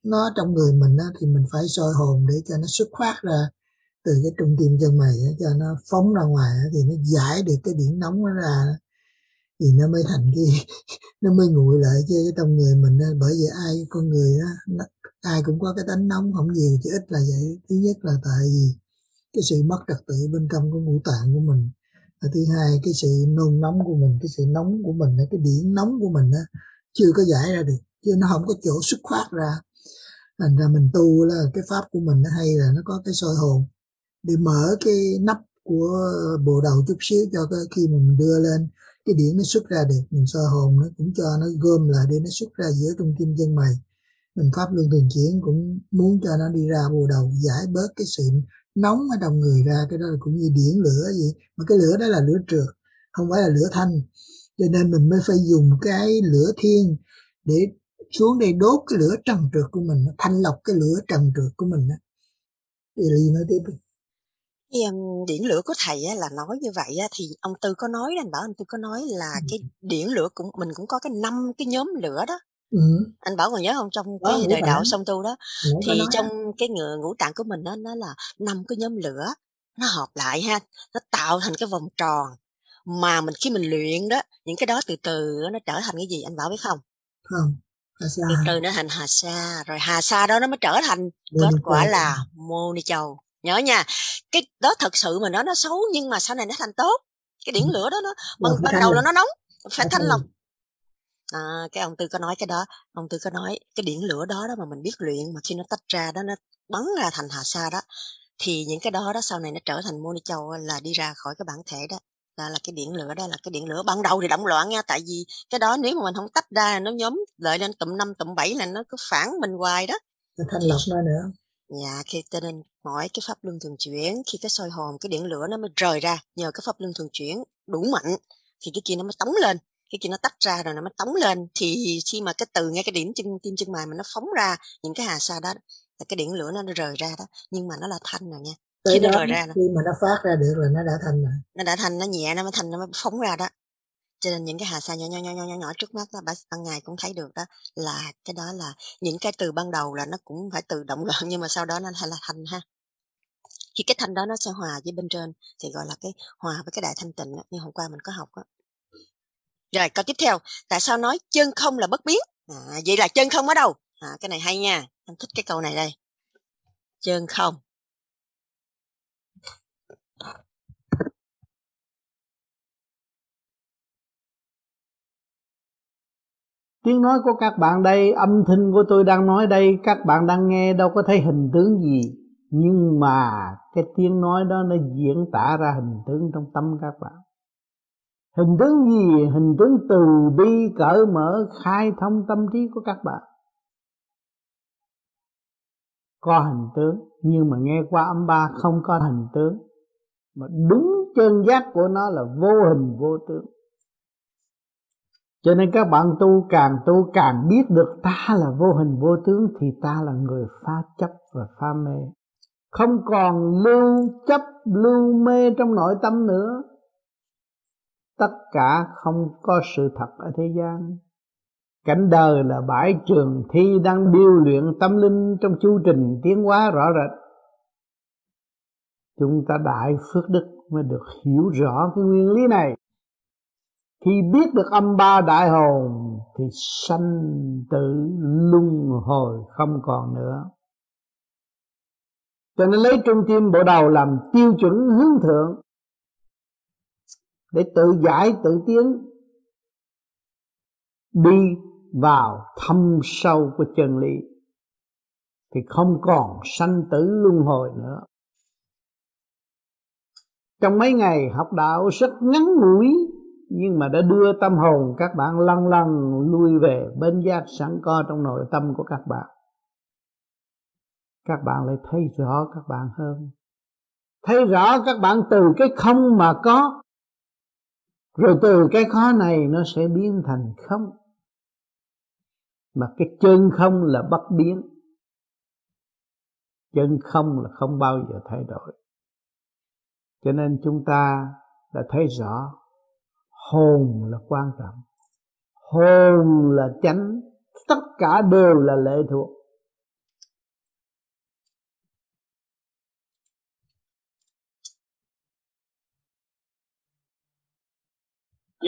nó trong người mình á, thì mình phải soi hồn để cho nó xuất phát ra từ cái trung tim chân mày á, cho nó phóng ra ngoài á, thì nó giải được cái điểm nóng nó ra, thì nó mới thành cái nó mới nguội lại chứ cái trong người mình á. Bởi vì ai con người á, ai cũng có cái tánh nóng, không nhiều thì ít là vậy. Thứ nhất là tại vì cái sự mất trật tự bên trong của ngũ tạng của mình, và thứ hai cái sự nôn nóng của mình, cái sự nóng của mình, cái điểm nóng của mình á, chưa có giải ra được, chứ nó không có chỗ xuất phát ra. Thành ra mình tu là cái pháp của mình nó hay là nó có cái soi hồn để mở cái nắp của bộ đầu chút xíu, cho cái khi mà mình đưa lên cái điển nó xuất ra được, mình soi hồn nó cũng cho nó gom lại để nó xuất ra giữa trung tim chân mày. Mình pháp luân thường chuyển cũng muốn cho nó đi ra bộ đầu, giải bớt cái sự nóng ở trong người ra. Cái đó là cũng như điển lửa gì, mà cái lửa đó là lửa trượt, không phải là lửa thanh, cho nên mình mới phải dùng cái lửa thiên để xuống đây đốt cái lửa trần trượt của mình, thanh lọc cái lửa trần trượt của mình đó. Thì Ly nói tiếp. Cái điển lửa của thầy á, là nói như vậy á, thì ông Tư có nói, anh bảo anh Tư có nói là cái điển lửa cũng mình cũng có cái 5 cái nhóm lửa đó. Anh bảo còn nhớ không, trong cái đời đạo song tu đó, thì trong cái ngũ tạng của mình đó, nó là 5 cái nhóm lửa nó hợp lại ha, nó tạo thành cái vòng tròn mà mình khi mình luyện đó, những cái đó từ từ nó trở thành cái gì anh bảo biết không? Không. Từ từ nó thành hà sa, rồi hà sa đó nó mới trở thành kết quả là mô ni châu. Nhớ nha, cái đó thật sự mà nó xấu, nhưng mà sau này nó thành tốt. Cái điển lửa đó nó ban đầu là nó nóng, phải thanh lọc. Cái ông Tư có nói cái đó, ông Tư có nói cái điển lửa đó mà mình biết luyện, mà khi nó tách ra đó, nó bắn ra thành hà sa đó, thì những cái đó sau này nó trở thành mô ni châu, là đi ra khỏi cái bản thể đó. Đó là cái điển lửa, đó là cái điển lửa ban đầu thì động loạn nha, tại vì cái đó nếu mà mình không tách ra, nó nhóm lại lên tụm 5 tụm 7 là nó cứ phản mình hoài đó. Thanh lọc ra nữa. Dạ, cho nên mỗi cái pháp luân thường chuyển, khi cái soi hồn, cái điển lửa nó mới rời ra, nhờ cái pháp luân thường chuyển đủ mạnh thì cái kia nó mới tống lên, cái kia nó tách ra rồi nó mới tống lên, thì khi mà cái từ ngay cái điểm tim chân mày mà nó phóng ra những cái hà sa đó, là cái điển lửa nó rời ra đó, nhưng mà nó là thanh rồi nha. Khi nó rời ra, khi mà nó phát ra được là nó đã thanh rồi. Nó đã thanh, nó nhẹ, nó mới thanh, nó mới phóng ra đó. Cho nên những cái hà sa nhỏ trước mắt đó, ban ngày cũng thấy được đó, là cái đó là những cái từ ban đầu là nó cũng phải từ động loạn, nhưng mà sau đó nó là thanh ha. Khi cái thanh đó nó sẽ hòa với bên trên thì gọi là cái hòa với cái đại thanh tịnh, như hôm qua mình có học đó. Rồi câu tiếp theo, tại sao nói chân không là bất biến? Vậy là chân không ở đâu? Cái này hay nha, anh thích cái câu này đây. Chân không. Tiếng nói của các bạn đây, âm thanh của tôi đang nói đây, các bạn đang nghe đâu có thấy hình tướng gì, nhưng mà cái tiếng nói đó nó diễn tả ra hình tướng trong tâm các bạn. Hình tướng gì? Hình tướng từ bi, cởi mở, khai thông tâm trí của các bạn. Có hình tướng, nhưng mà nghe qua âm ba không có hình tướng, mà đúng chân giác của nó là vô hình vô tướng. Cho nên các bạn tu càng biết được ta là vô hình vô tướng, thì ta là người phá chấp và phá mê, không còn lưu chấp lưu mê trong nội tâm nữa. Tất cả không có sự thật ở thế gian. Cảnh đời là bãi trường thi đang điêu luyện tâm linh trong chu trình tiến hóa rõ rệt. Chúng ta đại phước đức mới được hiểu rõ cái nguyên lý này. Khi biết được âm ba đại hồn thì sanh tử luân hồi không còn nữa. Cho nên lấy trung tim bộ đầu làm tiêu chuẩn hướng thượng để tự giải tự tiến, đi vào thâm sâu của chân lý thì không còn sanh tử luân hồi nữa. Trong mấy ngày học đạo rất ngắn ngủi, nhưng mà đã đưa tâm hồn các bạn lăn lăn lui về bên giác sẵn có trong nội tâm của các bạn. Các bạn lại thấy rõ các bạn hơn, thấy rõ các bạn từ cái không mà có, rồi từ cái khó này nó sẽ biến thành không. Mà cái chân không là bất biến, chân không là không bao giờ thay đổi. Cho nên chúng ta đã thấy rõ hồn là quan trọng, hồn là chánh, tất cả đều là lệ thuộc.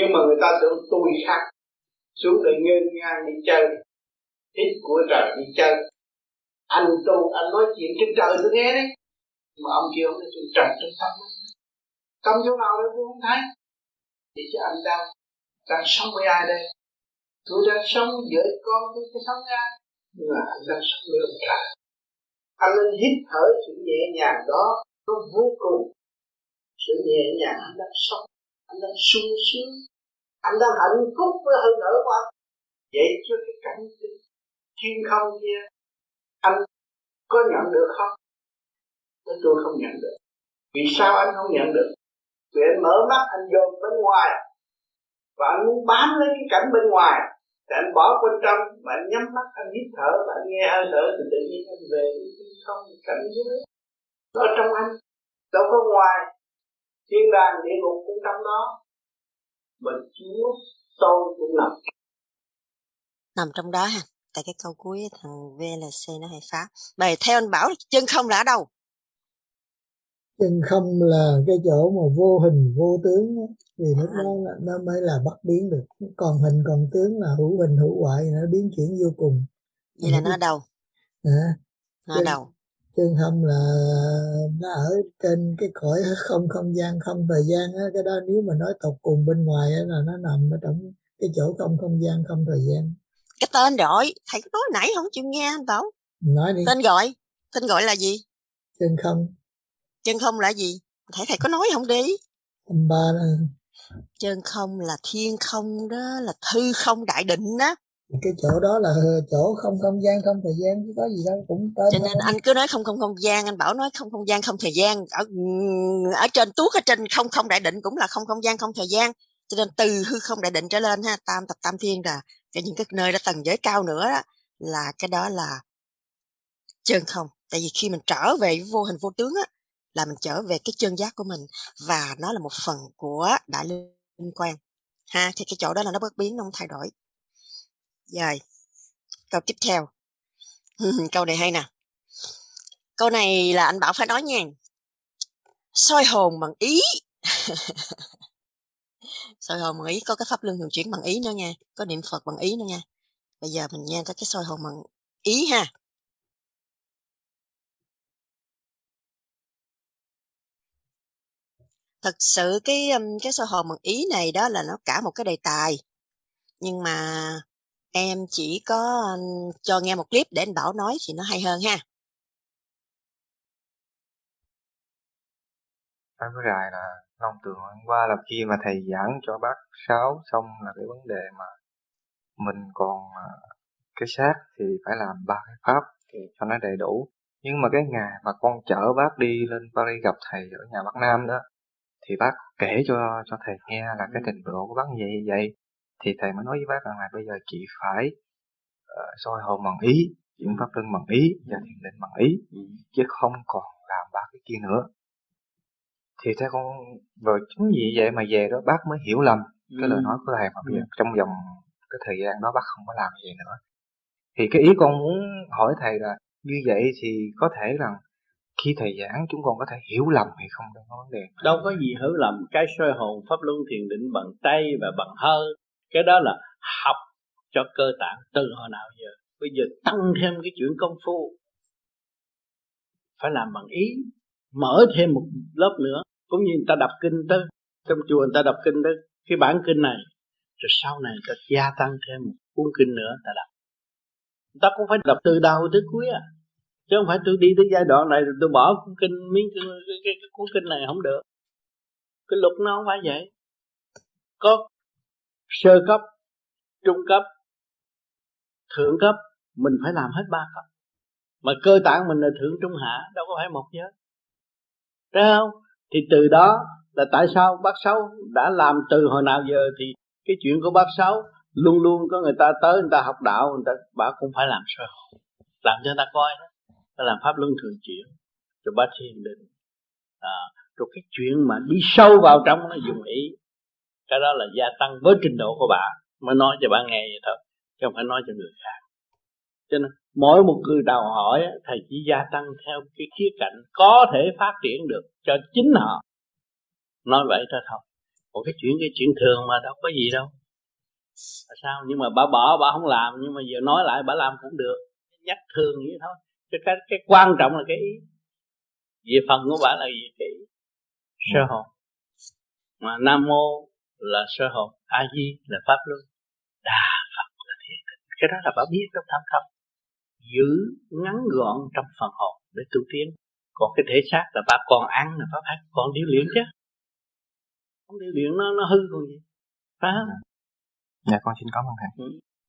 Nhưng mà người ta tưởng tôi khác, xuống đây nghênh ngang đi chơi, hít của trời đi chơi. Anh tu, anh nói chuyện trên trời tôi nghe đấy, mà ông kia ông nói chuyện trời trên tâm. Tâm chỗ nào đấy tôi không thấy. Thì chứ anh đang sống với ai đây? Tôi đang sống với vợ con tôi phải sống với ai? Nhưng mà anh đang sống với ông trời. Anh nên hít thở sự nhẹ nhàng đó, nó vô cùng. Sự nhẹ nhàng anh đang sống, anh đang sung sướng, anh đang hạnh phúc với hơi thở của anh. Vậy cho cái cảnh thiên không kia, anh có nhận được không? Tôi không nhận được. Vì sao anh không nhận được? Vì anh mở mắt anh dồn bên ngoài, và anh muốn bám lấy cái cảnh bên ngoài, thì anh bỏ bên trong, mà anh nhắm mắt anh hít thở, và anh nghe hơi thở, thì tự nhiên anh về không cảnh giới. Nó ở trong anh, đâu có ngoài. Thiên đàng địa ngục cũng trong đó. Mà Chúa tôi cũng nằm trong đó ha. Tại cái câu cuối thằng VLC nó hay phá. Bài theo anh Bảo chân không là ở đâu? Chân không là cái chỗ mà vô hình vô tướng đó. Vì lúc đó nó mới là bất biến được. Còn hình còn tướng là hữu hình hữu hoại, nó biến chuyển vô cùng. Vậy là nó ở đâu? Nó ở đâu? Chân không là nó ở trên cái cõi không không gian không thời gian á. Cái đó nếu mà nói tột cùng bên ngoài á, là nó nằm ở trong cái chỗ không không gian không thời gian. Cái tên gọi thầy có nói nãy không chịu nghe anh Bảo. Nói đi. Tên gọi là gì? Chân không. Chân không là gì? Thầy có nói không đi? Ba đó. Chân không là thiên không đó, là hư không đại định đó. Cái chỗ đó là chỗ không không gian không thời gian, chứ có gì đâu, cũng tên. Cho nên anh cứ nói không không không gian, anh Bảo nói không không gian không thời gian, ở trên tuốt ở trên không không đại định cũng là không không gian không thời gian. Cho nên từ hư không đại định trở lên ha, tam thập tam thiên là cái những cái nơi đó tầng giới cao nữa đó, là cái đó là chân không. Tại vì khi mình trở về vô hình vô tướng á, là mình trở về cái chân giác của mình, và nó là một phần của đại linh quan ha. Thì cái chỗ đó là nó bất biến, nó không thay đổi. Rồi câu tiếp theo. Câu này hay nè. Câu này là anh Bảo phải nói nha. Soi hồn bằng ý. Soi hồn bằng ý, có cái pháp luân thường chuyển bằng ý nữa nha, có niệm Phật bằng ý nữa nha. Bây giờ mình nghe tới cái soi hồn bằng ý ha. Thật sự cái soi hồn bằng ý này đó là nó cả một cái đề tài. Nhưng mà em chỉ có cho nghe một clip để anh Bảo nói thì nó hay hơn ha. Cái rài là Long Tường hôm qua là khi mà thầy giảng cho bác Sáu xong là cái vấn đề mà mình còn cái xác thì phải làm 3 cái pháp thì cho nó đầy đủ. Nhưng mà cái ngày mà con chở bác đi lên Paris gặp thầy ở nhà bác Nam đó, thì bác kể cho thầy nghe là cái trình độ của bác như vậy, thì thầy mới nói với bác rằng là bây giờ chị phải soi hồn bằng ý, chuyển pháp luân bằng ý và thiền định bằng ý, chứ không còn làm 3 cái kia nữa. Thì theo con rồi chính vì vậy mà về đó bác mới hiểu lầm cái lời nói của thầy, mà bây giờ trong vòng cái thời gian đó bác không có làm gì nữa. Thì cái ý con muốn hỏi thầy là như vậy thì có thể rằng khi thầy giảng chúng con có thể hiểu lầm hay không, đâu có vấn đề. Đâu có gì hiểu lầm. Cái soi hồn pháp luân thiền định bằng tay và bằng hơi, cái đó là học cho cơ tạng từ hồi nào giờ. Bây giờ tăng thêm cái chuyện công phu, phải làm bằng ý, mở thêm một lớp nữa. Cũng như người ta đọc kinh tới, trong chùa người ta đọc kinh tới cái bản kinh này, rồi sau này người ta gia tăng thêm một cuốn kinh nữa người ta đọc. Người ta cũng phải đọc từ đầu tới cuối à, chứ không phải tôi đi tới giai đoạn này rồi tôi bỏ cuốn kinh cái cuốn kinh này không được. Cái luật nó không phải vậy. Có sơ cấp, trung cấp, thượng cấp, mình phải làm hết 3 cấp. Mà cơ tạng mình là thượng trung hạ, đâu có phải một giới. Thấy không? Thì từ đó là tại sao bác Sáu đã làm từ hồi nào giờ, thì cái chuyện của bác Sáu luôn luôn có người ta tới, người ta học đạo, người ta bảo cũng phải làm soi hồn, làm cho người ta coi đó. Ta làm pháp luân thường chuyển, rồi bác thiền định, rồi cái chuyện mà đi sâu vào trong nó dùng ý, cái đó là gia tăng với trình độ của bạn mới nói cho bạn nghe vậy thôi, chứ không phải nói cho người khác. Cho nên mỗi một người đòi hỏi thầy chỉ gia tăng theo cái khía cạnh có thể phát triển được cho chính họ, nói vậy thôi thôi. Còn cái chuyện thường mà đâu có gì đâu. Là sao? Nhưng mà bà bỏ, bà không làm, nhưng mà giờ nói lại bà làm cũng được. Nhắc thường vậy thôi. Cái quan trọng là cái ý. Về phần của bà là gì? Cái ý. Sơ hồn. Mà Nam Mô là sơ hồn, A Di là pháp luân, Đà Phật là thiền định. Cái đó là bà biết trong tham không? Giữ ngắn gọn trong phần hồn để tu tiến. Còn cái thể xác là bà còn ăn là bà phải còn điều luyện chứ. Không điều luyện nó hư còn gì. Phải không? Dạ con xin cảm ơn thầy.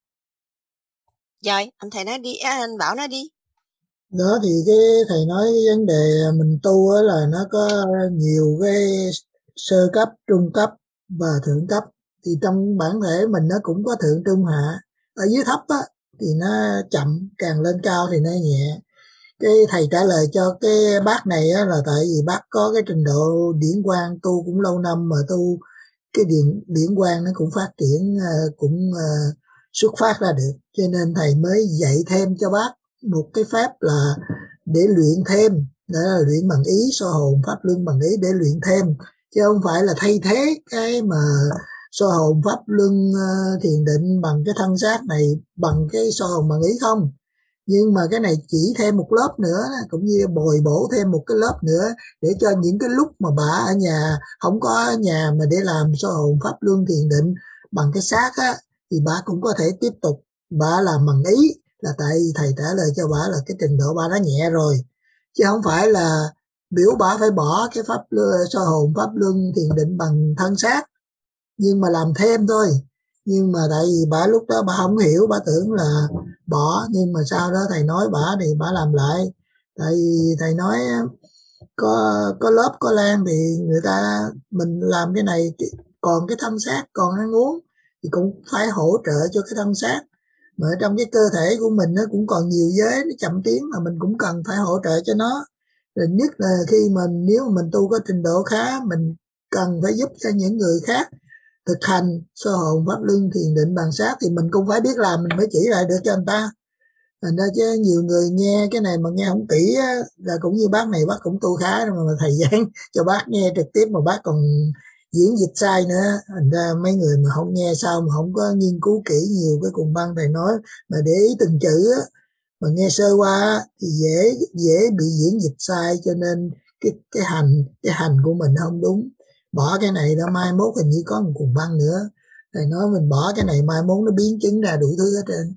Rồi anh thầy nói đi, anh Bảo nói đi. Đó thì cái thầy nói cái vấn đề mình tu là nó có nhiều cái sơ cấp, trung cấp và thượng cấp. Thì trong bản thể mình nó cũng có thượng, trung, hạ. Ở dưới thấp á thì nó chậm, càng lên cao thì nó nhẹ. Cái thầy trả lời cho cái bác này á là tại vì bác có cái trình độ điển quang, tu cũng lâu năm mà tu cái điển quang nó cũng phát triển, cũng xuất phát ra được, cho nên thầy mới dạy thêm cho bác một cái phép là để luyện thêm, đó là luyện bằng ý, soi hồn pháp luân bằng ý để luyện thêm, chứ không phải là thay thế cái mà soi hồn pháp luân thiền định bằng cái thân xác này bằng cái soi hồn bằng ý không. Nhưng mà cái này chỉ thêm một lớp nữa, cũng như bồi bổ thêm một cái lớp nữa để cho những cái lúc mà bà ở nhà không có ở nhà mà để làm soi hồn pháp luân thiền định bằng cái xác á, thì bà cũng có thể tiếp tục bà làm bằng ý, là tại thầy trả lời cho bà là cái trình độ bà đã nhẹ rồi, chứ không phải là biểu bà phải bỏ cái pháp soi hồn pháp luân thiền định bằng thân xác, nhưng mà làm thêm thôi. Nhưng mà tại vì bà lúc đó bà không hiểu, bà tưởng là bỏ, nhưng mà sau đó thầy nói bà thì bà làm lại. Tại vì thầy nói có lớp có lan thì người ta mình làm cái này, còn cái thân xác còn ăn uống thì cũng phải hỗ trợ cho cái thân xác, mà ở trong cái cơ thể của mình nó cũng còn nhiều giới nó chậm tiến mà mình cũng cần phải hỗ trợ cho nó. Rồi nhất là khi mình nếu mà mình tu có trình độ khá, mình cần phải giúp cho những người khác thực hành soi hồn pháp luân thiền định bằng xác, thì mình cũng phải biết làm mình mới chỉ lại được cho người ta. Thành ra chứ nhiều người nghe cái này mà nghe không kỹ á, là cũng như bác này, bác cũng tu khá mà thầy giảng cho bác nghe trực tiếp mà bác còn diễn dịch sai nữa. Thành ra mấy người mà không nghe sao mà không có nghiên cứu kỹ nhiều cái cùng băng thầy nói mà để ý từng chữ á, mà nghe sơ qua thì dễ bị diễn dịch sai, cho nên cái hành của mình không đúng. Bỏ cái này đó mai mốt hình như có một cùng băng nữa, thầy nói mình bỏ cái này mai mốt nó biến chứng ra đủ thứ hết trơn.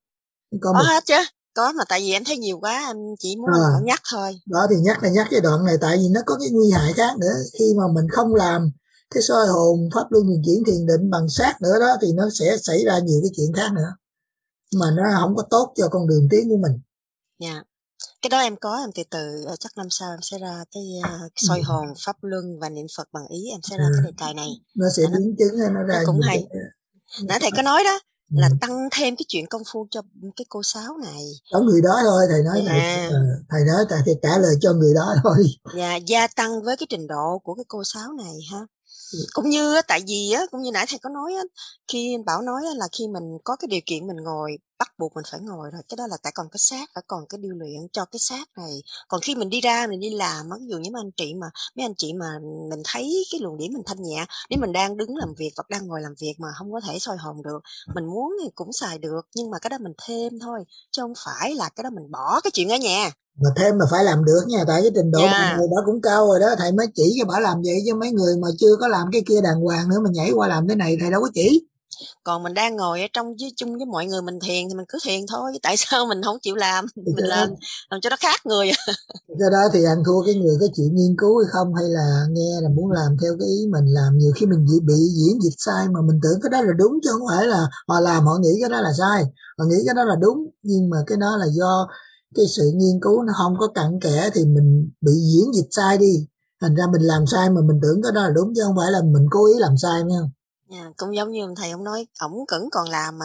Có hết chứ, có, mà tại vì em thấy nhiều quá em chỉ muốn anh Bảo nhắc thôi. Đó thì nhắc cái đoạn này tại vì nó có cái nguy hại khác nữa. Khi mà mình không làm cái soi hồn pháp luân mình chuyển thiền định bằng xác nữa đó thì nó sẽ xảy ra nhiều cái chuyện khác nữa mà nó không có tốt cho con đường tiến của mình. Dạ. Cái đó em có, em từ từ chắc năm sau em sẽ ra cái soi hồn pháp luân và niệm Phật bằng ý, em sẽ ra cái đề tài này. Nó sẽ biến chứng, nó ra cũng hay. Nãy thầy có nói đó là tăng thêm cái chuyện công phu cho cái cô Sáu này. Cho người đó thôi, thầy nói này, thầy nói thầy trả lời cho người đó thôi. Dạ, gia tăng với cái trình độ của cái cô Sáu này ha. Cũng như tại vì á, cũng như nãy thầy có nói á, khi anh Bảo nói á, là khi mình có cái điều kiện mình ngồi, bắt buộc mình phải ngồi rồi, cái đó là tại còn cái xác, phải còn cái điều luyện cho cái xác này. Còn khi mình đi ra mình đi làm á, ví dụ như mấy anh chị mà mình thấy cái luồng điển mình thanh nhẹ, nếu mình đang đứng làm việc hoặc đang ngồi làm việc mà không có thể soi hồn được, mình muốn thì cũng xài được, nhưng mà cái đó mình thêm thôi, chứ không phải là cái đó mình bỏ cái chuyện ở nhà. Mà thêm mà phải làm được nha, tại cái trình độ người đó cũng cao rồi đó, thầy mới chỉ cho bà làm vậy, chứ mấy người mà chưa có làm cái kia đàng hoàng nữa mà nhảy qua làm cái này thầy đâu có chỉ. Còn mình đang ngồi ở trong chung với mọi người mình thiền thì mình cứ thiền thôi, tại sao mình không chịu làm, mình làm cho nó khác người. Do đó thì ăn thua cái người có chịu nghiên cứu hay không, hay là nghe là muốn làm theo cái ý mình làm, nhiều khi mình bị diễn dịch sai mà mình tưởng cái đó là đúng, chứ không phải là họ làm họ nghĩ cái đó là sai, họ nghĩ cái đó là đúng, nhưng mà cái đó là do cái sự nghiên cứu nó không có cặn kẽ thì mình bị diễn dịch sai đi, thành ra mình làm sai mà mình tưởng cái đó là đúng, chứ không phải là mình cố ý làm sai nha. Cũng giống như thầy ông nói, ổng vẫn còn làm mà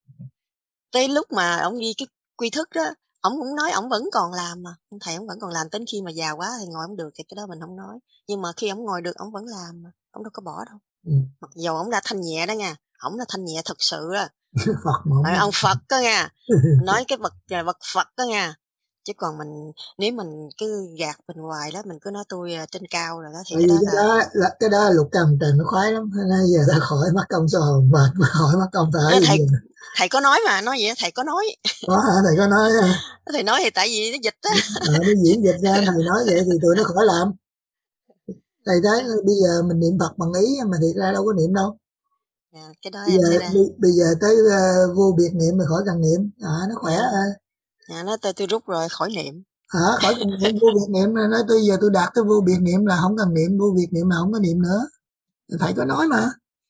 tới lúc mà ổng ghi cái quy thức đó, ổng cũng nói ổng vẫn còn làm mà, thầy ổng vẫn còn làm, đến khi mà già quá thì ngồi ổng được thì cái đó mình không nói, nhưng mà khi ổng ngồi được ổng vẫn làm mà, ổng đâu có bỏ đâu. Mặc dù ổng đã thanh nhẹ đó nha, ổng là thanh nhẹ thật sự đó. Ông Phật đó nha, nói cái vật Phật đó nha, Chứ còn nếu mình cứ gạt mình hoài đó, mình cứ nói tôi trên cao rồi đó, thì Tại vì cái đó là Lục Cầm Trần nó khoái lắm. Nên giờ ta khỏi mất công sao hồn mệt, khỏi mất công thở gì. Thầy có nói mà, nói vậy thầy có nói. Có hả? Thầy có nói hả? Thầy nói thì tại vì nó dịch á. Nó diễn dịch ra, thầy nói vậy thì tụi nó khỏi làm. Thầy thấy bây giờ mình niệm Phật bằng ý mà thiệt ra đâu có niệm đâu. Cái đó bây giờ tới vô biệt niệm mà khỏi cần niệm, nó khỏe. Nói tôi rút rồi, khỏi niệm. Khỏi cần niệm, vô biệt niệm, nói tôi giờ tôi đạt tới vô biệt niệm là không cần niệm, vô biệt niệm là không có niệm nữa. Thầy có nói mà.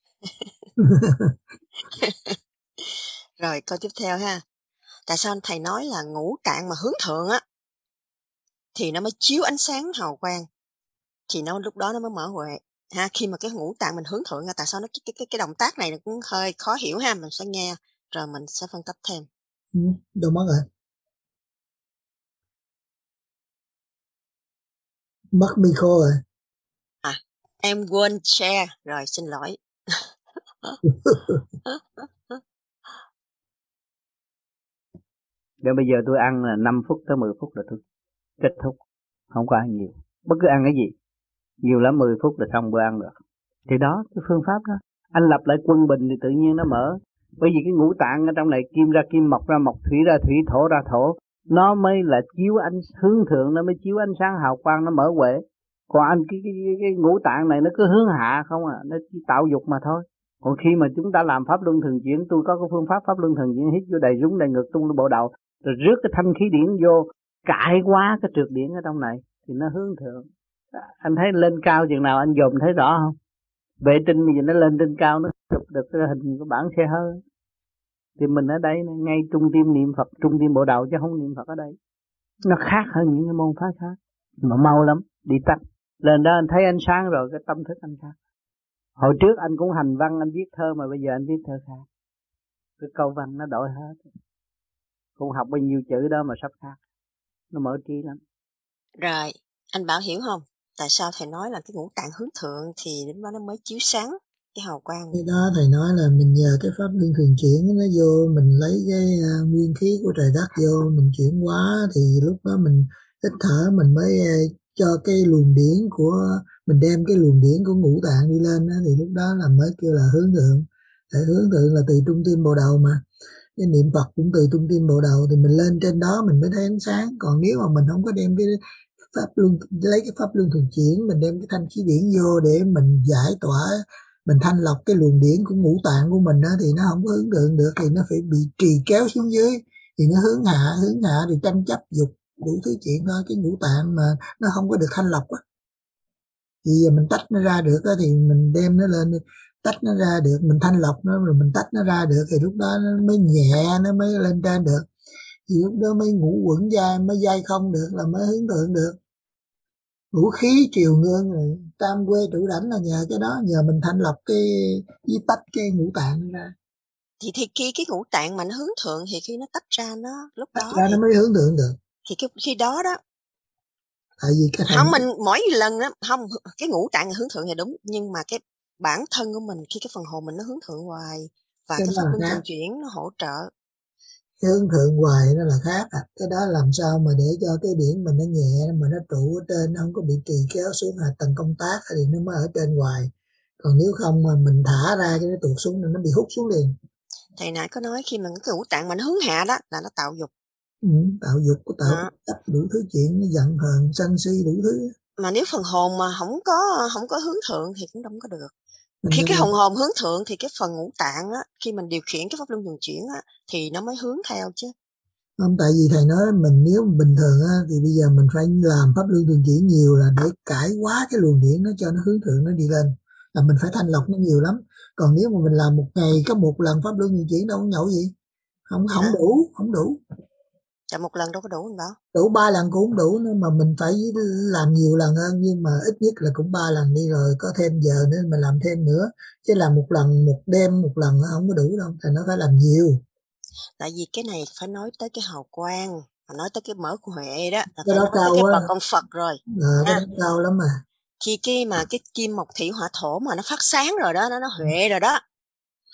Rồi câu tiếp theo ha. Tại sao thầy nói là ngũ tạng mà hướng thượng á thì nó mới chiếu ánh sáng hào quang, thì lúc đó nó mới mở huệ ha. Khi mà cái ngũ tạng mình hướng thượng, tại sao nó cái động tác này nó cũng hơi khó hiểu ha, mình sẽ nghe rồi mình sẽ phân tích thêm. Đâu mất rồi, mất micro rồi. Em quên share rồi, xin lỗi. Để bây giờ tôi ăn là 5 phút tới 10 phút là tôi kết thúc, không có ăn nhiều. Bất cứ ăn cái gì nhiều lắm 10 phút là xong bữa ăn được. Thì đó, cái phương pháp đó anh lập lại quân bình thì tự nhiên nó mở. Bởi vì cái ngũ tạng ở trong này, kim ra kim, mộc ra mộc, thủy ra thủy, thổ ra thổ, nó mới là chiếu ánh hướng thượng, nó mới chiếu ánh sáng hào quang, nó mở huệ. Còn anh cái ngũ tạng này nó cứ hướng hạ không à, nó chỉ tạo dục mà thôi. Còn khi mà chúng ta làm pháp luân thường chuyển, tôi có cái phương pháp pháp luân thường chuyển, hít vô đầy rúng đầy ngực, tung lên bộ đầu, rồi rước cái thanh khí điển vô, cải quá cái trượt điển ở trong này thì nó hướng thượng. Anh thấy lên cao chừng nào anh dòm thấy rõ không? Vệ tinh bây giờ nó lên trên cao, nó chụp được cái hình của bản xe hơi. Thì mình ở đây ngay trung tim niệm Phật, trung tim bộ đầu chứ không niệm Phật ở đây. Nó khác hơn những cái môn pháp khác, mà mau lắm, đi tắt. Lên đó anh thấy ánh sáng rồi, cái tâm thức anh khác. Hồi trước anh cũng hành văn, anh viết thơ, mà bây giờ anh viết thơ khác. Cái câu văn nó đổi hết. Cũng học bao nhiêu chữ đó mà sắp khác. Nó mở trí lắm. Rồi, anh Bảo hiểu không? Tại sao thầy nói là cái ngũ tạng hướng thượng thì đến đó nó mới chiếu sáng cái hào quang? Cái đó thầy nói là mình nhờ cái pháp luân thường chuyển nó vô, mình lấy cái nguyên khí của trời đất vô, mình chuyển hóa thì lúc đó mình hít thở mình mới cho cái luồng điển của mình, đem cái luồng điển của ngũ tạng đi lên đó, thì lúc đó là mới kêu là hướng thượng. Để hướng thượng là từ trung tim bộ đầu mà. Cái niệm Phật cũng từ trung tim bộ đầu thì mình lên trên đó mình mới thấy ánh sáng. Còn nếu mà mình không có đem cái pháp luân, lấy cái pháp luân thường chuyển, mình đem cái thanh khí điển vô để mình giải tỏa, mình thanh lọc cái luồng điển của ngũ tạng của mình đó, thì nó không có hướng thượng được, thì nó phải bị trì kéo xuống dưới, thì nó hướng hạ thì tranh chấp dục đủ thứ chuyện thôi. Cái ngũ tạng mà nó không có được thanh lọc á, thì giờ mình tách nó ra được á, thì mình đem nó lên, tách nó ra được, mình thanh lọc nó rồi mình tách nó ra được, thì lúc đó nó mới nhẹ, nó mới lên trên được. Thì lúc đó mới ngũ quẩn dai, mới dai không được, là mới hướng thượng được. Ngũ khí triều ngương rồi tam quê trụ đảnh là nhờ cái đó, nhờ mình thanh lọc cái với tách cái ngũ tạng ra. Thì khi cái ngũ tạng mà nó hướng thượng thì khi nó tách ra, nó lúc tách đó ra nó mới hướng thượng được. Thì khi đó tại vì cái không, mình mỗi lần đó không, cái ngũ tạng hướng thượng thì đúng, nhưng mà cái bản thân của mình, khi cái phần hồn mình nó hướng thượng hoài, và cái pháp luân thường chuyển nó hỗ trợ. Cái hướng thượng hoài nó là khác à. Cái đó làm sao mà để cho cái điển mình nó nhẹ, mà nó trụ ở trên, nó không có bị trì kéo xuống hạ tầng công tác, thì nó mới ở trên hoài. Còn nếu không mà mình thả ra cái nó tụt xuống, nó bị hút xuống liền. Thầy nãy có nói khi mà cái ngũ tạng mình hướng hạ đó là nó tạo dục. Tạo dục, có tạo tập đủ thứ chuyện, nó giận hờn sân si đủ thứ. Mà nếu phần hồn mà không có hướng thượng thì cũng không có được. Khi cái hồn hướng thượng thì cái phần ngũ tạng á, khi mình điều khiển cái pháp luân thường chuyển á, thì nó mới hướng theo chứ. Không, tại vì thầy nói mình nếu bình thường á, thì bây giờ mình phải làm pháp luân thường chuyển nhiều là để cải hóa cái luồng điển nó cho nó hướng thượng, nó đi lên, là mình phải thanh lọc nó nhiều lắm. Còn nếu mà mình làm một ngày có một lần pháp luân thường chuyển đâu có nhậu gì, không đủ. Dạ, một lần đâu có đủ anh Bảo. Đủ 3 lần cũng không đủ nữa, mà mình phải làm nhiều lần hơn, nhưng mà ít nhất là cũng 3 lần đi, rồi có thêm giờ nữa mình làm thêm nữa, chứ làm một lần một đêm một lần không có đủ đâu, thì nó phải làm nhiều. Tại vì cái này phải nói tới cái hào quang, mà nói tới cái mở huệ đó, là cái phải nói tới cái bậc con Phật rồi. Cái đó cao lắm mà. Khi cái kim mộc thủy hỏa thổ mà nó phát sáng rồi đó, nó huệ rồi đó,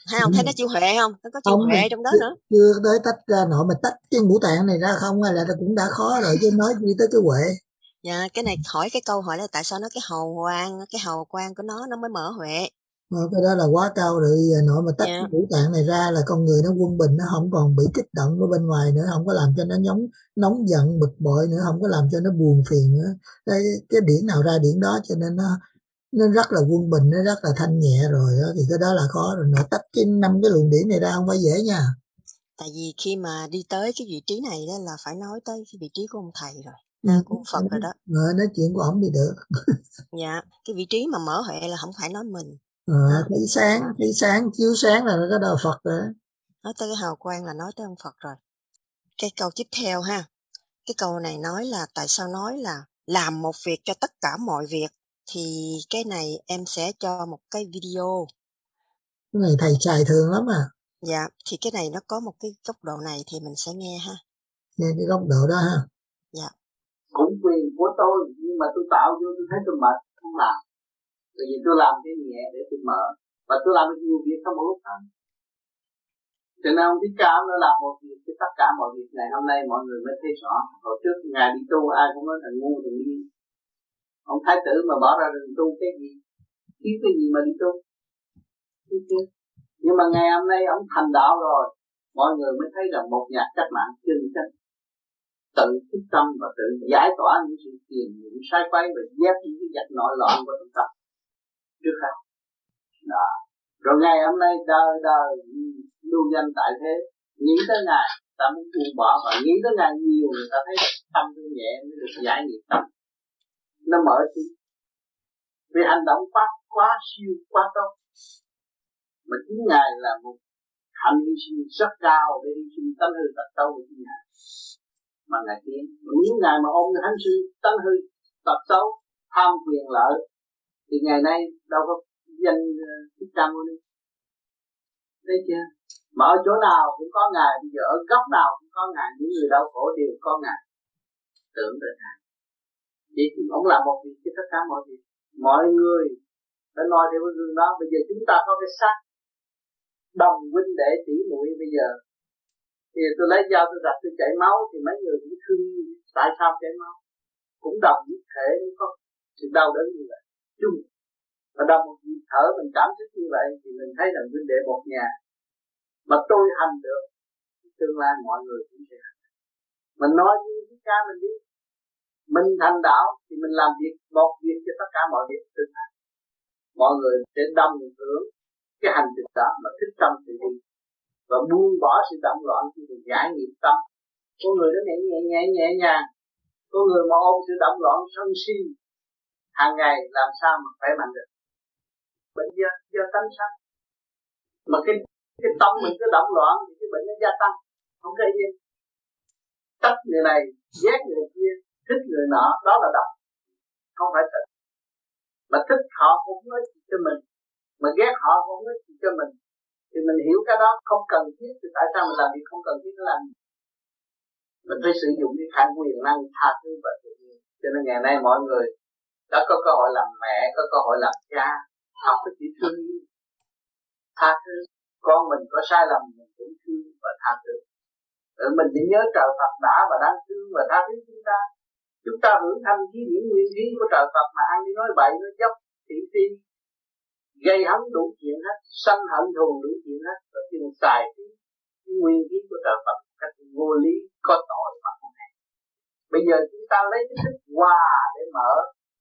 Hay không thấy nó chịu huệ không? Nó có chịu Không, huệ trong đó nữa. chưa tới tách ra nổi, mà tách cái ngũ tạng này ra không hay là cũng đã khó rồi, chứ nói đi tới cái huệ. Dạ, cái này hỏi cái câu hỏi là tại sao nó cái hầu quan của nó mới mở huệ. Cái đó là quá cao rồi, giờ nội mà tách cái ngũ tạng này ra là con người nó quân bình, nó không còn bị kích động ở bên ngoài nữa, không có làm cho nó nóng giận bực bội nữa, không có làm cho nó buồn phiền nữa. Cái điển nào ra điển đó, cho nên nó rất là quân bình, nó rất là thanh nhẹ rồi đó, thì cái đó là khó rồi. Nội tách cái 5 cái luồng điển này ra không phải dễ nha. Tại vì khi mà đi tới cái vị trí này đó là phải nói tới cái vị trí của ông thầy rồi, của ông Phật rồi đó. Nói chuyện của ổng thì được. Dạ, cái vị trí mà mở huệ là không phải nói mình. Thấy sáng, chiếu sáng là cái đó Phật rồi. Nói tới cái hào quang là nói tới ông Phật rồi. Cái câu tiếp theo ha, cái câu này nói là tại sao nói là làm một việc cho tất cả mọi việc, thì cái này em sẽ cho một cái video. Cái này thầy xài thường lắm à. Dạ, thì cái này nó có một cái góc độ này thì mình sẽ nghe ha. Nghe cái góc độ đó ha. Dạ. Cũng quyền của tôi, nhưng mà tôi tạo vô tôi thấy tôi mệt, không làm. Bởi vì tôi làm cái nhẹ để tôi mở, và tôi làm được nhiều việc trong một lúc đó. Cho nên ông Thích Ca nó làm một việc cho tất cả mọi việc này, hôm nay mọi người mới thấy rõ. Hồi trước ngài đi tu ai cũng nói là ngu thì đi. Ông Thái tử mà bỏ ra rừng tu cái gì? Kiếm cái gì mà đi tu? Nhưng mà ngày hôm nay ông thành đạo rồi, mọi người mới thấy rằng một nhà cách mạng chân chân tự thức tâm và tự giải tỏa những sự phiền những sai quay và dẹp những cái vật nội loạn của chúng ta trước hết. Đó. Rồi ngày hôm nay đời lưu danh tại thế, nghĩ tới ngài ta muốn buông bỏ, và nghĩ tới ngài nhiều người ta thấy tâm tôi nhẹ mới được giải nghiệp tâm, nó mở trí. Vì hành động quá siêu quá tốt, mà chính ngài là một hạnh hy sinh rất cao để hy sinh tánh hư tật xấu của chính ngài mà ngài tiến. Nếu ngài mà ôm cái hành sinh tánh hư tật xấu tham quyền lợi thì ngày nay đâu có danh Thích Ca Mâu Ni. Thấy chưa? Mà ở chỗ nào cũng có ngài, bây giờ ở góc nào cũng có ngài, những người đau khổ đều có ngài. Tưởng tới ngài. Vậy thì ông làm một việc cho tất cả mọi việc. Mọi người đã nói theo cái gương đó. Bây giờ chúng ta có cái xác đồng huynh đệ tỷ muội bây giờ. Thì tôi lấy dao tôi đặt tôi chảy máu thì mấy người cũng thương tại sao chảy máu. Cũng đồng nhất thể mới có sự đau đớn như vậy. Chung. Và đồng một nhịp thở mình cảm thức như vậy thì mình thấy rằng huynh đệ một nhà. Mà tôi hành được, tương lai mọi người cũng sẽ hành. Mình nói như Thích Ca mình đi. Mình thành đạo thì mình làm việc một việc cho tất cả mọi việc tương lai. Mọi người sẽ đồng hưởng cái hành trình đó mà thích tâm thì đi. Và buông bỏ sự động loạn khi mình giải nghiệp tâm. Có người đó nhẹ nhàng. Có người mà ôm sự động loạn sân si hàng ngày làm sao mà khỏe mạnh được. Bệnh do tánh sanh. Mà cái tâm mình cứ động loạn thì cái bệnh nó gia tăng, không có yên. Tất người này, ghét người kia, thích người nọ, đó là độc, không phải thật. Mà thích họ cũng không nói gì cho mình, mà ghét họ cũng không nói gì cho mình, thì mình hiểu cái đó không cần thiết. Thì tại sao mình làm việc không cần thiết nó làm? Mình phải sử dụng cái khả quyền năng tha thứ và tự nhiên. Cho nên ngày nay mọi người đã có cơ hội làm mẹ, có cơ hội làm cha, học cái chữ thương yêu, tha thứ. Con mình có sai lầm mình cũng thương và tha thứ. Mình phải nhớ trời Phật đã và đang thương và tha thứ chúng ta. Chúng ta hưởng thanh khí điển nguyên khí của trời Phật mà ăn đi nói bậy nói dốc thị phi, gây hấn đủ chuyện hết, sân hận thù đủ chuyện hết, và chừng xài cái nguyên khí của trời Phật cách vô lý có tội mà không hay. Bây giờ chúng ta lấy cái thức hòa để mở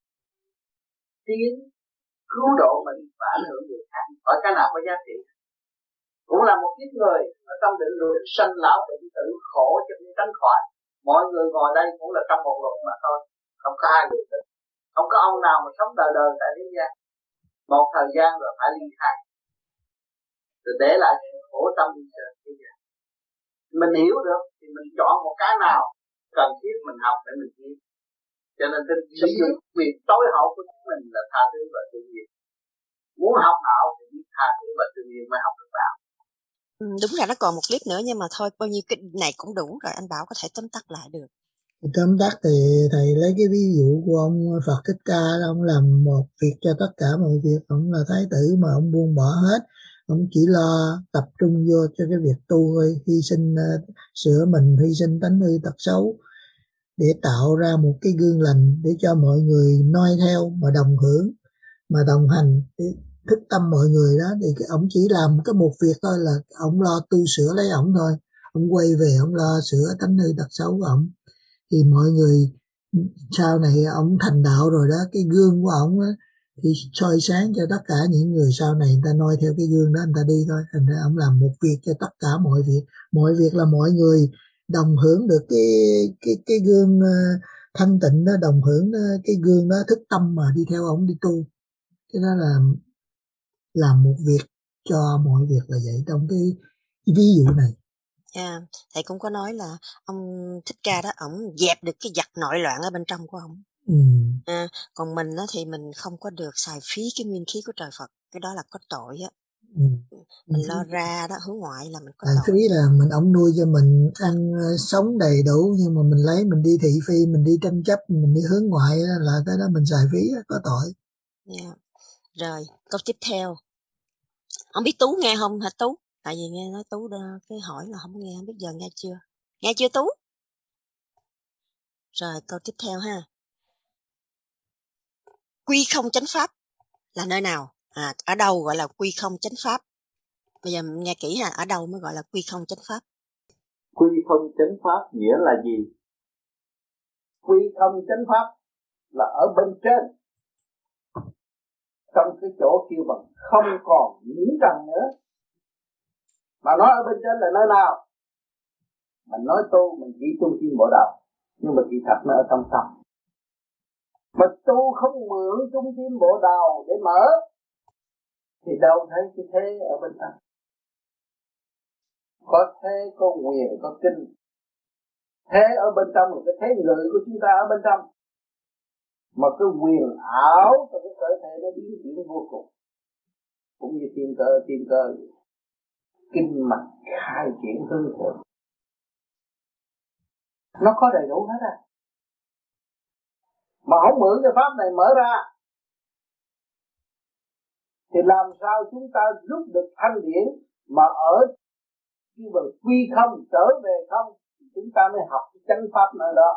tiến cứu độ mình và ảnh hưởng người khác, hỏi cái nào có giá trị. Cũng là một ít người ở trong định luật sanh lão bệnh tử khổ cho nên tránh khỏi. Mọi người ngồi đây cũng là trong một luật mà thôi, không có hai luật định. Không có ông nào mà sống đời đời tại thế gian. Một thời gian rồi phải ly khai, rồi để lại khổ tâm đi sợ thế gian. Mình hiểu được thì mình chọn một cái nào cần thiết mình học để mình hiểu. Cho nên cái sử dụng quyền tối hậu của chúng mình là tha thứ và tự nhiên. Muốn học đạo thì biết tha thứ và tự nhiên mới học được đạo. Đúng là nó còn một clip nữa, nhưng mà thôi bao nhiêu cái này cũng đủ rồi, anh Bảo có thể tóm tắt lại được. Tóm tắt thì thầy lấy cái ví dụ của ông Phật Thích Ca, ông làm một việc cho tất cả mọi việc, ông là thái tử mà ông buông bỏ hết, ông chỉ lo tập trung vô cho cái việc tu thôi, hy sinh sửa mình, hy sinh tánh hư tật xấu để tạo ra một cái gương lành để cho mọi người noi theo mà đồng hưởng, mà đồng hành để thức tâm mọi người đó. Thì cái ông chỉ làm cái một việc thôi là ông lo tu sửa lấy ổng thôi. Ông quay về ông lo sửa tánh hư tật xấu của ổng, thì mọi người sau này ông thành đạo rồi đó, cái gương của ổng thì soi sáng cho tất cả những người sau này, người ta noi theo cái gương đó người ta đi thôi. Thành ra ông làm một việc cho tất cả mọi việc là mọi người đồng hưởng được cái gương thanh tịnh đó, đồng hưởng cái gương đó, thức tâm mà đi theo ông đi tu. Cái đó là làm một việc cho mọi việc là vậy trong cái ví dụ này. Thầy cũng có nói là ông Thích Ca đó, ổng dẹp được cái giặc nội loạn ở bên trong của ổng. Còn mình đó thì mình không có được xài phí cái nguyên khí của trời Phật, cái đó là có tội á. Mình lo ra đó hướng ngoại là mình có tội. Phí là ổng nuôi cho mình ăn sống đầy đủ, nhưng mà mình lấy mình đi thị phi, mình đi tranh chấp, mình đi hướng ngoại là cái đó mình xài phí, có tội. Rồi câu tiếp theo, ông biết Tú nghe không hả Tú? Tại vì nghe nói Tú đó, cái hỏi là không nghe, không biết giờ nghe chưa? Nghe chưa Tú? Rồi câu tiếp theo ha. Quy không chánh pháp là nơi nào? Ở đâu gọi là quy không chánh pháp? Bây giờ mình nghe kỹ ha, ở đâu mới gọi là quy không chánh pháp? Quy không chánh pháp nghĩa là gì? Quy không chánh pháp là ở bên trên, trong cái chỗ kêu bằng không còn nhiễm trần nữa. Mà nói ở bên trên là nơi nào? Mình nói tu, mình chỉ tu thiên bộ đạo, nhưng mà kỳ thật nó ở trong tâm. Mà tu không mượn trung tim bộ đầu để mở thì đâu thấy cái thế ở bên trong. Có thế, có quyền, có kinh. Thế ở bên trong là cái thế ngự của chúng ta ở bên trong. Mà cái quyền ảo trong cái cơ thể nó biến chuyển vô cùng. Cũng như tiên cơ kinh mạch khai triển hương thượng. Nó có đầy đủ hết á. Mà không mượn cái pháp này mở ra thì làm sao chúng ta rút được thanh điển mà ở cái bờ quy không trở về không, thì chúng ta mới học cái chánh pháp nơi đó.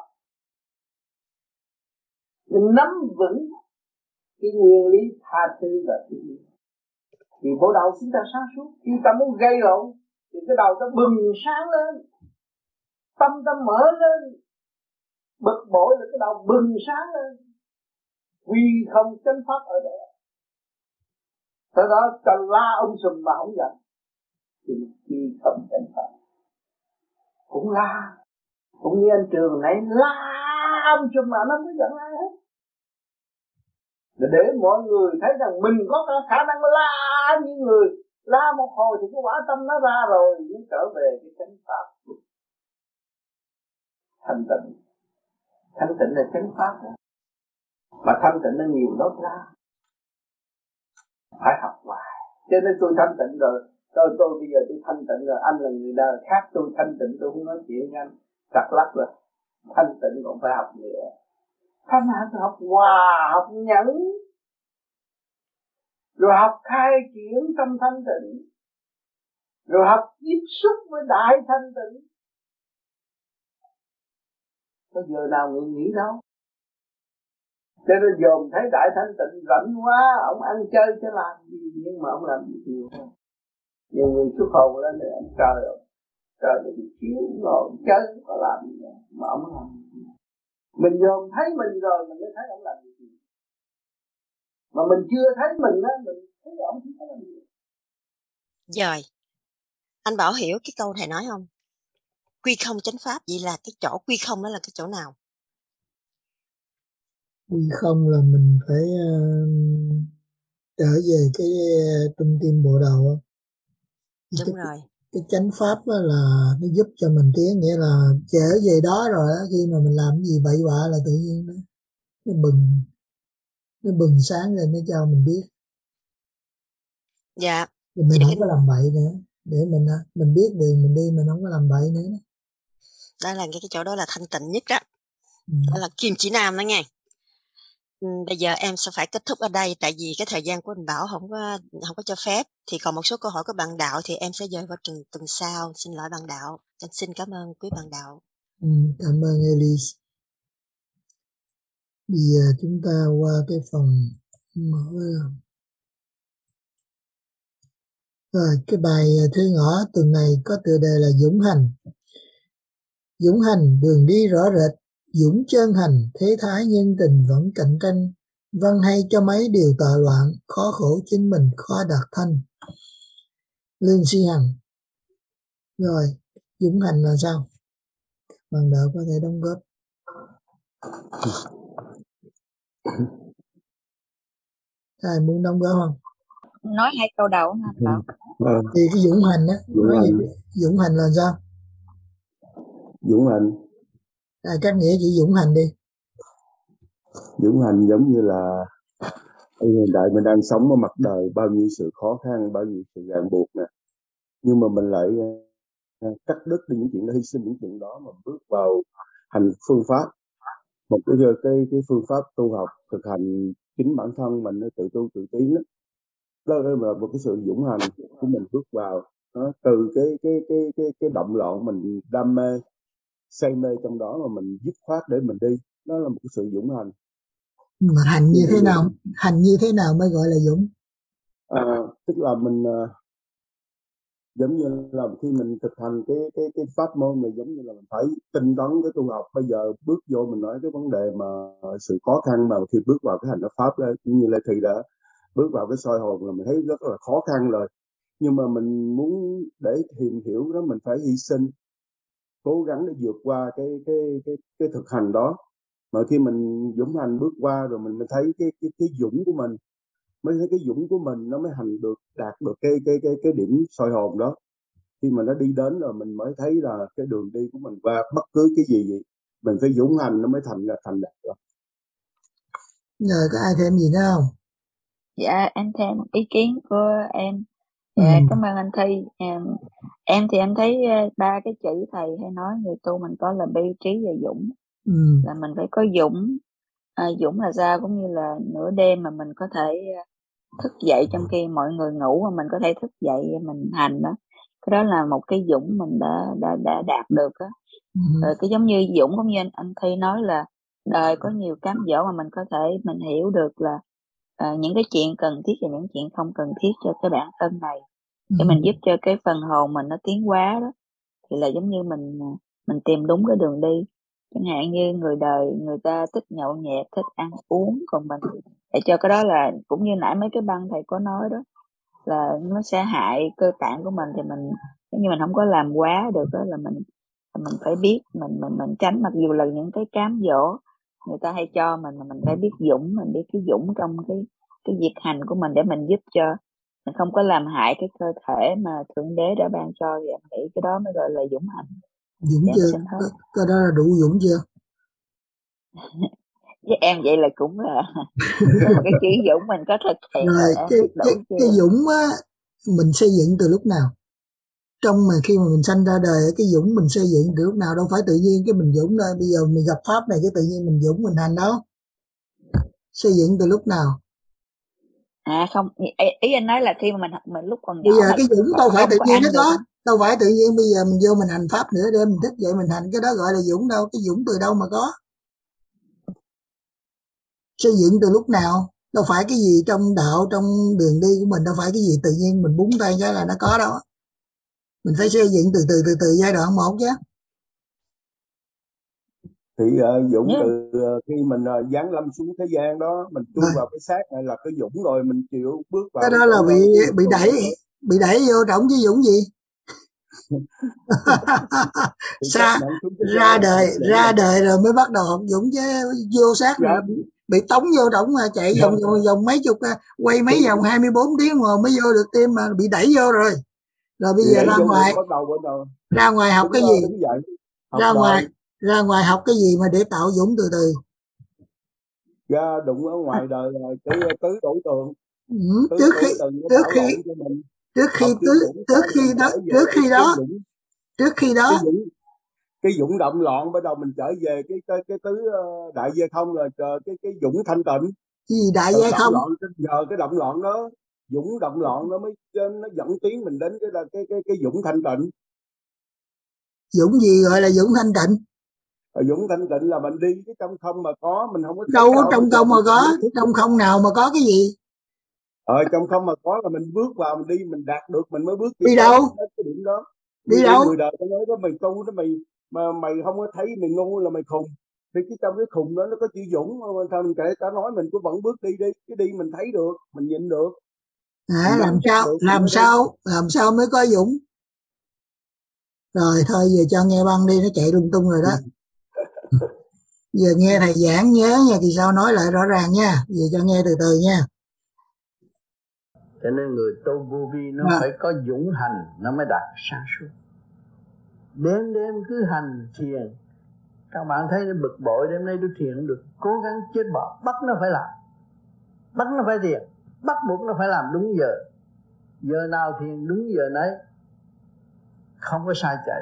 Mình nắm vững cái nguyên lý tha thứ và thương yêu. Vì bộ đầu chúng ta sáng suốt, khi ta muốn gây lộn thì cái đầu ta bừng sáng lên, tâm ta mở lên, bực bội là cái đầu bừng sáng lên. Quy không chánh pháp ở đây. Sau đó ta la sùm mà không giận thì quy không chánh pháp. Cũng la, cũng như anh Trường này la sùm mà nó không có giận ai hết. Để mọi người thấy rằng mình có khả năng la như người, la một hồi thì cái quả tâm nó ra rồi, nó trở về cái chánh pháp. Thanh tịnh, thanh tịnh là chánh pháp đó. Mà thanh tịnh nó nhiều lớp la, phải học hoài. Cho nên tôi thanh tịnh rồi, tôi bây giờ tôi thanh tịnh rồi, anh là người đời khác, tôi thanh tịnh tôi không nói chuyện với anh, trật lắc rồi. Thanh tịnh cũng phải học nữa. Thanh hạnh học hòa, học nhẫn, rồi học khai triển trong thanh tịnh, rồi học tiếp xúc với đại thanh tịnh. Có giờ nào người nghĩ đâu. Cho nên dòm thấy đại thanh tịnh rảnh quá, ông ăn chơi chứ làm gì, nhưng mà ông làm gì nhiều hơn. Nhiều người xuất hồn lên để ông trời để bị chiếu ngồi chơi không có làm gì nữa, mà ông làm gì. Mình dòm thấy mình rồi mình mới thấy ông làm gì. Mà mình chưa thấy mình á, mình thấy ông không có làm gì. Rồi, anh Bảo hiểu cái câu thầy nói không? Quy không chánh pháp, vậy là cái chỗ quy không đó là cái chỗ nào? Quy không là mình phải trở về cái trung tim bộ đầu. Đúng rồi. Cái chánh pháp đó là nó giúp cho mình tiến, nghĩa là trở về đó rồi á, khi mà mình làm cái gì bậy bạ là tự nhiên nó bừng sáng lên, nó cho mình biết. Dạ. Thì mình không có làm bậy nữa, để mình biết đường mình đi, mình không có làm bậy nữa. Đó là cái chỗ đó là thanh tịnh nhất đó. Đó là kim chỉ nam đó nghe. bây giờ em sẽ phải kết thúc ở đây, tại vì cái thời gian của anh Bảo không có cho phép. Thì còn một số câu hỏi của bạn Đạo thì em sẽ dời vào tuần sau. Xin lỗi bạn Đạo. Em xin cảm ơn quý bạn Đạo. Cảm ơn Elise. Bây giờ chúng ta qua cái phần mở. Rồi, cái bài thư ngõ tuần này có tựa đề là Dũng Hành. Dũng hành, đường đi rõ rệt, dũng chân hành, thế thái nhân tình vẫn cạnh tranh. Văn hay cho mấy điều tà loạn, khó khổ chính mình khó đạt thanh. Lương Si Hằng. Rồi, dũng hành là sao? Bạn Đạo có thể đóng góp. Ai muốn đóng góp không? Nói 2 câu đầu hả Bảo? Thì cái dũng hành á, dũng hành là sao? Dũng hành. Các nghĩa chỉ dũng hành đi. Dũng hành giống như là hiện đại mình đang sống ở mặt đời, bao nhiêu sự khó khăn, bao nhiêu sự ràng buộc nè, nhưng mà mình lại cắt đứt đi những chuyện đó, hy sinh những chuyện đó mà bước vào hành phương pháp, một cái phương pháp tu học thực hành chính bản thân mình, tự tu tự tiến đó là một cái sự dũng hành của mình bước vào đó, từ cái động loạn mình đam mê say mê trong đó mà mình dứt khoát để mình đi, đó là một cái sự dũng hành. Mà hành như thế nào? Hành như thế nào mới gọi là dũng? Tức là mình giống như là khi mình thực hành cái pháp môn này, giống như là mình phải tinh tấn cái tu học. Bây giờ bước vô mình nói cái vấn đề mà sự khó khăn mà khi bước vào cái hành pháp đó, cũng như Lê Thị đã bước vào cái soi hồn là mình thấy rất là khó khăn rồi, nhưng mà mình muốn để tìm hiểu đó mình phải hy sinh, cố gắng để vượt qua cái thực hành đó. Mà khi mình dũng hành bước qua rồi mình thấy cái dũng của mình, mới thấy cái dũng của mình nó mới hành được, đạt được cái điểm soi hồn đó. Khi mà nó đi đến rồi mình mới thấy là cái đường đi của mình qua bất cứ cái gì vậy mình phải dũng hành nó mới thành đạt được. Rồi có ai thêm gì nữa không? Dạ em thêm ý kiến của em. Dạ cảm ơn anh Thi. Em thì em thấy 3 cái chữ thầy hay nói người tu mình có là bi, trí và dũng. Là mình phải có dũng. Dũng là sao? Cũng như là nửa đêm mà mình có thể thức dậy trong khi mọi người ngủ, mà mình có thể thức dậy mình hành đó. Cái đó là một cái dũng mình đã đạt được á. Rồi cái giống như dũng cũng như anh Thi nói là đời có nhiều cám dỗ mà mình có thể mình hiểu được là những cái chuyện cần thiết và những chuyện không cần thiết cho cái bản thân này, để mình giúp cho cái phần hồn mình nó tiến hóa đó. Thì là giống như mình tìm đúng cái đường đi. Chẳng hạn như người đời người ta thích nhậu nhẹt, thích ăn uống, còn mình để cho cái đó là cũng như nãy mấy cái băng thầy có nói đó, là nó sẽ hại cơ tạng của mình. Thì mình nếu như mình không có làm quá được đó, là mình phải biết mình tránh, mặc dù là những cái cám dỗ người ta hay cho mình, mà mình phải biết dũng, mình biết cái dũng trong cái việc hành của mình, để mình giúp cho mình không có làm hại cái cơ thể mà Thượng Đế đã ban cho. Thì em nghĩ cái đó mới gọi là dũng hành. Dũng chưa? Cái đó là đủ dũng chưa? Với em vậy là cũng là một cái chữ dũng mình có thực hiện rồi. Cái dũng á mình xây dựng từ lúc nào? Trong mà khi mà mình sanh ra đời, cái dũng mình xây dựng từ lúc nào? Đâu phải tự nhiên cái mình dũng đâu. Bây giờ mình gặp pháp này cái tự nhiên mình dũng mình hành đâu. Xây dựng từ lúc nào? Không, ý anh nói là khi mà mình lúc còn nhỏ. Bây giờ cái dũng đâu phải tự nhiên nó có. Đâu phải tự nhiên bây giờ mình vô mình hành pháp nữa, đêm mình thức dậy mình hành, cái đó gọi là dũng đâu. Cái dũng từ đâu mà có? Xây dựng từ lúc nào? Đâu phải cái gì trong đạo, trong đường đi của mình, đâu phải cái gì tự nhiên mình búng tay cái là nó có đâu. Mình phải xây dựng từ giai đoạn 1 chứ. Thì dũng từ khi mình giáng lâm xuống thế gian đó, mình chui vào cái xác này là cái dũng rồi, mình chịu bước vào. Cái đó là bị đẩy vô trọng chứ dũng gì. ra đời rồi mới bắt đầu học dũng chứ, vô xác rồi bị tống vô trọng mà chạy vòng mấy chục, quay mấy vòng 24 tiếng mà mới vô được tim, mà bị đẩy vô rồi. Rồi bây giờ ra ngoài học cái gì? Ra ngoài học cái gì mà để tạo dũng từ từ? Ra đụng ở ngoài đời rồi tứ đổi tường. Trước khi đó cái dũng động loạn, bắt đầu mình trở về cái tứ đại gia không, là cái dũng thanh tịnh. Gì đại gia không? Nhờ cái động loạn đó, dũng động loạn nó mới nó dẫn tiến mình đến cái dũng thanh tịnh. Dũng gì gọi là dũng thanh tịnh? Dũng thanh tịnh là mình đi cái trong không mà có, mình không có đâu có trong không mà có, trong không nào mà có cái gì? Trong không mà có là mình bước vào, mình đi, mình đạt được mình mới bước đi đâu? Cái điểm đó. Đi đâu? Người đời ta nói đó, mày tu đó, mày không có thấy mày ngu là mày khùng. Thì cái trong cái khùng đó nó có chữ dũng, thôi mình kể cả nói mình cứ vẫn bước đi, cái đi mình thấy được, mình nhìn được. Làm sao mới có dũng? Rồi thôi giờ cho nghe băng đi, nó chạy lung tung rồi đó. Giờ nghe thầy giảng nhớ nha, thì sao nói lại rõ ràng nha. Giờ cho nghe từ từ nha. Cho nên người tu vô vi nó phải có dũng hành nó mới đạt sáng suốt. Đêm cứ hành thiền. Các bạn thấy nó bực bội, đêm nay tôi thiền không được, cố gắng chết bỏ, bắt nó phải làm, bắt nó phải thiền, bắt buộc nó phải làm đúng giờ. Giờ nào thiền đúng giờ nấy, không có sai chạy.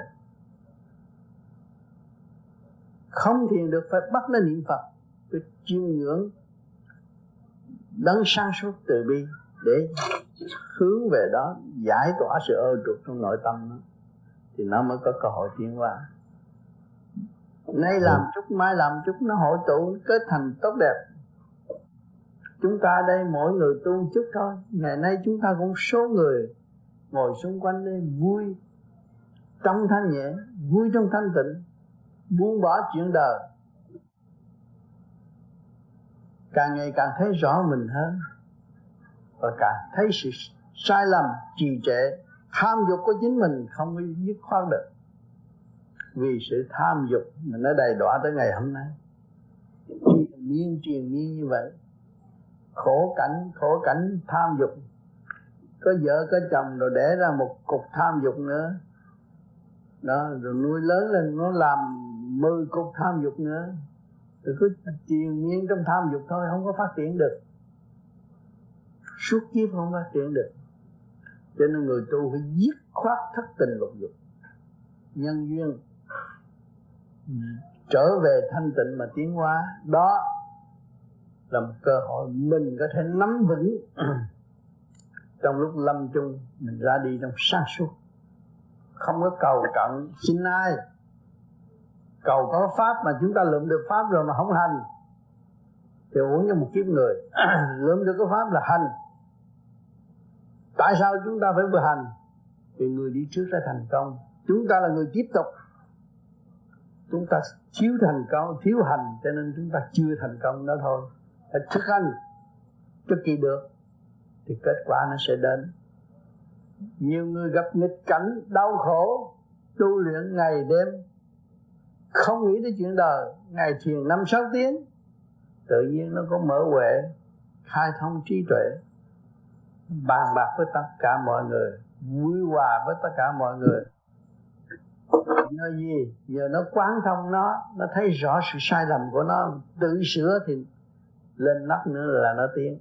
Không thiền được phải bắt nó niệm Phật, phải chiêm ngưỡng đấng sáng suốt từ bi để hướng về đó, giải tỏa sự ô trục trong nội tâm nó, thì nó mới có cơ hội tiến hóa. Nay làm chút, mai làm chút, nó hội tụ kết thành tốt đẹp. Chúng ta đây mỗi người tu chút thôi. Ngày nay chúng ta cũng số người ngồi xung quanh đây vui trong thanh nhẹ, vui trong thanh tịnh, buông bỏ chuyện đời, càng ngày càng thấy rõ mình hơn, và càng thấy sự sai lầm, trì trệ, tham dục của chính mình không có dứt khoát được. Vì sự tham dục mà nó đầy đọa tới ngày hôm nay, triền miên như vậy. Khổ cảnh tham dục. Có vợ có chồng rồi đẻ ra một cục tham dục nữa đó, rồi nuôi lớn lên nó làm 10 cục tham dục nữa, rồi cứ triền miên trong tham dục thôi, không có phát triển được, suốt kiếp không phát triển được. Cho nên người tu phải dứt khoát thất tình lục dục, nhân duyên trở về thanh tịnh mà tiến hóa. Đó là một cơ hội mình có thể nắm vững trong lúc lâm chung, mình ra đi trong sáng suốt, không có cầu cận xin ai. Cầu có pháp mà chúng ta lượm được pháp rồi mà không hành thì uổng như một kiếp người. Lượm được cái pháp là hành. Tại sao chúng ta phải vừa hành? Vì người đi trước đã thành công, chúng ta là người tiếp tục. Chúng ta thiếu thành công, thiếu hành, cho nên chúng ta chưa thành công đó thôi. Phải thực hành cho kỳ được thì kết quả nó sẽ đến. Nhiều người gặp nghịch cảnh đau khổ, tu luyện ngày đêm, không nghĩ đến chuyện đời, ngày thiền 5-6 tiếng, tự nhiên nó có mở huệ, khai thông trí tuệ, bàn bạc với tất cả mọi người, vui hòa với tất cả mọi người. Nhờ gì? Nhờ nó quán thông nó thấy rõ sự sai lầm của nó, tự sửa thì lên nắp nữa là nó tiến.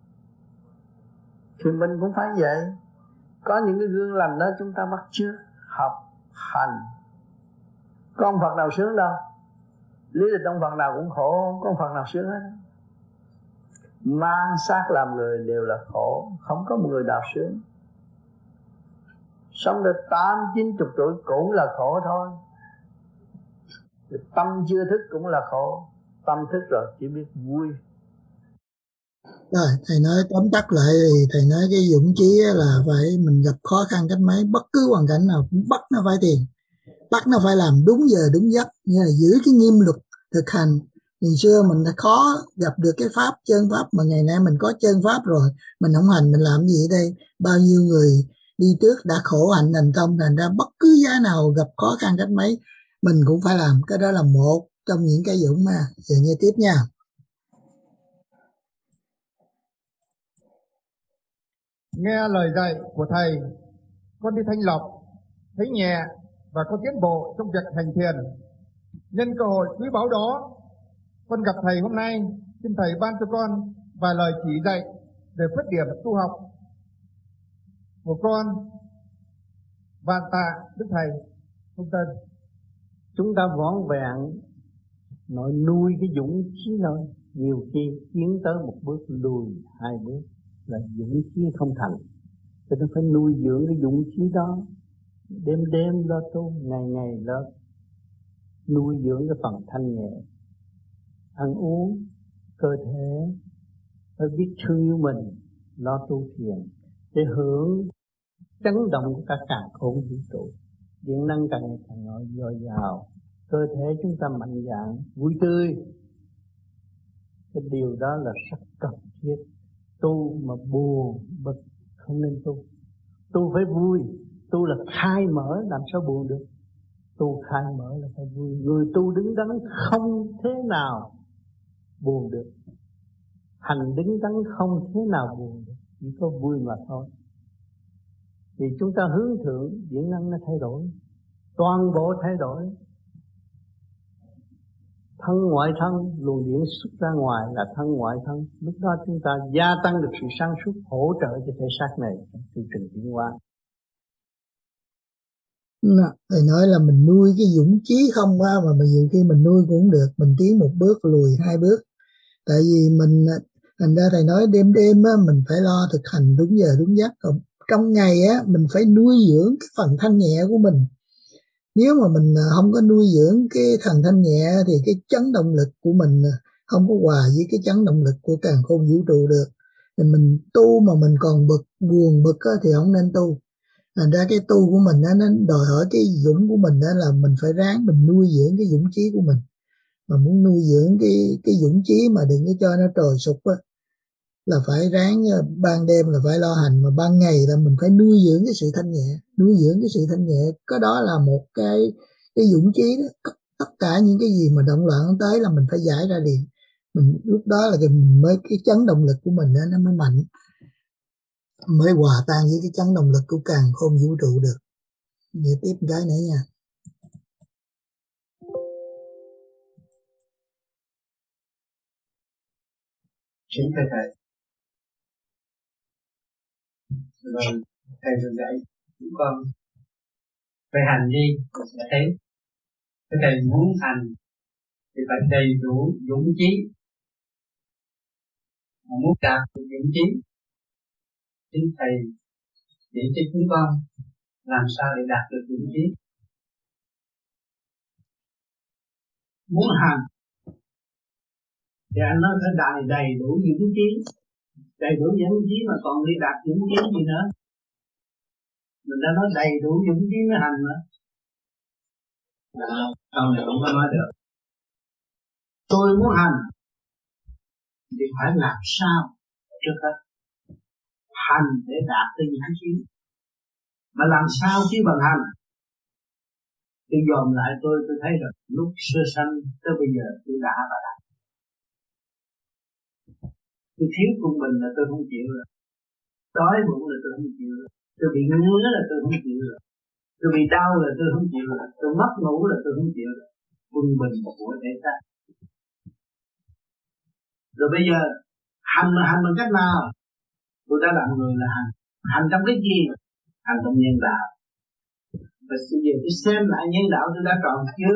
Thì mình cũng phải vậy. Có những cái gương lành đó chúng ta bắt chước, học, hành. Có ông Phật nào sướng đâu. Lý lịch ông Phật nào cũng khổ, không có ông Phật nào sướng hết. Mang xác làm người đều là khổ, không có một người nào sướng. Sống được 80-90 tuổi cũng là khổ thôi. Tâm chưa thức cũng là khổ, tâm thức rồi chỉ biết vui. Rồi thầy nói tóm tắt lại thì thầy nói cái dũng chí là phải mình gặp khó khăn cách mấy, bất cứ hoàn cảnh nào cũng bắt nó phải thiền, bắt nó phải làm đúng giờ đúng giấc, nghĩa là giữ cái nghiêm luật thực hành. Ngày xưa mình đã khó gặp được cái pháp, chân pháp, mà ngày nay mình có chân pháp rồi, mình không hành mình làm gì ở đây? Bao nhiêu người đi trước đã khổ hạnh thành công, thành ra bất cứ giá nào gặp khó khăn cách mấy mình cũng phải làm. Cái đó là một trong những cái dũng mà. Giờ nghe tiếp nha. Nghe lời dạy của thầy, con đi thanh lọc, thấy nhẹ và có tiến bộ trong việc hành thiền. Nhân cơ hội quý báu đó, con gặp thầy hôm nay, xin thầy ban cho con vài lời chỉ dạy về khuyết điểm tu học của con. Vạn tạ Đức Thầy. Thông Tân. Chúng ta vỏn vẹn nói nuôi cái dũng khí thôi, nhiều khi tiến tới một bước lùi 2 bước là dũng khí không thành. Cho nên phải nuôi dưỡng cái dũng khí đó, đêm đêm lo tu, ngày ngày lo nuôi dưỡng cái phần thanh nhẹ, ăn uống, cơ thể, phải biết thương yêu mình, lo tu thiền để hưởng chấn động của cả càn khôn vũ trụ. Điện năng càng ngày càng dồi dào, cơ thể chúng ta mạnh dạn, vui tươi. Cái điều đó là rất cần thiết. Tu mà buồn bực không nên tu. Tu phải vui, tu là khai mở, làm sao buồn được. Tu khai mở là phải vui. Người tu đứng đắn không thế nào buồn được. Hành đứng đắn không thế nào buồn được, chỉ có vui mà thôi. Vì chúng ta hướng thượng, điện năng nó thay đổi, toàn bộ thay đổi. Thân ngoại thân, luồng điện xuất ra ngoài là thân ngoại thân. Lúc đó chúng ta gia tăng được sự sáng suốt, hỗ trợ cho thể xác này trong chương trình tiến hóa. Thầy nói là mình nuôi cái dũng chí không á, mà nhiều khi mình nuôi cũng không được, mình tiến 1 bước lùi 2 bước. Tại vì mình, thành ra thầy nói đêm đêm á, mình phải lo thực hành đúng giờ đúng giấc. Còn trong ngày á, mình phải nuôi dưỡng cái phần thanh nhẹ của mình. Nếu mà mình không có nuôi dưỡng cái thần thanh nhẹ thì cái chấn động lực của mình không có hòa với cái chấn động lực của càn khôn vũ trụ được. Thì mình tu mà mình còn bực, buồn bực thì không nên tu. Thành ra cái tu của mình nó đòi hỏi cái dũng của mình đó là mình phải ráng mình nuôi dưỡng cái dũng chí của mình. Mà muốn nuôi dưỡng cái dũng chí mà đừng có cho nó trồi sụp á, là phải ráng ban đêm là phải lo hành, mà ban ngày là mình phải nuôi dưỡng cái sự thanh nhẹ, nuôi dưỡng cái sự thanh nhẹ. Cái đó là một cái dũng chí đó. Tất cả những cái gì mà động loạn tới là mình phải giải ra liền. Mình lúc đó là cái chấn động lực của mình đó, nó mới mạnh, mới hòa tan với cái chấn động lực của càn khôn vũ trụ được. Nghe tiếp cái nữa nha. Chính thầy rồi thầy rồi dạy chúng con phải hành đi, mình sẽ thấy cái thầy muốn hành thì phải đầy đủ dũng chí, mà muốn đạt được dũng chí chính thầy chỉ cho chúng con làm sao để đạt được dũng chí. Muốn hành thì anh nói phải đầy đủ dũng chí, đầy đủ dũng chí mà còn đi đạt dũng chí gì nữa. Mình đã nói đầy đủ dũng chí mới hành nữa. Câu này không có nói được. Tôi muốn hành thì phải làm sao trước hết hành để đạt tới dũng chí. Mà làm sao chứ bằng hành? Tôi dòm lại tôi thấy rằng lúc sơ sanh tới bây giờ tôi đã và đạt. Tôi thiếu quân bình là tôi không chịu rồi, đói bụng là tôi không chịu rồi, tôi bị ngứa là tôi không chịu rồi, tôi bị đau là tôi không chịu rồi, tôi mất ngủ là tôi không chịu rồi. Quân bình của thể xác. Rồi bây giờ hành bằng cách nào? Tôi đã làm người là hành trong cái gì? Hành trong nhân đạo. Và bây giờ tôi xem lại nhân đạo tôi đã tròn chưa?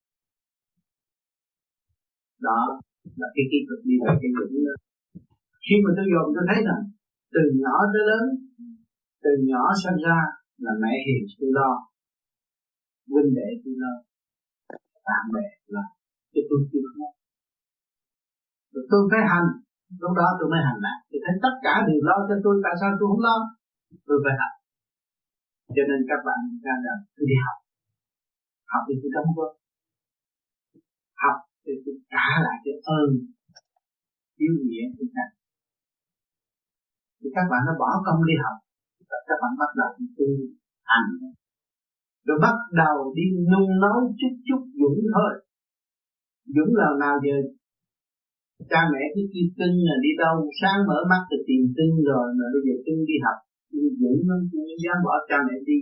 Đó là cái kỹ thuật đi về cái dũng đó. Khi mà tôi dòm tôi thấy rằng từ nhỏ tới lớn, từ nhỏ sinh ra là mẹ hiền tôi lo, huynh đệ tôi lo, bạn bè lo, chứ tôi chưa có. Rồi tôi phải hành, lúc đó tôi mới hành lại. Tôi thấy tất cả đều lo cho tôi, tại sao tôi không lo? Tôi phải hành. Cho nên các bạn ra rằng tôi đi học, học thì tôi đóng góp, học thì tôi trả lại cái ơn yêu nghĩa của các. Thì các bạn nó bỏ công đi học, và các bạn bắt đầu tu hành, rồi bắt đầu đi nung nấu chút dũng thôi. Dũng là nào giờ cha mẹ cứ kêu cưng là đi đâu, sáng mở mắt thì tìm cưng rồi, mà bây giờ cưng đi học, dũng nó cũng dám bỏ cha mẹ đi.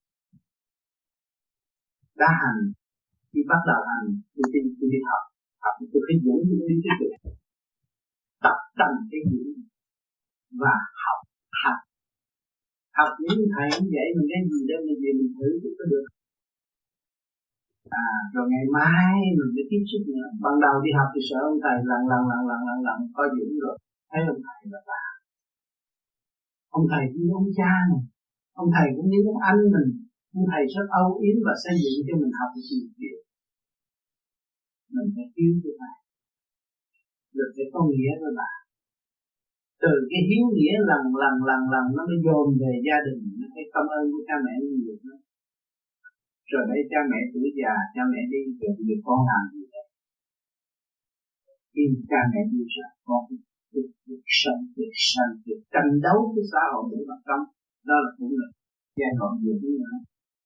Đã hành, khi bắt đầu hành, tôi đi học thì tôi phải dũng đi cái chuyện tập tành cái dũng và học hành. Học những thầy cũng vậy, mình cái gì đó mình về mình thử cũng có được. Rồi ngày mai mình mới tiếp xúc nữa. Ban đầu đi học thì sợ ông thầy lần có dũng rồi thấy ông thầy là bà, ông thầy cũng như ông cha này, ông thầy cũng như ông anh mình, ông thầy rất âu yếm và xây dựng cho mình học nhiều điều. Mình phải yêu cho thầy, rồi phải có nghĩa với bà. Từ cái hiếu nghĩa lần nó mới dồn về gia đình, nó thấy cảm ơn của cha mẹ nhiều nữa. Rồi đây cha mẹ tuổi già, cha mẹ đi rồi việc con làm gì vậy? Khi cha mẹ đi ra con việc sân, việc tranh đấu với xã hội để mà trong đó là cũng là giai đoạn nhiều nữa.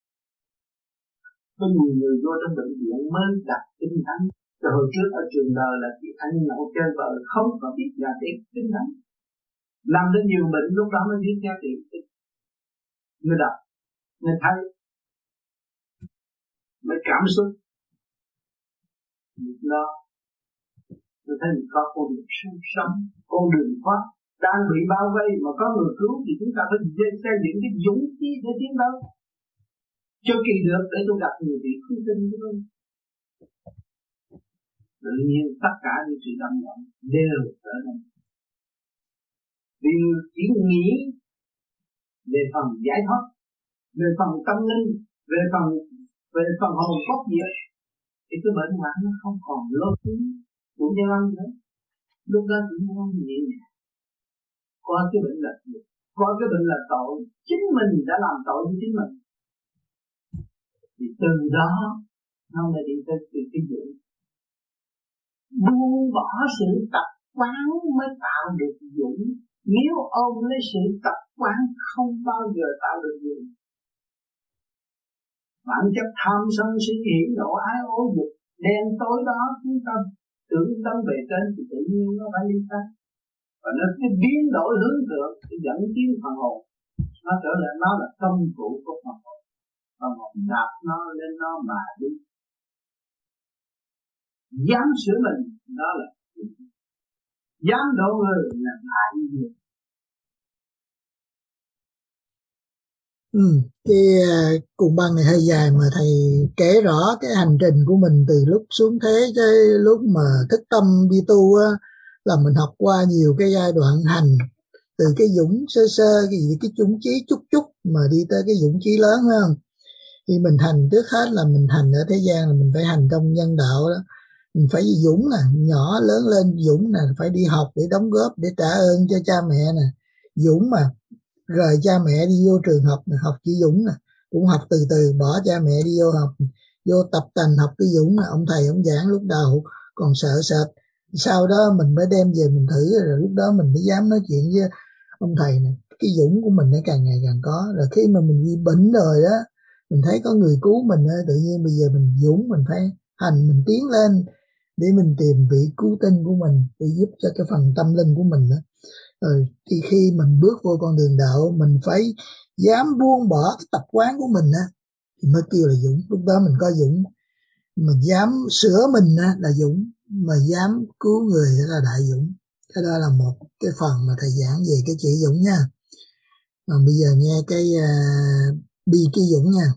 Có nhiều người vô trong bệnh viện mới đặt tinh thánh. Rồi hồi trước ở trường đời là chỉ ăn nhậu chơi vợ, không có biết giá trị tinh thánh. Nằm đến nhiều bệnh lúc đó mới biết giá trị tinh thánh. Người đọc, người thấy, mới cảm xúc. Lúc đó tôi thấy mình có con đường sống, con đường thoát đang bị bao vây mà có người cứu thì chúng ta phải xây dựng cái dũng khí để tiến tới. Cho kỳ được để tôi gặp người bị cứu tinh của tôi. Tự nhiên tất cả những sự đậm động đều trở nên. Vì chỉ nghĩ về phần giải thoát, về phần tâm linh, về phần hồn cốt diệt, thì cái bệnh hoạn nó không còn lôi cuốn của nhân văn nữa. Lúc đó cũng không nhẹ nhàng. Coi cái bệnh là gì? Coi cái bệnh là tội. Chính mình đã làm tội với chính mình. Thì từ đó nó mới đi tới cái dũng. Buông bỏ sự tập quán mới tạo được dũng. Nếu ôm lấy sự tập quán không bao giờ tạo được dũng. Bản chất tham sân si hỉ nộ ái ố dục đen tối đó chúng ta tưởng tâm về trên thì tự nhiên nó phải đi tới. Và nó cứ biến đổi hướng thượng thì dẫn tiến phần hồn. Nó trở lại nó là công cụ của phần hồn. Phần hồn đạp nó lên nó mà đi. Dám sửa mình đó là dám độ người là hại người. Cái cuộn băng này hơi dài mà thầy kể rõ cái hành trình của mình từ lúc xuống thế tới lúc mà thức tâm đi tu á, là mình học qua nhiều cái giai đoạn hành, từ cái dũng sơ cái dũng chí chút mà đi tới cái dũng chí lớn, phải không? Thì mình hành trước hết là mình hành ở thế gian là mình phải hành trong nhân đạo đó, mình phải dũng nè, nhỏ lớn lên dũng nè, phải đi học để đóng góp để trả ơn cho cha mẹ nè, dũng mà rời cha mẹ đi vô trường học nè, học chỉ dũng nè, cũng học từ từ bỏ cha mẹ đi vô học, vô tập tành học cái dũng nè, ông thầy ông giảng lúc đầu còn sợ sệt, sau đó mình mới đem về mình thử, rồi lúc đó mình mới dám nói chuyện với ông thầy nè, cái dũng của mình nó càng ngày càng có. Rồi khi mà mình bị bệnh rồi đó, mình thấy có người cứu mình, tự nhiên bây giờ mình dũng, mình phải hành, mình tiến lên để mình tìm vị cứu tinh của mình để giúp cho cái phần tâm linh của mình đó. Rồi thì khi mình bước vô con đường đạo, mình phải dám buông bỏ cái tập quán của mình á, thì mới kêu là dũng. Lúc đó mình có dũng, mình dám sửa mình á là dũng, mà dám cứu người là đại dũng. Cái đó là một cái phần mà thầy giảng về cái chữ dũng nha. Còn bây giờ nghe cái bi trí dũng nha.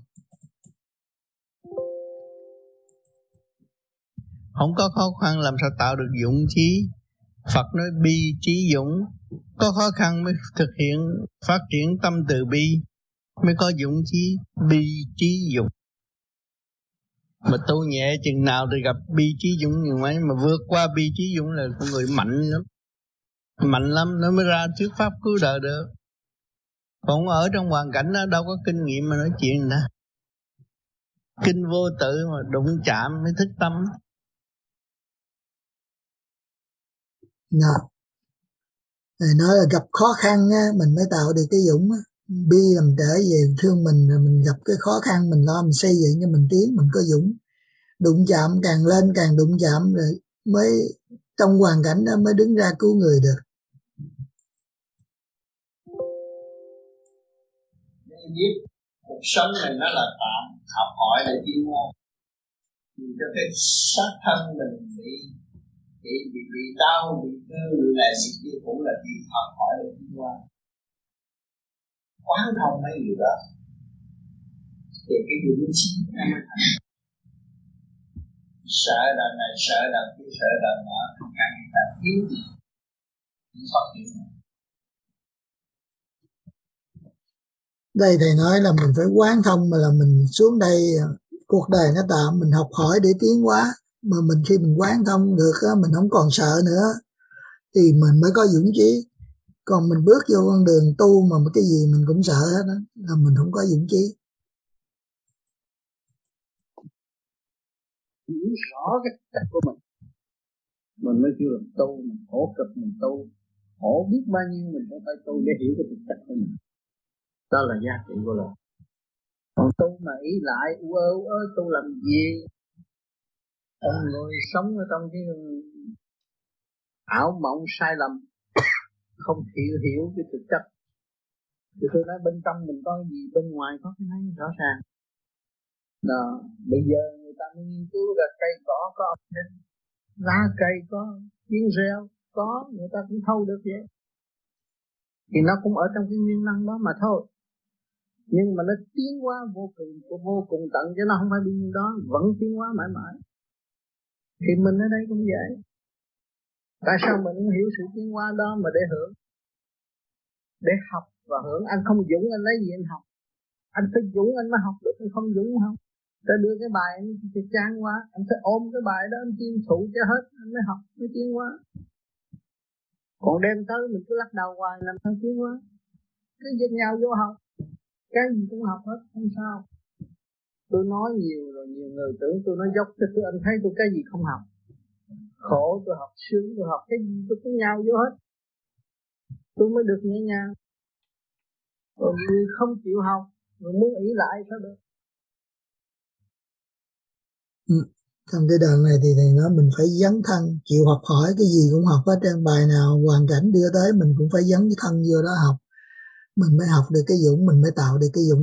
Không có khó khăn làm sao tạo được dũng chí. Phật nói bi trí dũng. Có khó khăn mới thực hiện phát triển tâm từ bi, mới có dũng chí bi trí dũng. Mà tu nhẹ chừng nào thì gặp bi trí dũng nhiều mấy, mà vượt qua bi trí dũng là con người mạnh lắm nó mới ra thuyết pháp cứu đời được. Còn ở trong hoàn cảnh đó đâu có kinh nghiệm mà nói chuyện nữa. Kinh vô tự mà đụng chạm mới thức tâm. Thầy nói là gặp khó khăn á, mình mới tạo được cái dũng á. Bi làm trở về thương mình, rồi mình gặp cái khó khăn mình lo, mình xây dựng cho mình tiến, mình có dũng. Đụng chạm càng lên càng đụng chạm, rồi mới trong hoàn cảnh đó mới đứng ra cứu người được. Biết cuộc sống này nó là tạm, học hỏi để tiến hóa. Vì cho cái xác thân mình bị đau, bị thương, bị lại sự kia cũng là vì học hỏi để tiến hóa. Quán thông mấy điều đó thì cái dũng chí nó mới thành. sợ đằng này sợ đằng kia sợ đằng nọ, càng ngày càng thiếu gì phát triển. Đây thầy nói là mình phải quán thông, mà là mình xuống đây, cuộc đời nó tạo mình học hỏi để tiến hóa, mà mình khi mình quán thông được á, mình không còn sợ nữa thì mình mới có dũng chí. Còn mình bước vô con đường tu mà cái gì mình cũng sợ hết đó, là mình không có dũng chí. Hiểu rõ cái cách của mình mới kêu là tu, mình khổ cực mình tu, khổ biết bao nhiêu mình cũng phải tu để hiểu cái thực chất của mình. Đó là giá trị của lời. Còn tu mà ý lại u ơ tu làm gì? Con người sống ở trong cái ảo mộng sai lầm, không hiểu cái thực chất. Thì tôi nói bên trong mình có gì, bên ngoài có cái này rõ ràng. Đó, bây giờ người ta mới nghiên cứu là cây cỏ có âm thanh, lá cây có tiếng reo, có người ta cũng thâu được vậy. Thì nó cũng ở trong cái nguyên năng đó mà thôi. Nhưng mà nó tiến hóa vô cùng tận, chứ nó không phải bao nhiêu đó, vẫn tiến hóa mãi mãi. Thì mình ở đây cũng vậy. Tại sao mình không hiểu sự tiến hóa đó mà để hưởng, để học và hưởng? Anh không dũng anh lấy gì anh học? Anh phải dũng anh mới học được, anh không dũng không? Ta đưa cái bài anh thì chán quá, anh phải ôm cái bài đó anh tiêu thụ cho hết, anh mới học, mới tiến hóa. Còn đem tới mình cứ lắc đầu hoài làm sao tiến hóa? Cứ dịch nhau vô học, cái gì cũng học hết, không sao. Tôi nói nhiều rồi, nhiều người tưởng tôi nói dốc cho tôi, anh thấy tôi cái gì không học. Khổ tôi học, sướng tôi học, cái gì tôi cũng nhau vô hết. Tôi mới được nhẹ nhàng. Còn người không chịu học, người muốn ỷ lại sao được? Trong cái đoạn này thì thầy nói mình phải dấn thân, chịu học hỏi, cái gì cũng học hết, trên bài nào hoàn cảnh đưa tới mình cũng phải dấn thân vô đó học. Mình mới học được cái dũng, mình mới tạo được cái dũng.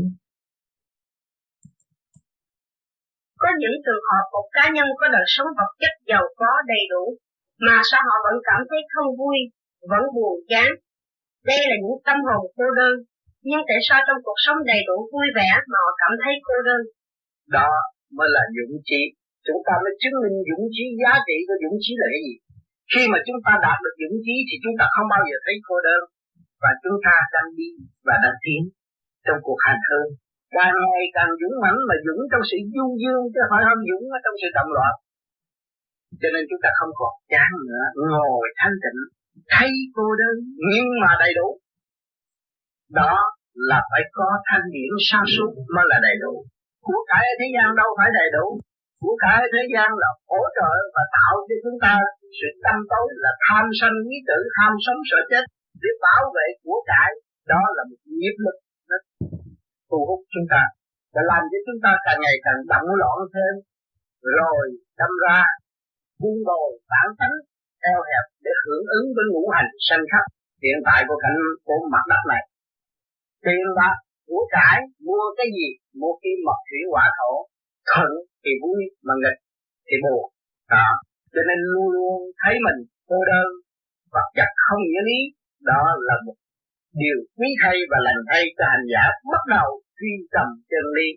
Có những trường hợp một cá nhân có đời sống vật chất giàu có đầy đủ, mà sao họ vẫn cảm thấy không vui, vẫn buồn chán. Đây là những tâm hồn cô đơn. Nhưng tại sao trong cuộc sống đầy đủ vui vẻ mà họ cảm thấy cô đơn? Đó mới là dũng chí. Chúng ta mới chứng minh dũng chí, giá trị của dũng chí là cái gì. Khi mà chúng ta đạt được dũng chí thì chúng ta không bao giờ thấy cô đơn. Và chúng ta đang đi và đang tiến trong cuộc hành hương. Càng ngày càng dũng mãnh, mà dũng trong sự du dương, chứ phải không dũng ở trong sự động loạn. Cho nên chúng ta không còn chán nữa, ngồi thanh tịnh, thấy cô đơn nhưng mà đầy đủ. Đó là phải có thanh điển sa sút mới là đầy đủ. Của cải ở thế gian đâu phải đầy đủ. Của cải ở thế gian là hỗ trợ và tạo cho chúng ta sự tâm tối là tham sân ý tử, tham sống sợ chết để bảo vệ của cải. Đó là một nghiệp lực nó thu hút chúng ta và làm cho chúng ta càng ngày càng động loạn thêm, rồi đâm ra buông bồi bản tánh eo hẹp để hưởng ứng với ngũ hành sanh khắc hiện tại của cảnh của mặt đất này. Tiền bạc của cải mua cái gì? Mua kim mộc thủy hỏa thổ. Thuận thì vui mà nghịch thì buồn. Đó, cho nên luôn luôn thấy mình cô đơn, vật chất không nghĩa lý. Đó là một điều quý thay và lành thay cho hành giả bắt đầu truy tầm chân lý.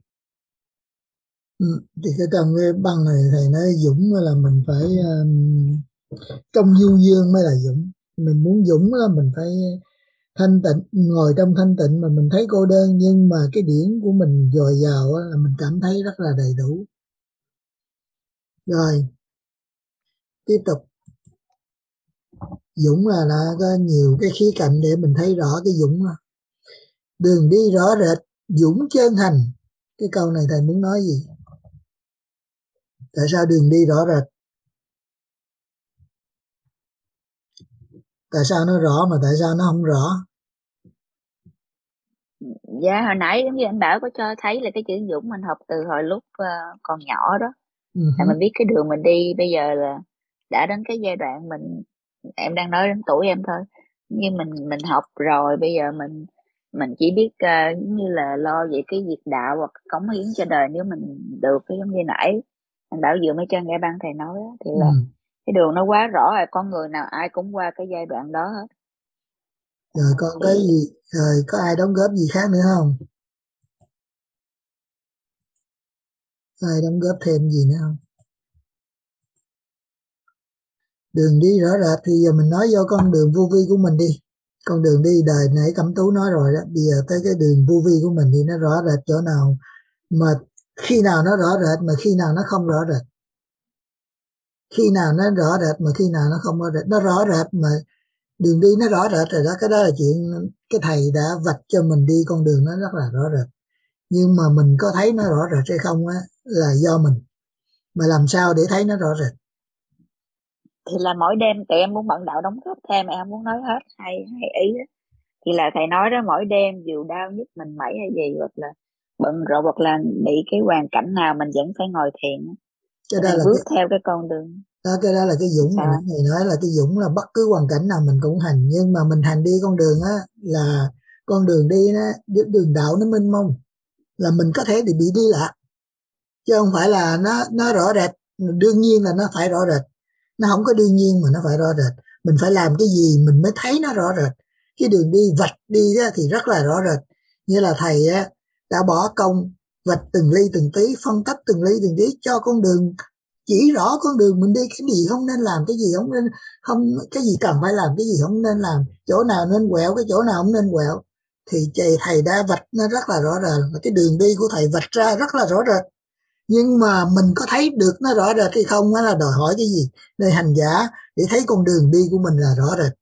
Thì cái trong cái băng này thầy nói dũng là mình phải trong du dương mới là dũng. Mình muốn dũng là mình phải thanh tịnh, ngồi trong thanh tịnh mà mình thấy cô đơn, nhưng mà cái điển của mình dồi dào là mình cảm thấy rất là đầy đủ. Rồi tiếp tục. Dũng là có nhiều cái khía cạnh để mình thấy rõ cái dũng. Đường đi rõ rệt, dũng chân thành. Cái câu này thầy muốn nói gì? Tại sao đường đi rõ rệt? Tại sao nó rõ mà tại sao nó không rõ? Dạ hồi nãy giống như anh Bảo có cho thấy là cái chữ dũng mình học từ hồi lúc còn nhỏ đó. Là mình biết cái đường mình đi bây giờ là đã đến cái giai đoạn em đang nói đến tuổi em thôi, nhưng mình học rồi, bây giờ mình chỉ biết giống như là lo về cái việc đạo hoặc cống hiến cho đời. Nếu mình được cái giống như nãy anh Bảo vừa mới cho nghe băng thầy nói đó, thì là cái đường nó quá rõ rồi, con người nào ai cũng qua cái giai đoạn đó hết. Rồi còn cái gì, rồi có ai đóng góp gì khác nữa không? Ai đóng góp thêm gì nữa không? Đường đi rõ rệt thì giờ mình nói vô con đường vô vi của mình đi. Con đường đi đời nãy Cẩm Tú nói rồi đó, bây giờ tới cái đường vô vi của mình thì nó rõ rệt chỗ nào, mà khi nào nó rõ rệt mà khi nào nó không rõ rệt. Khi nào nó rõ rệt mà khi nào nó không rõ rệt. Nó rõ rệt mà đường đi nó rõ rệt rồi đó, cái đó là chuyện cái thầy đã vạch cho mình đi con đường nó rất là rõ rệt. Nhưng mà mình có thấy nó rõ rệt hay không á là do mình. Mà làm sao để thấy nó rõ rệt? Thì là mỗi đêm tụi em muốn bận đạo đóng góp thêm, em muốn nói hết hay ý đó. Thì là thầy nói đó, mỗi đêm dù đau nhức mình mẩy hay gì, hoặc là bận rộn, hoặc là bị cái hoàn cảnh nào mình vẫn phải ngồi thiền. Cái đó là bước theo cái con đường đó, cái đó là cái dũng mà thầy nói là cái dũng là bất cứ hoàn cảnh nào mình cũng hành. Nhưng mà mình hành đi con đường á là con đường đi nó đường đạo nó mênh mông, là mình có thể bị đi lạc, chứ không phải là nó rõ rệt. Đương nhiên là nó phải rõ rệt, nó không có đương nhiên mà nó phải rõ rệt. Mình phải làm cái gì mình mới thấy nó rõ rệt. Cái đường đi vạch đi đó thì rất là rõ rệt. Như là thầy á đã bỏ công vạch từng ly từng tí, phân tích từng ly từng tí cho con đường, chỉ rõ con đường mình đi, cái gì không nên làm, cái gì không nên, không cái gì cần phải làm, cái gì không nên làm, chỗ nào nên quẹo, cái chỗ nào không nên quẹo. Thì thầy đã vạch nó rất là rõ rệt, cái đường đi của thầy vạch ra rất là rõ rệt. Nhưng mà mình có thấy được nó rõ rệt hay không đó là đòi hỏi cái gì? Nơi hành giả để thấy con đường đi của mình là rõ rệt.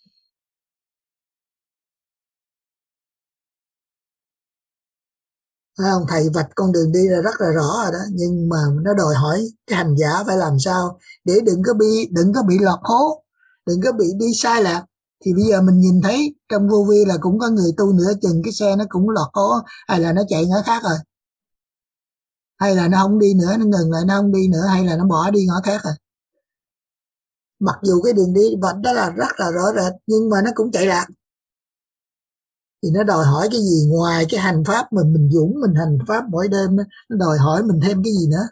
Không, thầy vạch con đường đi là rất là rõ rồi đó, nhưng mà nó đòi hỏi cái hành giả phải làm sao để đừng có bị lọt hố, đừng có bị đi sai lạc. Thì bây giờ mình nhìn thấy trong vô vi là cũng có người tu nửa chừng cái xe nó cũng lọt hố, hay là nó chạy ngõ khác rồi, hay là nó không đi nữa, nó ngừng lại, nó không đi nữa, hay là nó bỏ đi ngõ khác rồi. Mặc dù cái đường đi vạch đó là rất là rõ rệt, nhưng mà nó cũng chạy lạc. Thì nó đòi hỏi cái gì ngoài cái hành pháp mình dũng mình hành pháp mỗi đêm đó, nó đòi hỏi mình thêm cái gì nữa?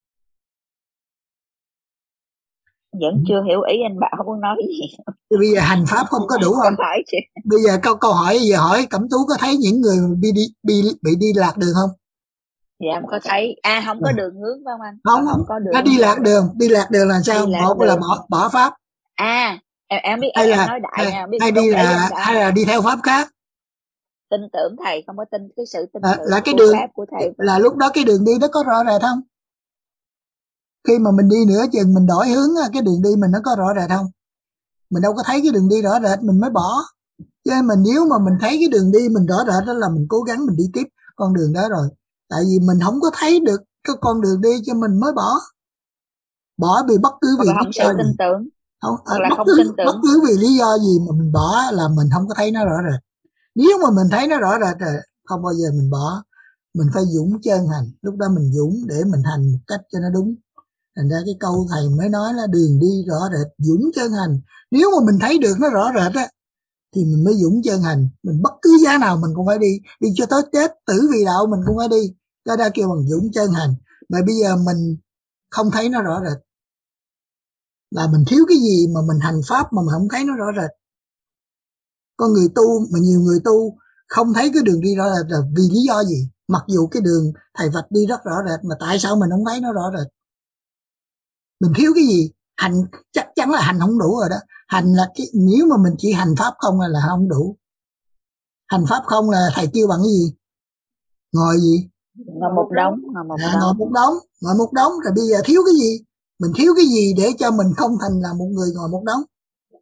Vẫn chưa hiểu ý anh Bảo muốn nói gì. Thì bây giờ hành pháp không có đủ không? Bây giờ câu hỏi giờ hỏi Cẩm Tú có thấy những người bị đi lạc đường không? Dạ em có thấy. Không có đường hướng phải không anh? Không có đường. Nó đi lạc đường là sao? Một là bỏ pháp. Em biết, hay em là nói đại nha, biết hay là đi theo pháp khác. Tin tưởng thầy, không có tin cái sự tin tưởng là cái đường pháp của thầy. Là lúc đó cái đường đi nó có rõ rệt không? Khi mà mình đi nửa chừng mình đổi hướng, cái đường đi mình nó có rõ rệt không? Mình đâu có thấy cái đường đi rõ rệt mình mới bỏ. Chứ mà nếu mà mình thấy cái đường đi mình rõ rệt đó là mình cố gắng mình đi tiếp con đường đó rồi. Tại vì mình không có thấy được cái con đường đi cho mình mới bỏ vì bất cứ vì không sự tin tưởng. Bất cứ vì lý do gì mà mình bỏ là mình không có thấy nó rõ rệt. Nếu mà mình thấy nó rõ rệt rồi không bao giờ mình bỏ. Mình phải dũng chân hành, lúc đó mình dũng để mình hành một cách cho nó đúng. Thành ra cái câu thầy mới nói là đường đi rõ rệt, dũng chân hành. Nếu mà mình thấy được nó rõ rệt á thì mình mới dũng chân hành. Mình bất cứ giá nào mình cũng phải đi cho tới chết, tử vì đạo mình cũng phải đi. Cái đó kêu bằng dũng chân hành. Mà bây giờ mình không thấy nó rõ rệt là mình thiếu cái gì mà mình hành pháp mà mình không thấy nó rõ rệt. Con người tu mà nhiều người tu không thấy cái đường đi rõ rệt là vì lý do gì? Mặc dù cái đường thầy vạch đi rất rõ rệt mà tại sao mình không thấy nó rõ rệt? Mình thiếu cái gì? Hành chắc chắn là hành không đủ rồi đó. Hành là nếu mà mình chỉ hành pháp không là không đủ. Hành pháp không là thầy kêu bằng cái gì? Ngồi gì? Ngồi một đống. Ngồi một đống. Rồi bây giờ thiếu cái gì? Mình thiếu cái gì để cho mình không thành là một người ngồi một đống?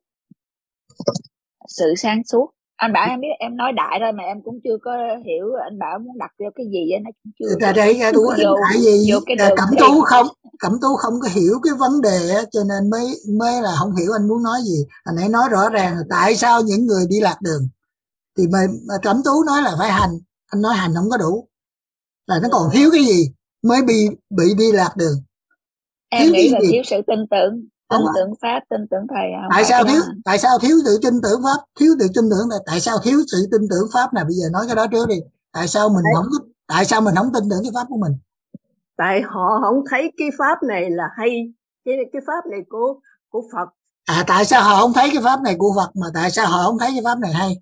Sự sáng suốt. Anh Bảo em biết em nói đại thôi mà em cũng chưa có hiểu anh Bảo muốn đặt vô cái gì á, nó cũng chưa. Tại vì Cẩm Tú không có hiểu cái vấn đề á, cho nên mới là không hiểu anh muốn nói gì. Anh hãy nói rõ ràng là tại sao những người đi lạc đường. Thì mà Cẩm Tú nói là phải hành, anh nói hành không có đủ. Là nó còn thiếu cái gì mới bị đi lạc đường? Em nghĩ là thiếu sự tin tưởng pháp, tin tưởng thầy. Tại sao thiếu sự tin tưởng pháp? Thiếu sự tin tưởng là tại sao thiếu sự tin tưởng pháp nào? Bây giờ nói cái đó trước đi. Tại sao mình không tin tưởng cái pháp của mình? Tại họ không thấy cái pháp này là hay, cái pháp này của Phật. Tại sao họ không thấy cái pháp này của Phật mà tại sao họ không thấy cái pháp này hay?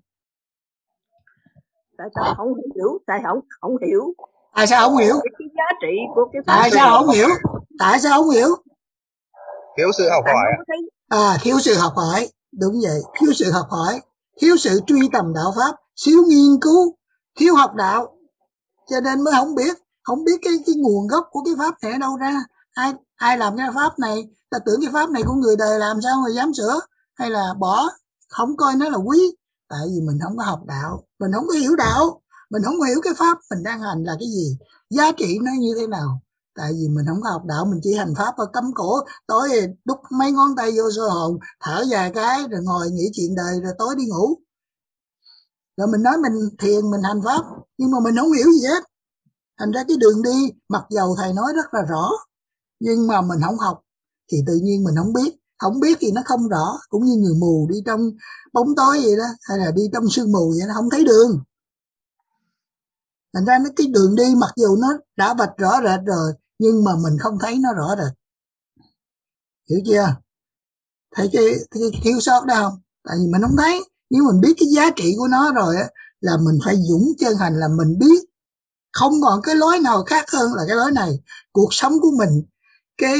Tại sao không hiểu? Tại không hiểu. Tại sao không hiểu? Cái giá trị của cái pháp. Tại sao không hiểu? Thiếu sự học hỏi. Thiếu sự học hỏi, đúng vậy, thiếu sự học hỏi, thiếu sự truy tầm đạo pháp, thiếu nghiên cứu, thiếu học đạo, cho nên mới không biết cái nguồn gốc của cái pháp này ở đâu ra. Ai làm cái pháp này, ta tưởng cái pháp này của người đời làm sao mà dám sửa hay là bỏ, không coi nó là quý. Tại vì mình không có học đạo, mình không có hiểu đạo, mình không hiểu cái pháp mình đang hành là cái gì, giá trị nó như thế nào. Tại vì mình không có học đạo, mình chỉ hành pháp và cấm cổ, tối đút mấy ngón tay vô sơ hồn, thở vài cái rồi ngồi nghĩ chuyện đời rồi tối đi ngủ. Rồi mình nói mình thiền, mình hành pháp, nhưng mà mình không hiểu gì hết. Thành ra cái đường đi, mặc dầu thầy nói rất là rõ, nhưng mà mình không học thì tự nhiên mình không biết thì nó không rõ. Cũng như người mù đi trong bóng tối vậy đó, hay là đi trong sương mù vậy, nó không thấy đường. Thành ra cái đường đi mặc dù nó đã vạch rõ rệt rồi, nhưng mà mình không thấy nó rõ rệt. Hiểu chưa? Thấy cái thiếu sót đó không? Tại vì mình không thấy. Nếu mình biết cái giá trị của nó rồi á, là mình phải dũng chân hành, là mình biết không còn cái lối nào khác hơn là cái lối này. Cuộc sống của mình, cái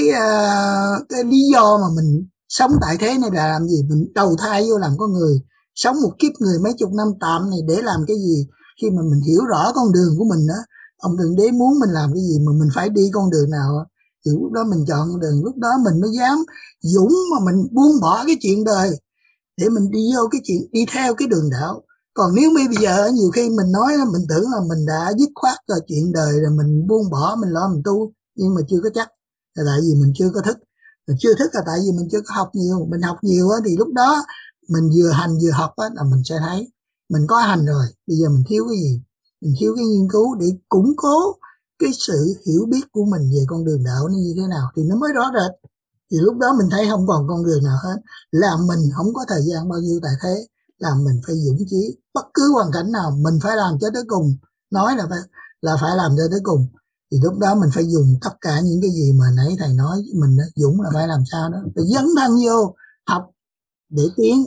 lý do mà mình sống tại thế này là làm gì? Mình đầu thai vô làm con người, sống một kiếp người mấy chục năm tạm này để làm cái gì? Khi mà mình hiểu rõ con đường của mình đó, ông Thượng Đế muốn mình làm cái gì mà mình phải đi con đường nào, thì lúc đó mình chọn con đường, lúc đó mình mới dám dũng mà mình buông bỏ cái chuyện đời để mình đi vô cái chuyện, đi theo cái đường đạo. Còn nếu bây giờ nhiều khi mình nói mình tưởng là mình đã dứt khoát rồi chuyện đời rồi, mình buông bỏ, mình lo mình tu, nhưng mà chưa có chắc, là tại vì mình chưa có thức. Mình chưa thức là tại vì mình chưa có học nhiều. Mình học nhiều thì lúc đó mình vừa hành vừa học là mình sẽ thấy mình có hành rồi, bây giờ mình thiếu cái gì? Mình thiếu cái nghiên cứu để củng cố cái sự hiểu biết của mình về con đường đạo nó như thế nào, thì nó mới rõ rệt. Thì lúc đó mình thấy không còn con đường nào hết, là mình không có thời gian bao nhiêu tại thế, là mình phải dũng chí, bất cứ hoàn cảnh nào mình phải làm cho tới cùng. Nói là phải làm cho tới cùng, thì lúc đó mình phải dùng tất cả những cái gì mà nãy thầy nói mình đó, dũng là phải làm sao đó, phải dấn thân vô học để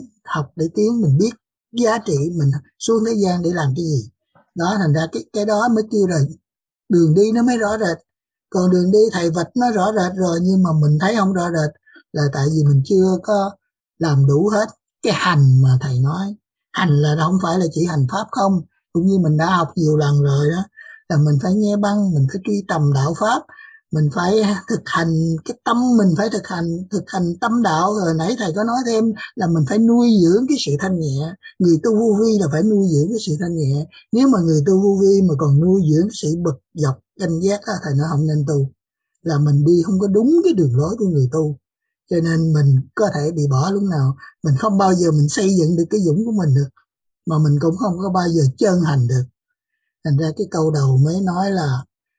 tiến, mình biết giá trị mình xuống thế gian để làm cái gì đó. Thành ra cái đó mới kêu là đường đi nó mới rõ rệt. Còn đường đi thầy vạch nó rõ rệt rồi, nhưng mà mình thấy không rõ rệt, là tại vì mình chưa có làm đủ hết cái hành mà thầy nói. Hành là không phải là chỉ hành pháp không, cũng như mình đã học nhiều lần rồi đó, là mình phải nghe băng, mình phải truy tầm đạo pháp, mình phải thực hành cái tâm, mình phải thực hành tâm đạo. Rồi nãy thầy có nói thêm là mình phải nuôi dưỡng cái sự thanh nhẹ. Người tu vô vi là phải nuôi dưỡng cái sự thanh nhẹ. Nếu mà người tu vô vi mà còn nuôi dưỡng cái sự bực dọc cảnh giác á, thầy nói không nên tu, là mình đi không có đúng cái đường lối của người tu. Cho nên mình có thể bị bỏ lúc nào, mình không bao giờ mình xây dựng được cái dũng của mình được, mà mình cũng không có bao giờ chân hành được. Thành ra cái câu đầu mới nói là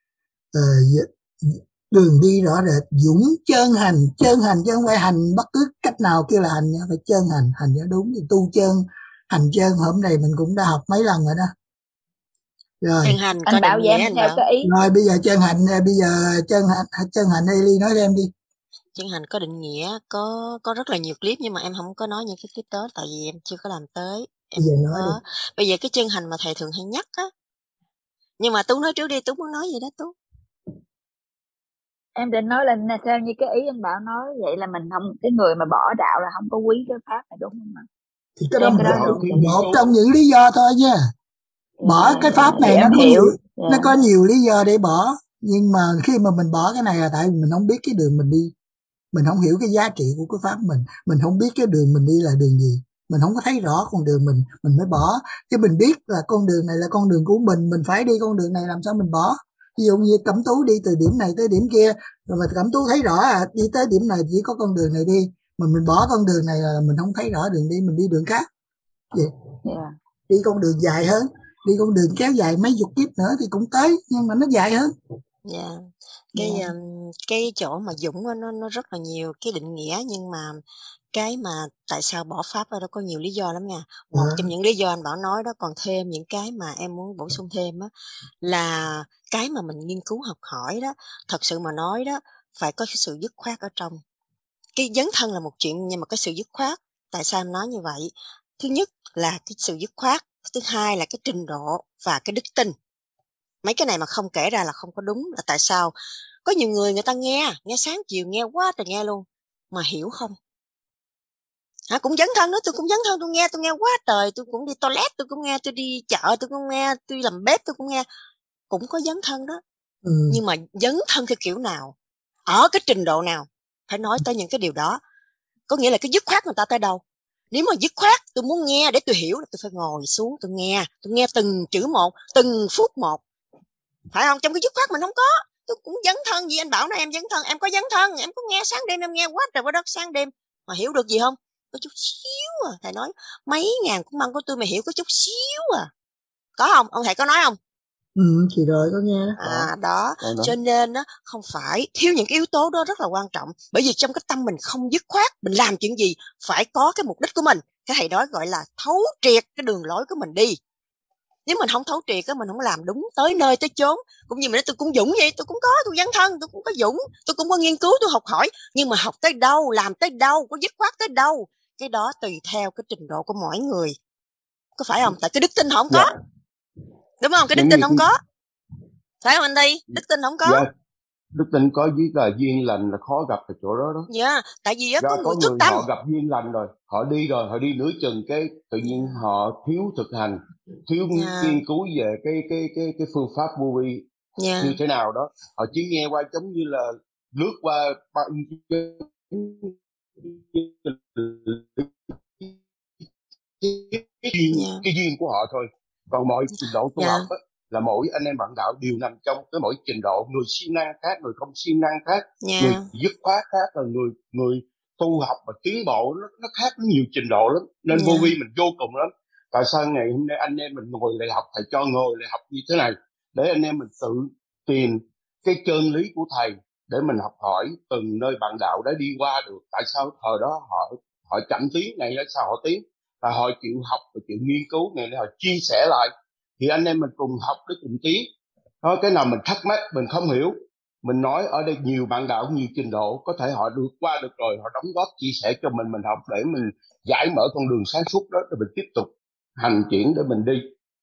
đường đi rõ rệt, dũng chân hành chứ không phải hành bất cứ cách nào kêu là hành nha, phải chân hành cho đúng. Thì tu chân, hành chân hôm nay mình cũng đã học mấy lần rồi đó. Rồi chân hành anh có Bảo định với nghĩa em anh theo Bảo. cái ý. Rồi bây giờ chân hành, chân hành Eli nói thêm đi. Chân hành có định nghĩa, có rất là nhiều clip, nhưng mà em không có nói những cái clip đó tại vì em chưa có làm tới. Em bây giờ cái chân hành mà thầy thường hay nhắc á, nhưng mà Tú nói trước đi, Tú muốn nói gì đó Tú. Em định nói là theo như cái ý anh Bảo nói, vậy là mình không, cái người mà bỏ đạo là không có quý cái pháp này, đúng không ạ? Thì cái đó một trong những lý do thôi chứ. Bỏ cái pháp này nó có nhiều lý do để bỏ, nhưng mà khi mà mình bỏ cái này là tại vì mình không biết cái đường mình đi, mình không hiểu cái giá trị của cái pháp mình không biết cái đường mình đi là đường gì, mình không có thấy rõ con đường mình mới bỏ. Chứ mình biết là con đường này là con đường của mình phải đi con đường này, làm sao mình bỏ? Ví dụ như Cẩm Tú đi từ điểm này tới điểm kia, rồi mà Cẩm Tú thấy rõ đi tới điểm này chỉ có con đường này đi, mà mình bỏ con đường này là mình không thấy rõ đường đi, mình đi đường khác vậy. Đi con đường dài hơn, đi con đường kéo dài mấy chục kiếp nữa thì cũng tới, nhưng mà nó dài hơn. Cái chỗ mà dũng nó rất là nhiều cái định nghĩa, nhưng mà cái mà tại sao bỏ pháp ở đó có nhiều lý do lắm nha. Một trong những lý do anh Bảo nói đó, còn thêm những cái mà em muốn bổ sung thêm á, là cái mà mình nghiên cứu học hỏi đó, thật sự mà nói đó, phải có cái sự dứt khoát ở trong. Cái dấn thân là một chuyện, nhưng mà cái sự dứt khoát, tại sao em nói như vậy? Thứ nhất là cái sự dứt khoát, thứ hai là cái trình độ và cái đức tin. Mấy cái này mà không kể ra là không có đúng. Là tại sao có nhiều người ta nghe sáng chiều nghe quá trời nghe luôn, mà hiểu không? Cũng dấn thân đó, tôi cũng dấn thân, tôi nghe quá trời, tôi cũng đi toilet, tôi cũng nghe, tôi đi chợ, tôi cũng nghe, tôi làm bếp, tôi cũng nghe, cũng có dấn thân đó. Nhưng mà dấn thân theo kiểu nào, ở cái trình độ nào, phải nói tới những cái điều đó. Có nghĩa là cái dứt khoát người ta tới đâu. Nếu mà dứt khoát tôi muốn nghe để tôi hiểu là tôi phải ngồi xuống tôi nghe từng chữ một, từng phút một, phải không? Trong cái dứt khoát mình không có. Tôi cũng dấn thân gì anh bảo nói em dấn thân, em có dấn thân, em có nghe sáng đêm, em nghe quá trời quá đất sáng đêm mà hiểu được gì không? Có chút xíu à. Thầy nói mấy ngàn cuốn băng của tôi mà hiểu có chút xíu à. Có không? Ông thầy có nói không? Thì rồi có nghe đó. Cho nên á, không phải thiếu những cái yếu tố đó rất là quan trọng. Bởi vì trong cái tâm mình không dứt khoát, mình làm chuyện gì phải có cái mục đích của mình. Cái thầy nói gọi là thấu triệt cái đường lối của mình đi. Nếu mình không thấu triệt á, mình không làm đúng tới nơi tới chốn. Cũng như mình nói tôi cũng dũng vậy, tôi cũng có, tôi dấn thân, tôi cũng có dũng, tôi cũng có nghiên cứu, tôi học hỏi. Nhưng mà học tới đâu, làm tới đâu, có dứt khoát tới đâu, cái đó tùy theo cái trình độ của mỗi người. Có phải không? Tại cái đức tin không có. Đúng không? Cái đức tin không có. Phải không anh Thi? Đức tin không có. Đức tin có với là duyên lành là khó gặp ở chỗ đó đó. Tại vì có người thức tâm. Họ gặp duyên lành rồi, họ đi nửa chừng cái tự nhiên họ thiếu thực hành, thiếu nghiên cứu về cái phương pháp vô vi như thế nào đó. Họ chỉ nghe qua giống như là lướt qua cái duyên của họ thôi. Còn mọi trình độ tu học là mỗi anh em bạn đạo đều nằm trong cái mỗi trình độ. Người siêng năng khác, người không siêng năng khác, người dứt khoát khác, là người tu học và tiến bộ nó khác, nó nhiều trình độ lắm. Nên vô vi mình vô cùng lắm. Tại sao ngày hôm nay anh em mình ngồi lại học, thầy cho ngồi lại học như thế này để anh em mình tự tìm cái chân lý của thầy để mình học hỏi từng nơi bạn đạo đã đi qua được. Tại sao thời đó họ chậm tiến, ngày đó sao họ tiến, là họ chịu học và chịu nghiên cứu, ngày nay họ chia sẻ lại thì anh em mình cùng học để cùng tiến. Đó, cái nào mình thắc mắc mình không hiểu, mình nói ở đây nhiều bạn đạo nhiều trình độ, có thể họ được qua được rồi, họ đóng góp chia sẻ cho mình học để mình giải mở con đường sáng suốt đó, rồi mình tiếp tục hành triển để mình đi.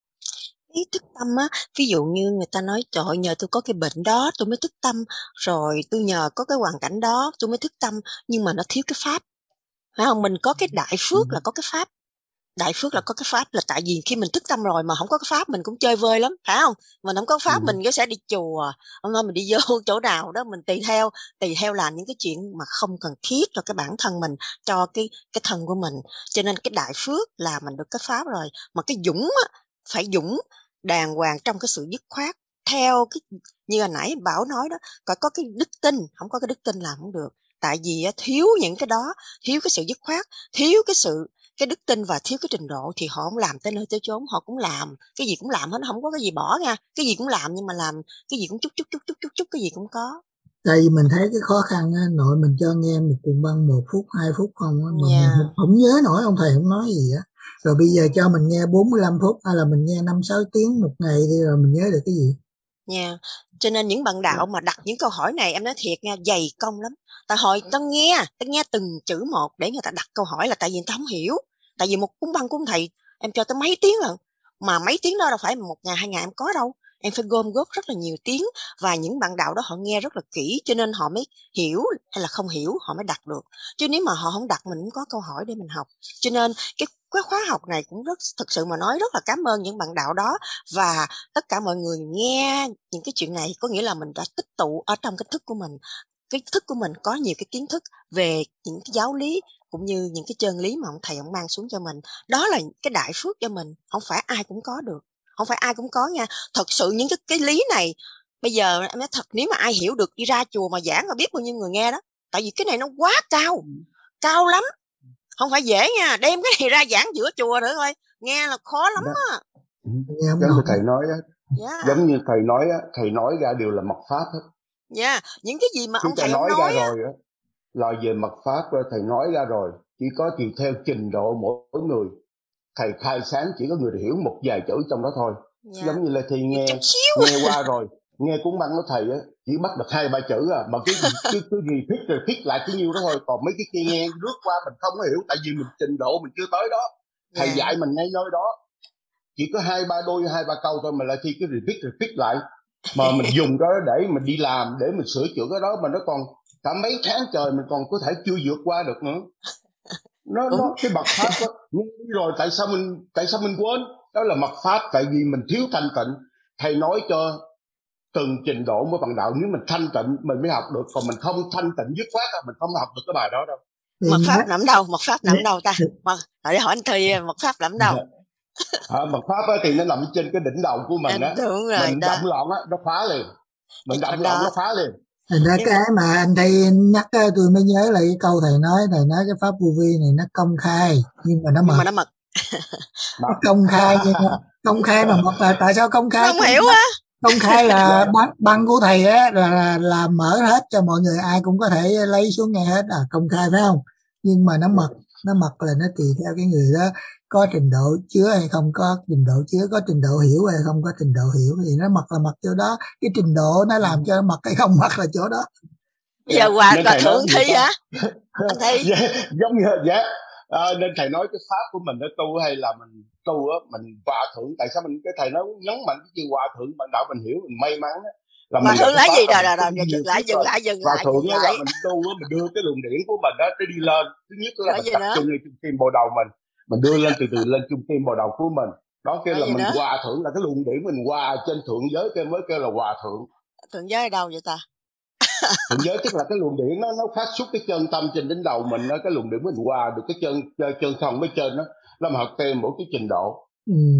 Ý thức tâm á, ví dụ như người ta nói trời ơi, nhờ tôi có cái bệnh đó tôi mới thức tâm, rồi tôi nhờ có cái hoàn cảnh đó tôi mới thức tâm, nhưng mà nó thiếu cái pháp, phải không? Mình có cái đại phước là có cái pháp. Đại phước là có cái pháp, là tại vì khi mình thức tâm rồi mà không có cái pháp mình cũng chơi vơi lắm, phải không? Mình không có pháp mình có sẽ đi chùa, hôm nay mình đi vô chỗ nào đó mình tùy theo làm những cái chuyện mà không cần thiết cho cái bản thân mình, cho cái thân của mình. Cho nên cái đại phước là mình được cái pháp rồi, mà cái dũng á, phải dũng đàng hoàng trong cái sự dứt khoát theo cái như hồi nãy Bảo nói đó, có cái đức tin, không có cái đức tin làm không được. Tại vì thiếu những cái đó, thiếu cái sự dứt khoát, thiếu cái đức tin và thiếu cái trình độ thì họ không làm tới nơi tới chốn. Họ cũng làm cái gì cũng làm hết, không có cái gì bỏ nha, cái gì cũng làm, nhưng mà làm cái gì cũng chút cái gì cũng có. Tại vì mình thấy cái khó khăn á, nội mình cho nghe một cuộn băng 1 phút 2 phút không á, mà mình không nhớ nổi, ông thầy không nói gì á. Rồi bây giờ cho mình nghe 45 phút hay là mình nghe 5-6 tiếng một ngày đi, rồi mình nhớ được cái gì. Cho nên những bạn đạo mà đặt những câu hỏi này, em nói thiệt nha, dày công lắm. Tại hồi tao nghe từng chữ một để người ta đặt câu hỏi, là tại vì người ta không hiểu. Tại vì một cuốn băng của ông thầy em cho tới mấy tiếng lần, mà mấy tiếng đó đâu phải 1 ngày 2 ngày em có đâu, em phải gom góp rất là nhiều tiếng. Và những bạn đạo đó họ nghe rất là kỹ, cho nên họ mới hiểu, hay là không hiểu họ mới đặt được. Chứ nếu mà họ không đặt mình cũng có câu hỏi để mình học. Cho nên cái khóa học này cũng thực sự mà nói rất là cảm ơn những bạn đạo đó. Và tất cả mọi người nghe những cái chuyện này, có nghĩa là mình đã tích tụ ở trong cái thức của mình. Cái thức của mình có nhiều cái kiến thức về những cái giáo lý, cũng như những cái chân lý mà ông thầy ông mang xuống cho mình. Đó là cái đại phước cho mình, không phải ai cũng có được, không phải ai cũng có nha. Thật sự những cái lý này bây giờ em nói thật, nếu mà ai hiểu được đi ra chùa mà giảng là biết bao nhiêu người nghe đó. Tại vì cái này nó quá cao lắm, không phải dễ nha. Đem cái này ra giảng giữa chùa nữa thôi, nghe là khó lắm á. Giống như thầy nói á, giống như thầy nói ra đều là mật pháp hết. Những cái gì mà ông thầy nói nói ra rồi á, là về mật pháp thầy nói ra rồi, chỉ có tùy theo trình độ mỗi người. Thầy khai sáng chỉ có người hiểu một vài chữ trong đó thôi. Giống như là thầy nghe qua rồi, nghe cuốn băng của thầy á, chỉ bắt được 2-3 chữ mà cái repeat lại cái nhiêu đó thôi. Còn mấy cái kia nghe lướt qua mình không có hiểu, tại vì mình trình độ mình chưa tới đó. Thầy dạy mình ngay nơi đó chỉ có 2-3 câu thôi, mà lại thi cái repeat lại, mà mình dùng đó để mình đi làm, để mình sửa chữa cái đó, mà nó còn cả mấy tháng trời mình còn có thể chưa vượt qua được nữa. nó cái bậc pháp đó. Nhưng rồi tại sao mình quên? Đó là mật pháp, tại vì mình thiếu thanh tịnh. Thầy nói cho từng trình độ mới bằng đạo, nếu mình thanh tịnh mình mới học được, còn mình không thanh tịnh dứt khoát mình không học được cái bài đó đâu. Mật pháp nằm đâu? Mật pháp nằm đâu ta? Để hỏi anh Thi, mật pháp nằm đâu? Mật pháp thì nó nằm trên cái đỉnh đầu của mình á. Đúng rồi, mình động loạn á, nó phá liền. Mình động loạn nó phá liền. Thành ra cái mà anh Thi nhắc tôi mới nhớ lại cái câu thầy nói cái pháp vô vi này nó công khai nhưng mà nó mật. Nó công khai nhưng mà công khai mà mật là tại sao công khai? Không hiểu á. Công khai là băng của thầy á là mở hết cho mọi người, ai cũng có thể lấy xuống nghe hết, công khai phải không? Nhưng mà nó mật là nó tùy theo cái người đó có trình độ chứa hay không có trình độ chứa, có trình độ hiểu hay không có trình độ hiểu, thì nó mật là mật chỗ đó, cái trình độ nó làm cho nó mật hay không mật là chỗ đó. Giờ Hòa thượng Thi hả? Anh Thi giống như nên thầy nói cái pháp của mình nó tu hay là mình tu á, mình hòa thượng, tại sao mình cái thầy nói nhấn mạnh cái chữ hòa thượng bạn đạo mình hiểu, mình may mắn á là hòa mình thượng là gì? Rồi dừng lại hòa thượng là mình tu á, mình đưa cái luồng điển của mình đó nó đi lên. Thứ nhất là mình tập trung lên trung tim bộ đầu mình đưa lên từ từ lên trung tim bộ đầu của mình đó, kêu là mình hòa thượng, là cái luồng điển mình hòa trên thượng giới kêu mới kêu là hòa thượng. Thượng giới ở đâu vậy ta? Thượng giới tức là cái luồng điển nó phát xuất cái chân tâm trên đỉnh đầu mình, cái luồng điển mình qua được cái chân không với trên nó mà học thêm mỗi cái trình độ.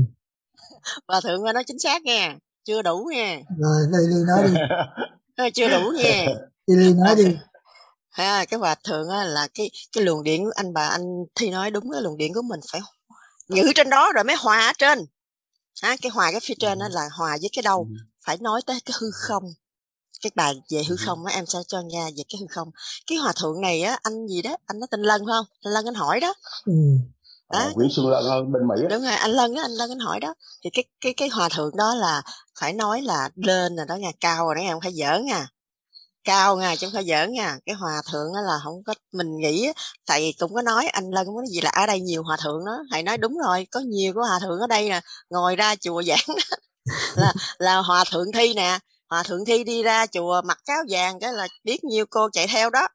Hòa thượng nói chính xác nha, chưa đủ nha. Rồi Ly nói đi. Chưa đủ nha. Ly nói đi. Cái hòa thượng là cái luồng điển của anh Thi nói đúng, cái luồng điển của mình phải giữ trên đó rồi mới hòa ở trên. Cái hòa cái phía trên đó là hòa với cái đâu, phải nói tới cái hư không. Cái bài về hư không á, em sẽ cho nghe về cái hư không. Cái hòa thượng này á, anh gì đó, anh nói tên Lân phải không? Anh Lân anh hỏi đó. Nguyễn Xuân Lân bên Mỹ á. Đúng rồi, anh Lân anh hỏi đó. Thì cái hòa thượng đó là phải nói là lên rồi đó nha, cao rồi đó nha, không phải giỡn nha. Cao nha, chứ không phải giỡn nha. Cái hòa thượng đó là không có, mình nghĩ thầy cũng có nói, anh Lân cũng có nói gì là ở đây nhiều hòa thượng đó. Thầy nói đúng rồi, có nhiều cái hòa thượng ở đây nè, ngồi ra chùa giảng là hòa thượng Thi nè. Hòa thượng Thi đi ra chùa mặc áo vàng cái là biết nhiêu cô chạy theo đó.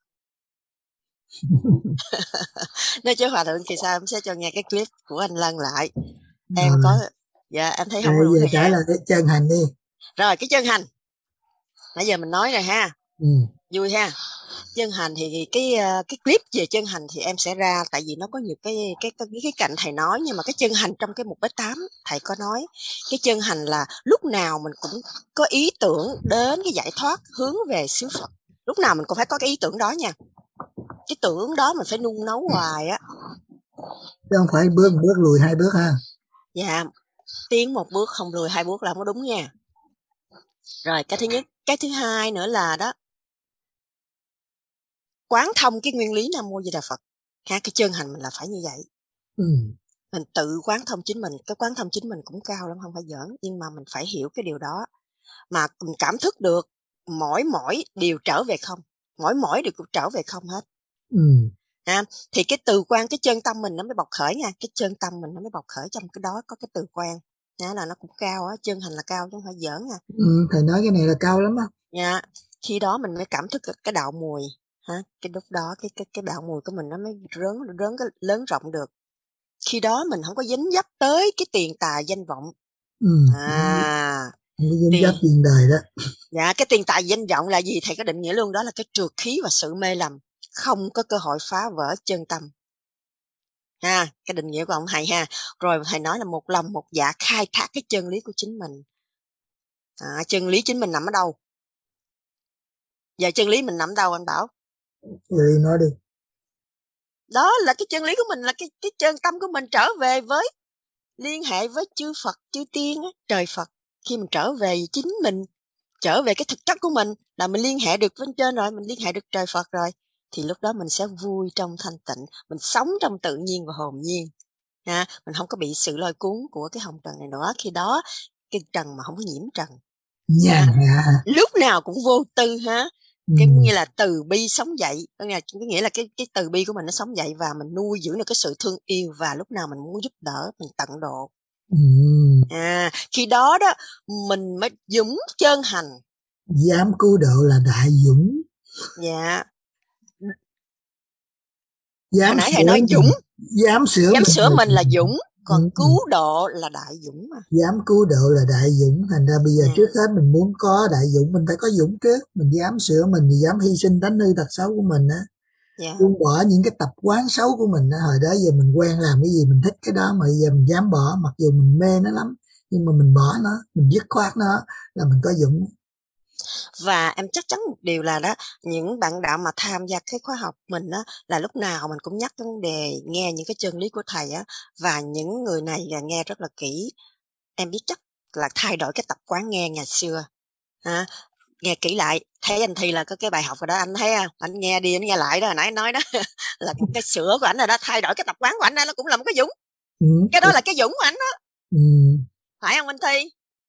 Nói chứ hòa thượng thì sao, em sẽ cho nghe cái clip của anh Lân lại. Em có em thấy không đủ thời trả lời cái chân hành đi. Rồi cái chân hành nãy giờ mình nói rồi ha. Vui ha. Chân hành thì cái clip về chân hành thì em sẽ ra, tại vì nó có nhiều cái cạnh thầy nói, nhưng mà cái chân hành trong cái 1/8 thầy có nói cái chân hành là lúc nào mình cũng có ý tưởng đến cái giải thoát, hướng về xứ Phật, lúc nào mình cũng phải có cái ý tưởng đó nha. Cái tưởng đó mình phải nung nấu hoài á, chứ không phải bước lùi 2 bước ha. Dạ, tiến 1 bước không lùi 2 bước là không có đúng nha. Rồi cái thứ nhất, cái thứ hai nữa là đó, quán thông cái nguyên lý Nam Mô Di Đà Phật. Cái chân hành mình là phải như vậy. Mình tự quán thông chính mình. Cái quán thông chính mình cũng cao lắm, không phải giỡn, nhưng mà mình phải hiểu cái điều đó, mà mình cảm thức được mỗi điều trở về không, mỗi điều cũng trở về không hết. Thì cái từ quan, cái chân tâm mình nó mới bộc khởi nha, cái chân tâm mình nó mới bộc khởi, trong cái đó có cái từ quan là nó cũng cao á, chân hành là cao chứ không phải giỡn nha. Thầy nói cái này là cao lắm á. Dạ, khi đó mình mới cảm thức cái đạo mùi cái lúc đó cái đạo mùi của mình nó mới lớn rộng được. Khi đó mình không có dính dấp tới cái tiền tài danh vọng. Dính dấp tiền đời đó. Dạ, cái tiền tài danh vọng là gì thầy có định nghĩa luôn, đó là cái trượt khí và sự mê lầm, không có cơ hội phá vỡ chân tâm. Cái định nghĩa của ông thầy ha. Rồi thầy nói là một lòng một dạ khai thác cái chân lý của chính mình. Chân lý chính mình nằm ở đâu? Giờ chân lý mình nằm ở đâu anh Bảo? Nói đi. Đó là cái chân lý của mình, là cái chân tâm của mình trở về với, liên hệ với chư Phật, chư Tiên, trời Phật. Khi mình trở về chính mình, trở về cái thực chất của mình, là mình liên hệ được với trên rồi, mình liên hệ được trời Phật rồi, thì lúc đó mình sẽ vui trong thanh tịnh, mình sống trong tự nhiên và hồn nhiên. Mình không có bị sự lôi cuốn của cái hồng trần này nữa. Khi đó cái trần mà không có nhiễm trần, lúc nào cũng vô tư ha. Cái nghĩa là từ bi sống dậy, có nghĩa là cái từ bi của mình nó sống dậy, và mình nuôi dưỡng được cái sự thương yêu, và lúc nào mình muốn giúp đỡ mình tận độ. Khi đó đó mình mới dũng chân hành. Dám cứu độ là đại dũng. Dạ. Dám hồi nãy thầy nói dũng, Dám sửa mình là dũng, còn cứu độ là đại dũng mà. Dám cứu độ là đại dũng. Thành ra bây giờ trước hết mình muốn có đại dũng, mình phải có dũng trước. Mình dám sửa mình thì dám hy sinh tánh hư tật xấu của mình á. Buông bỏ những cái tập quán xấu của mình á. Hồi đó giờ mình quen làm cái gì mình thích cái đó, mà giờ mình dám bỏ, mặc dù mình mê nó lắm, nhưng mà mình bỏ nó, mình dứt khoát nó là mình có dũng. Và em chắc chắn một điều là đó, những bạn đạo mà tham gia cái khóa học mình á, là lúc nào mình cũng nhắc cái vấn đề nghe những cái chân lý của thầy á, và những người này là nghe rất là kỹ. Em biết chắc là thay đổi cái tập quán nghe ngày xưa. Nghe kỹ lại, thấy anh Thi là có cái bài học rồi đó, anh thấy không? Anh nghe đi, anh nghe lại đó, hồi nãy nói đó là cái sửa của anh rồi đó, thay đổi cái tập quán của anh đó, nó cũng là một cái dũng. Cái đó là cái dũng của anh đó. Phải không anh Thi?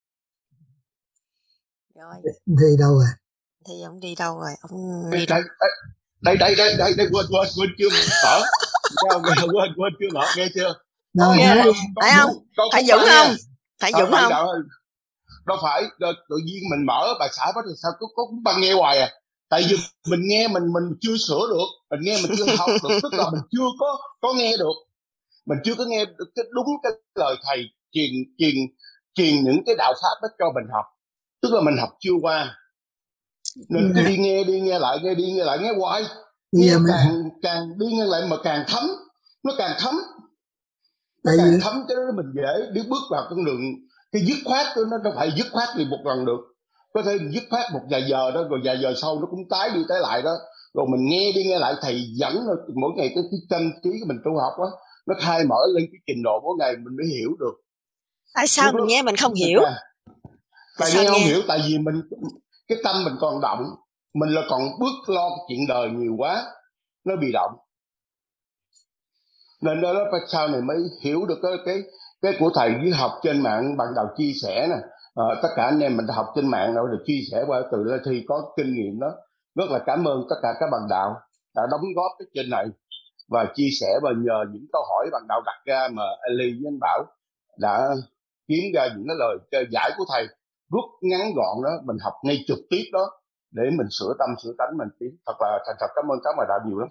Rồi. Anh Thi đâu rồi? Thi ông đi đâu rồi? Ông đi đâu? Đây quên chưa mở. quên chưa mở, nghe chưa? Phải không? Phải dũng không? Phải dũng không? Đâu phải tự nhiên mình mở bài xã bắt thì sao có băng nghe hoài à? Tại vì mình nghe mình chưa sửa được, mình nghe mình chưa học được, tức là mình chưa có nghe được, mình chưa có nghe được cái đúng cái lời thầy truyền những cái đạo pháp đó cho mình học, tức là mình học chưa qua, nên cứ đi nghe lại, nghe hoài, nghe càng đi nghe lại mà càng thấm, nó càng thấm cho nên mình dễ đi bước vào con đường. Cái dứt khoát nó đâu phải dứt khoát thì một lần được, có thể dứt khoát một vài giờ đó, rồi vài giờ sau nó cũng tái đi tái lại đó, rồi mình nghe đi nghe lại thầy dẫn mỗi ngày cái tâm trí của mình tu học á, nó khai mở lên cái trình độ mỗi ngày mình mới hiểu được. Tại sao mình nghe mình không hiểu? Tại nghe không hiểu, tại vì mình cái tâm mình còn động, mình là còn bước lo cái chuyện đời nhiều quá, nó bị động, nên đó sau này mới hiểu được cái của thầy với học trên mạng bạn đạo chia sẻ nè. Tất cả anh em mình học trên mạng nào được chia sẻ qua từ đó thì có kinh nghiệm đó. Rất là cảm ơn tất cả các bạn đạo đã đóng góp cái trên này và chia sẻ, và nhờ những câu hỏi bạn đạo đặt ra mà Eli với anh Bảo đã kiếm ra những cái lời giải của thầy rút ngắn gọn đó, mình học ngay trực tiếp đó để mình sửa tâm sửa tánh mình. Thật là thật cảm ơn các bạn đạo nhiều lắm.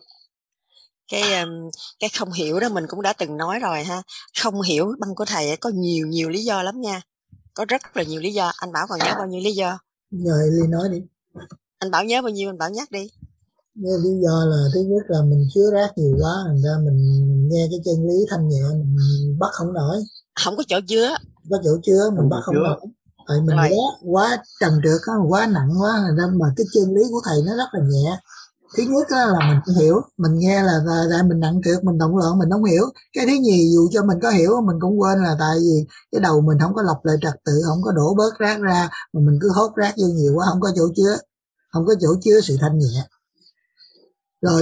Cái không hiểu đó mình cũng đã từng nói rồi ha. Không hiểu băng của thầy có nhiều lý do lắm nha, có rất là nhiều lý do. Anh Bảo còn nhớ bao nhiêu lý do? Rồi Ly nói đi. Anh Bảo nhớ bao nhiêu anh Bảo nhắc đi. Lý do là thứ nhất là mình chứa rác nhiều quá, thành ra mình nghe cái chân lý thanh nhẹ mình bắt không nổi, không có chỗ chứa, mình bắt không nổi. Tại mình quá trần trượt, quá nặng quá, thành ra mà cái chân lý của thầy nó rất là nhẹ. Thứ nhất là mình không hiểu, mình nghe là mình nặng trượt, mình động loạn, mình không hiểu. Cái thứ nhì dù cho mình có hiểu mình cũng quên, là tại vì cái đầu mình không có lọc lại trật tự, không có đổ bớt rác ra, mà mình cứ hốt rác vô nhiều quá, không có chỗ chứa sự thanh nhẹ. Rồi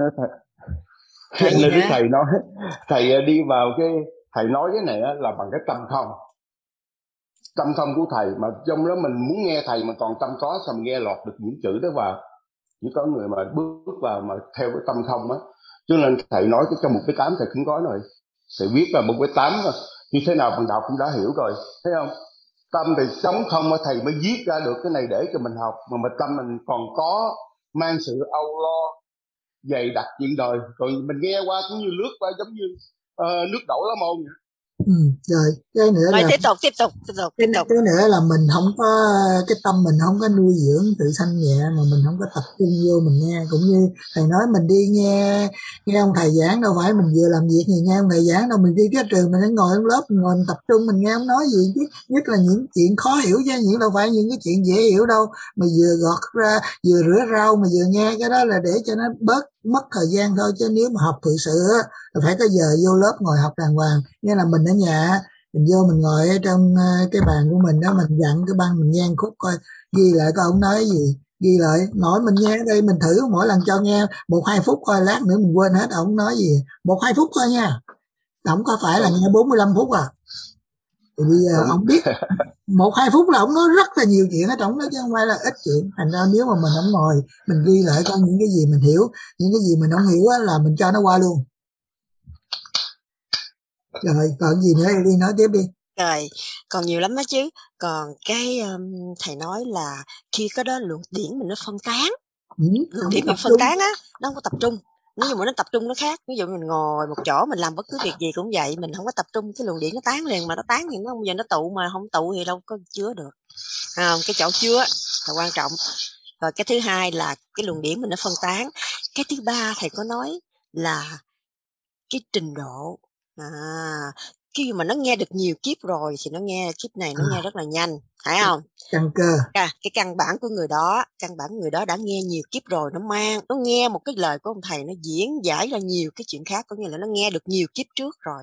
thầy đi vào cái thầy nói cái này là bằng cái tâm không của thầy, mà trong đó mình muốn nghe thầy mà còn tâm có, sao mình nghe lọt được những chữ đó vào. Chỉ có người mà bước vào mà theo cái tâm không á, cho nên thầy nói cái trong 1:8 thầy cũng có rồi, thầy viết là 1:8 như thế nào phần đạo cũng đã hiểu rồi, thấy không? Tâm thì trống không mà thầy mới viết ra được cái này để cho mình học, mà tâm mình còn có mang sự âu lo dày đặc chuyện đời, rồi mình nghe qua cũng như lướt qua giống như nước đổ lá môn vậy. Rồi cái nữa là tiếp tục. Cái nữa là mình không có cái tâm mình không có nuôi dưỡng sự thanh nhẹ, mà mình không có tập trung vô mình nghe. Cũng như thầy nói mình đi nghe ông thầy giảng, đâu phải mình vừa làm việc gì nghe ông thầy giảng đâu, mình đi cái trường mình ngồi trong lớp, mình ngồi mình tập trung mình nghe ông nói gì chứ, nhất là những chuyện khó hiểu chứ, những đâu phải những cái chuyện dễ hiểu đâu, mà vừa gọt ra vừa rửa rau mà vừa nghe. Cái đó là để cho nó bớt mất thời gian thôi, chứ nếu mà học thực sự á là phải có giờ vô lớp ngồi học đàng hoàng. Nghĩa là mình ở nhà mình vô mình ngồi ở trong cái bàn của mình đó, mình dặn cái băng mình nghe khúc coi, ghi lại coi ông nói gì, ghi lại mỗi mình nghe ở đây, mình thử mỗi lần cho nghe 1-2 phút coi, lát nữa mình quên hết ông nói gì, 1-2 phút thôi nha, không có phải là nghe 45 phút à. Thì bây giờ ông biết 1-2 phút là ông nói rất là nhiều chuyện ở trong đó chứ không phải là ít chuyện. Thành ra nếu mà mình không ngồi mình ghi lại coi những cái gì mình hiểu, những cái gì mình không hiểu á, là mình cho nó qua luôn. Rồi còn gì nữa đi nói tiếp đi. Rồi còn nhiều lắm đó chứ. Còn cái thầy nói là khi có đó luồng điển mình nó phân tán, luồng điển mình phân tán á, nó không có tập trung. Ví dụ mà nó tập trung nó khác. Ví dụ mình ngồi một chỗ mình làm bất cứ việc gì cũng vậy, mình không có tập trung, cái luồng điển nó tán liền, mà nó tán thì nó không giờ nó tụ, mà không tụ thì đâu có chứa được. Cái chỗ chứa là quan trọng. Rồi cái thứ hai là cái luồng điển mình nó phân tán. Cái thứ ba thầy có nói là cái trình độ. Khi mà nó nghe được nhiều kiếp rồi thì nó nghe kiếp này nó nghe rất là nhanh, phải không? Căn cơ. Cái căn bản của người đó đã nghe nhiều kiếp rồi, nó nghe một cái lời của ông thầy, nó diễn giải ra nhiều cái chuyện khác, có nghĩa là nó nghe được nhiều kiếp trước rồi.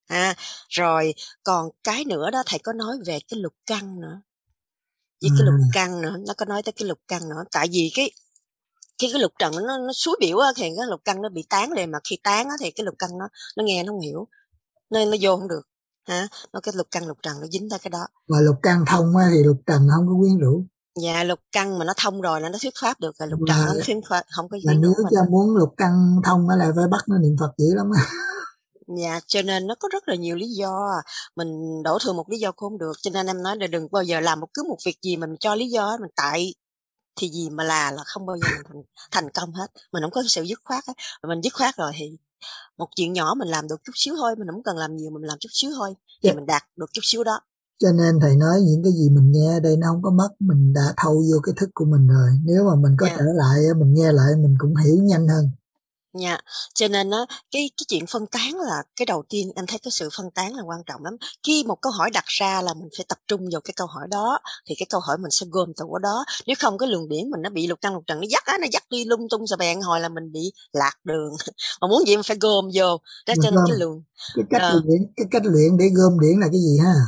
Rồi còn cái nữa đó, thầy có nói về cái lục căn nữa. Với cái lục căn nữa, nó có nói tới cái lục căn nữa. Tại vì cái lục trần nó suối biểu á, thì cái lục căn nó bị tán lên, mà khi tán á thì cái lục căn nó nghe nó không hiểu, nên nó vô không được. Nó cái lục căn lục trần nó dính tới cái đó. Mà lục căn thông á thì lục trần không có quyến rũ. Dạ, lục căn mà nó thông rồi là nó thuyết pháp được, rồi lục trần nó thuyết pháp không có quyến rũ. Nếu cho muốn lục căn thông á là phải bắt nó niệm Phật dữ lắm á. Dạ, cho nên nó có rất là nhiều lý do. Mình đổ thừa một lý do cũng không được. Cho nên em nói là đừng bao giờ làm cứ một việc gì mình cho lý do mình tại thì gì mà là không bao giờ mình thành công hết. Mình không có sự dứt khoát hết. Mình dứt khoát rồi thì một chuyện nhỏ mình làm được chút xíu thôi, mình không cần làm nhiều, mình làm chút xíu thôi thì mình đạt được chút xíu đó. Cho nên thầy nói những cái gì mình nghe ở đây nó không có mất, mình đã thâu vô cái thức của mình rồi. Nếu mà mình có trở lại, mình nghe lại mình cũng hiểu nhanh hơn. Dạ, cho nên cái chuyện phân tán là cái đầu tiên. Em thấy cái sự phân tán là quan trọng lắm. Khi một câu hỏi đặt ra là mình phải tập trung vào cái câu hỏi đó, thì cái câu hỏi mình sẽ gom tụ ở đó. Nếu không cái luồng điển mình nó bị lục căn lục trần nó dắt đi lung tung xà bèn, hồi là mình bị lạc đường. Mà muốn gì mình phải gom vô đó. Cho nên cái luồng cái cách luyện để gom điển là cái gì ha?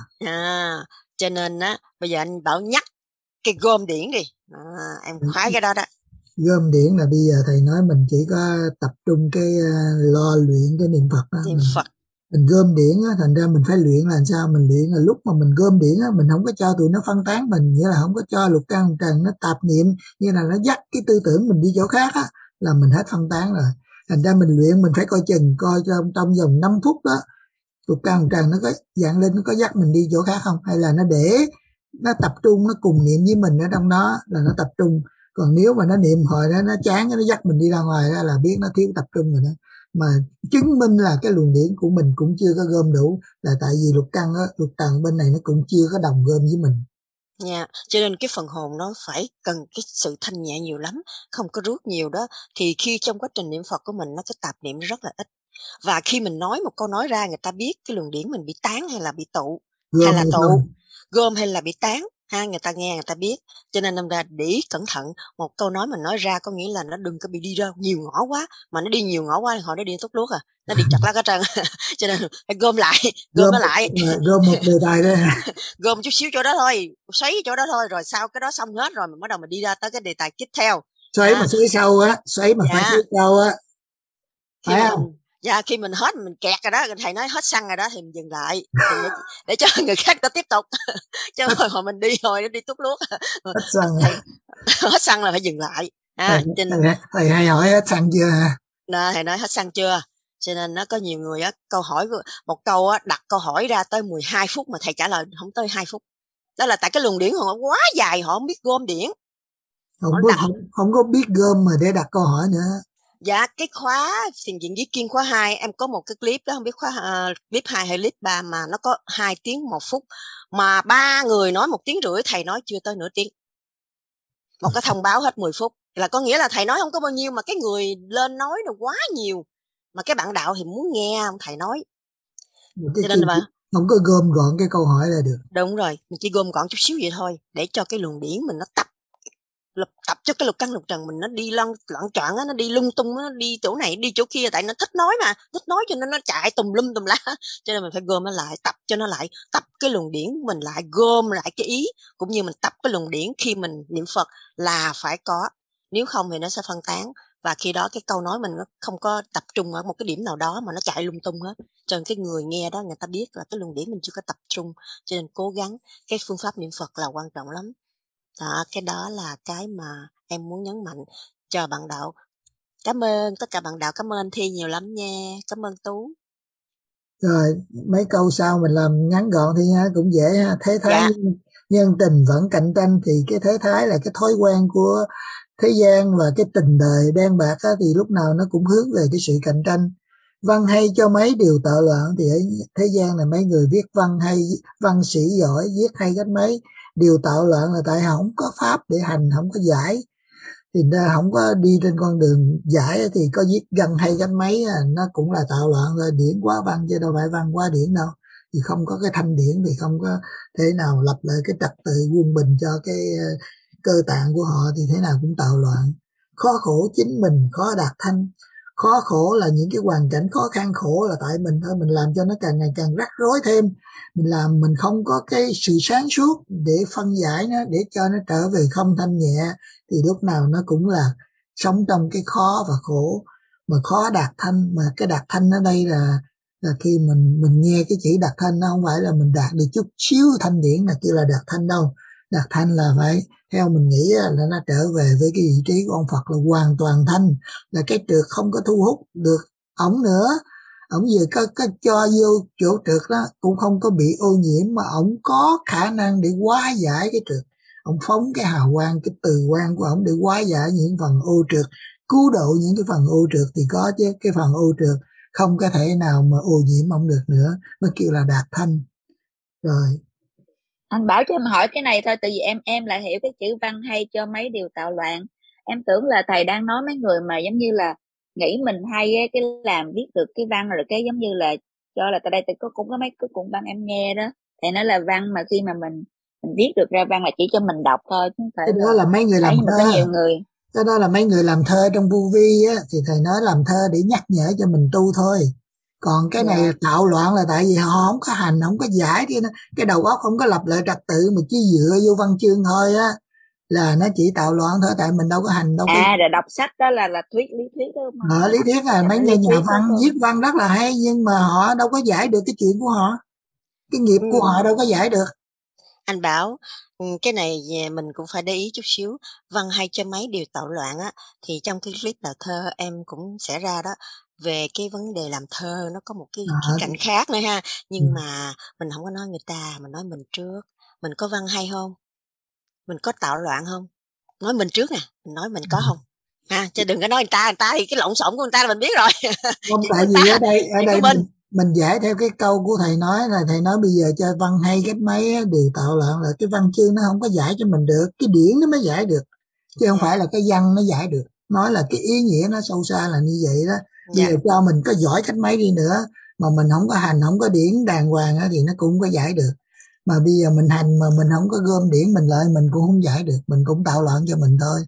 Cho nên bây giờ anh bảo nhắc cái gom điển đi. Em khoái cái đó đó. Gom điển là bây giờ thầy nói mình chỉ có tập trung cái lo luyện cái niệm Phật đó. Mình gom điển á, thành ra mình phải luyện là sao? Mình luyện là lúc mà mình gom điển á, mình không có cho tụi nó phân tán mình, nghĩa là không có cho lục căn trần nó tạp niệm, như là nó dắt cái tư tưởng mình đi chỗ khác á, là mình hết phân tán rồi. Thành ra mình luyện mình phải coi chừng, coi trong vòng 5 phút đó lục căn trần nó có dạng lên, nó có dắt mình đi chỗ khác không, hay là nó để nó tập trung, nó cùng niệm với mình ở trong đó là nó tập trung. Còn nếu mà nó niệm hồi đó nó chán, nó dắt mình đi ra ngoài đó là biết nó thiếu tập trung rồi đó. Mà chứng minh là cái luồng điển của mình cũng chưa có gom đủ, là tại vì lục căn á, lục trần bên này nó cũng chưa có đồng gom với mình. Cho nên cái phần hồn nó phải cần cái sự thanh nhẹ nhiều lắm, không có rước nhiều đó. Thì khi trong quá trình niệm Phật của mình nó cái tạp niệm rất là ít. Và khi mình nói một câu nói ra, người ta biết cái luồng điển mình bị tán hay là bị tụ, hay là tụ, gom hay là bị tán. Người ta nghe người ta biết. Cho nên ra để ý cẩn thận. Một câu nói mình nói ra có nghĩa là nó đừng có bị đi ra nhiều ngõ quá. Mà nó đi nhiều ngõ quá thì họ nó đi tốt luốt nó đi chặt lá cả trơn. Cho nên phải gom lại, gom nó lại. Gom một đề tài đây. Gom chút xíu chỗ đó thôi, xoáy chỗ đó thôi, rồi sau cái đó xong hết rồi mình bắt đầu mình đi ra tới cái đề tài tiếp theo. Xoáy mà xoáy sâu á, xoáy mà phải xoáy sâu á. Phải không? Khi mình hết, mình kẹt rồi đó, thầy nói hết xăng rồi đó thì mình dừng lại để cho người khác ta tiếp tục. Chứ hồi mình đi rồi nó đi tút luốt. Hết xăng. Hết xăng là phải dừng lại. Thầy hay hỏi hết xăng chưa hả? Thầy nói hết xăng chưa. Cho nên nó có nhiều người câu hỏi một câu đặt câu hỏi ra tới 12 phút mà thầy trả lời không tới 2 phút. Đó là tại cái luồng điển họ quá dài, họ không biết gom điển. Không có biết gom mà để đặt câu hỏi nữa. Dạ, cái khóa thiền viện Vĩ Kiên khóa 2 em có một cái clip đó, không biết khóa clip 2 hay clip 3 mà nó có 2 tiếng 1 phút mà 3 người nói 1 tiếng rưỡi, thầy nói chưa tới nửa tiếng. Một cái thông báo hết 10 phút là có nghĩa là thầy nói không có bao nhiêu mà cái người lên nói nó quá nhiều, mà cái bạn đạo thì muốn nghe thầy nói. Cho nên là không có gom gọn cái câu hỏi là được. Đúng rồi, mình chỉ gom gọn chút xíu vậy thôi để cho cái luồng điển mình nó tập cho cái lục căn lục trần mình nó đi loạn trọn nó đi lung tung, nó đi chỗ này đi chỗ kia, tại nó thích nói mà, thích nói cho nên nó chạy tùm lum tùm lá. Cho nên mình phải gom nó lại, tập cho nó lại, tập cái luồng điển mình lại, gom lại cái ý, cũng như mình tập cái luồng điển khi mình niệm Phật là phải có, nếu không thì nó sẽ phân tán. Và khi đó cái câu nói mình nó không có tập trung ở một cái điểm nào đó mà nó chạy lung tung hết. Cho nên cái người nghe đó người ta biết là cái luồng điển mình chưa có tập trung. Cho nên cố gắng cái phương pháp niệm Phật là quan trọng lắm. Đó, cái đó là cái mà em muốn nhấn mạnh cho bạn đạo. Cảm ơn tất cả bạn đạo, cảm ơn Thi nhiều lắm nha, cảm ơn Tú. Rồi mấy câu sau mình làm ngắn gọn thì cũng dễ ha. Thế thái nhân tình vẫn cạnh tranh, thì cái thế thái là cái thói quen của thế gian và cái tình đời đen bạc á, thì lúc nào nó cũng hướng về cái sự cạnh tranh. Văn hay cho mấy điều tạo loạn, thì ở thế gian là mấy người viết văn hay, văn sĩ giỏi viết hay cách mấy. Điều tạo loạn là tại họ không có pháp để hành, không có giải, thì ra không có đi trên con đường giải, thì có viết văn hay cách mấy nó cũng là tạo loạn rồi, điển quá văn chứ đâu phải văn quá điển đâu. Thì không có cái thanh điển thì không có thể nào lập lại cái trật tự quân bình cho cái cơ tạng của họ, thì thế nào cũng tạo loạn. Khó khổ chính mình, khó đạt thanh. Khó khổ là những cái hoàn cảnh khó khăn, khổ là tại mình thôi, mình làm cho nó càng ngày càng rắc rối thêm. Mình làm mình không có cái sự sáng suốt để phân giải nó, để cho nó trở về không thanh nhẹ, thì lúc nào nó cũng là sống trong cái khó và khổ. Mà khó đạt thanh, mà cái đạt thanh ở đây là khi mình nghe cái chữ đạt thanh, nó không phải là mình đạt được chút xíu thanh điển là kêu là đạt thanh đâu. Đạt thanh là phải, theo mình nghĩ là nó trở về với cái vị trí của ông Phật là hoàn toàn thanh, là cái trượt không có thu hút được ổng nữa. Ổng vừa có cho vô chỗ trượt đó cũng không có bị ô nhiễm, mà ổng có khả năng để hóa giải cái trượt. Ổng phóng cái hào quang, cái từ quang của ổng để hóa giải những phần ô trượt, cứu độ những cái phần ô trượt thì có, chứ cái phần ô trượt không có thể nào mà ô nhiễm ổng được nữa, mới kêu là đạt thanh. Rồi anh Bảo cho em hỏi cái này thôi, tại vì em lại hiểu cái chữ văn hay cho mấy điều tạo loạn. Em tưởng là thầy đang nói mấy người mà giống như là nghĩ mình hay á, cái làm viết được cái văn, rồi cái giống như là cho là tại đây cũng có mấy cái cuộn văn em nghe đó, thầy nói là văn mà khi mà mình viết được ra văn là chỉ cho mình đọc thôi, chứ không phải cái đó là mấy người làm thơ. Có nhiều người cái đó là mấy người làm thơ trong vô vi á, thì thầy nói làm thơ để nhắc nhở cho mình tu thôi. Còn cái này tạo loạn là tại vì họ không có hành, không có giải, cái đầu óc không có lập lại trật tự, mà chỉ dựa vô văn chương thôi á, là nó chỉ tạo loạn thôi, tại mình đâu có hành đâu. Rồi đọc sách đó là lý thuyết đó mà. Lý thuyết là mấy người nhà văn viết văn rất là hay, nhưng mà họ đâu có giải được cái chuyện của họ, cái nghiệp của họ đâu có giải được. Anh Bảo, cái này mình cũng phải để ý chút xíu. Văn hay cho mấy điều tạo loạn á, thì trong cái clip là thơ em cũng sẽ ra đó, về cái vấn đề làm thơ nó có một cái cạnh khác nữa ha. Nhưng mà mình không có nói người ta, mình nói mình trước. Mình có văn hay không? Mình có tạo loạn không? Nói mình trước nè, mình nói mình có không? Ha, chứ đừng có nói người ta thì cái lộn xộn của người ta là mình biết rồi. Không, tại vì ở đây mình giải theo cái câu của thầy nói là thầy nói bây giờ cho văn hay cách mấy điều tạo loạn, là cái văn chương nó không có giải cho mình được, cái điển nó mới giải được, chứ không phải là cái văn nó giải được. Nói là cái ý nghĩa nó sâu xa là như vậy đó. Bây giờ cho mình có giỏi cách mấy đi nữa mà mình không có hành, không có điển đàng hoàng thì nó cũng không có giải được. Mà bây giờ mình hành mà mình không có gom điển mình lại, mình cũng không giải được, mình cũng tạo loạn cho mình thôi.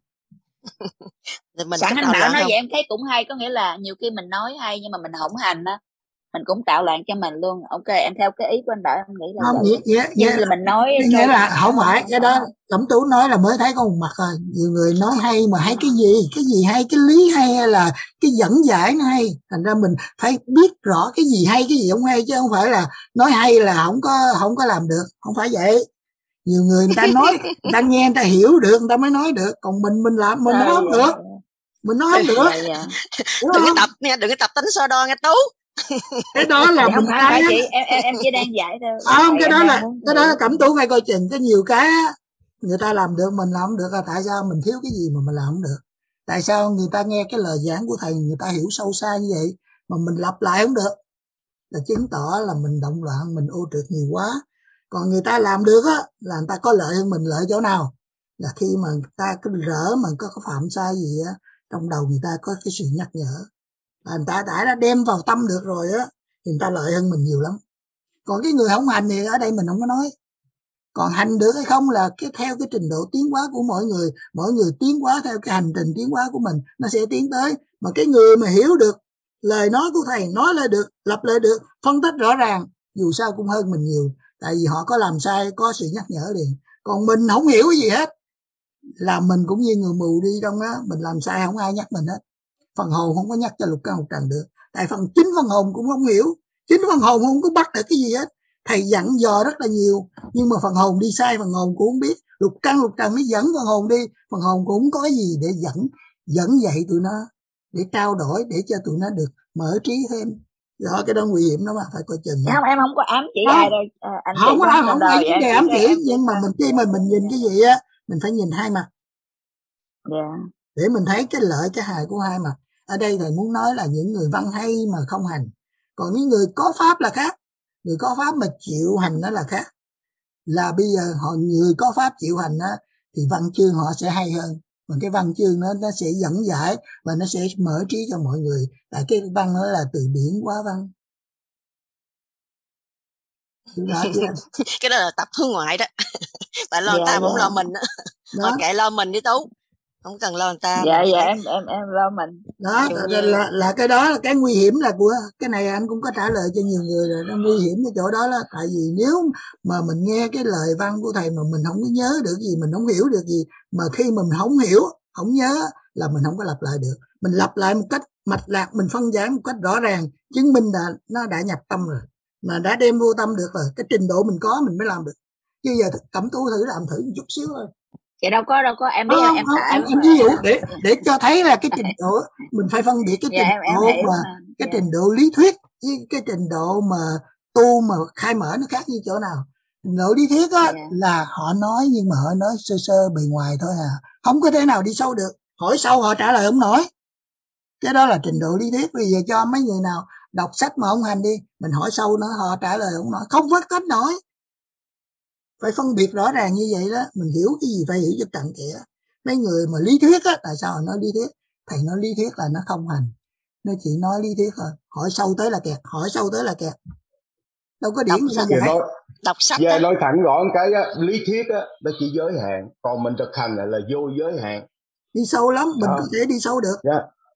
Sẵn anh Bảo nói vậy em thấy cũng hay, có nghĩa là nhiều khi mình nói hay nhưng mà mình không hành á, mình cũng tạo loạn cho mình luôn. Ok, em theo cái ý của anh Bảo em nghĩ là vậy. Nhưng là mình nói nghĩa là không phải cái đó Cẩm Tú nói là mới thấy có một mặt thôi. Nhiều người nói hay mà hay cái gì hay, cái lý hay là cái dẫn giải nó hay, thành ra mình phải biết rõ cái gì hay cái gì không hay, chứ không phải là nói hay là không có làm được, không phải vậy. Nhiều người ta nói, người ta nghe người ta hiểu được người ta mới nói được, còn mình làm mình nói không được, mình nói không được. Đừng có tập tính so đo nghe Tú. Cái đó là mình phải chị em chỉ đang giải thôi. Không, cái đó là Cẩm Tú phải coi chừng. Cái nhiều cái người ta làm được mình làm không được, là tại sao mình thiếu cái gì mà mình làm không được? Tại sao người ta nghe cái lời giảng của thầy người ta hiểu sâu xa như vậy mà mình lặp lại không được? Là chứng tỏ là mình động loạn, mình ô trượt nhiều quá. Còn người ta làm được á là người ta có lợi hơn mình. Lợi chỗ nào? Là khi mà người ta cứ rỡ mà có phạm sai gì á, trong đầu người ta có cái sự nhắc nhở, là người ta đã đem vào tâm được rồi á, thì người ta lợi hơn mình nhiều lắm. Còn cái người không hành thì ở đây mình không có nói. Còn hành được hay không là theo cái trình độ tiến hóa của mỗi người tiến hóa theo cái hành trình tiến hóa của mình, nó sẽ tiến tới. Mà cái người mà hiểu được lời nói của thầy, nói lại được, lặp lại được, phân tích rõ ràng, dù sao cũng hơn mình nhiều. Tại vì họ có làm sai, có sự nhắc nhở liền. Còn mình không hiểu cái gì hết, là mình cũng như người mù đi trong đó, mình làm sai không ai nhắc mình hết. Phần hồn không có nhắc cho lục căn lục trần được, tại chính phần hồn cũng không hiểu, chính phần hồn không có bắt được cái gì hết. Thầy dặn dò rất là nhiều, nhưng mà phần hồn đi sai, phần hồn cũng không biết. Lục căn lục trần nó dẫn phần hồn đi, phần hồn cũng không có cái gì để dẫn dạy tụi nó, để trao đổi, để cho tụi nó được mở trí thêm. Đó, cái đó nguy hiểm đó mà phải coi chừng. Không, em không có ám chỉ ai đâu. Anh không có vấn đề ám chỉ, nhưng mà khi mà mình nhìn cái gì á, mình phải nhìn hai mặt. để mình thấy cái lợi cái hại của hai mặt. Ở đây thầy muốn nói là những người văn hay mà không hành, còn những người có pháp là khác. Người có pháp mà chịu hành nó là khác. Là bây giờ người có pháp chịu hành á, thì văn chương họ sẽ hay hơn, mà cái văn chương nó sẽ dẫn giải và nó sẽ mở trí cho mọi người. Tại cái văn đó là từ điển hóa văn. Cái đó là tập hướng ngoại đó. Tại lo người ta không lo mình đó. Thôi kệ lo mình đi Tú, không cần lo người ta. Dạ em lo mình đó. Là cái đó là cái nguy hiểm là của cái này. Anh cũng có trả lời cho nhiều người rồi, nó nguy hiểm cái chỗ đó là tại vì nếu mà mình nghe cái lời văn của thầy mà mình không có nhớ được gì, mình không hiểu được gì, mà khi mà mình không hiểu không nhớ là mình không có lặp lại được. Mình lặp lại một cách mạch lạc, mình phân giải một cách rõ ràng, chứng minh là nó đã nhập tâm rồi, mà đã đem vô tâm được rồi. Cái trình độ mình có mình mới làm được. Chứ giờ Cẩm Tú thử làm thử một chút xíu thôi. Dạ đâu có em biết em ví dụ để cho thấy là cái trình độ mình phải phân biệt cái trình độ mà cái trình độ lý thuyết với cái trình độ mà tu mà khai mở nó khác như chỗ nào. Trình độ lý thuyết á là họ nói nhưng mà họ nói sơ sơ bề ngoài thôi à, không có thể nào đi sâu được. Hỏi sâu họ trả lời không nổi. Cái đó là trình độ lý thuyết. Bây giờ cho mấy người nào đọc sách mà không hành đi, mình hỏi sâu nữa họ trả lời không nổi, không có cách nổi. Phải phân biệt rõ ràng như vậy đó. Mình hiểu cái gì phải hiểu cho cặn kẽ. Mấy người mà lý thuyết á, tại sao họ nói lý thuyết? Thầy nói lý thuyết là nó không hành, nó chỉ nói lý thuyết thôi. Hỏi sâu tới là kẹt, hỏi sâu tới là kẹt. Đâu có điểm gì vậy? Đọc sách về nói thẳng rõ cái á, lý thuyết á nó chỉ giới hạn, còn mình thực hành là vô giới hạn. Đi sâu lắm, mình có thể đi sâu được.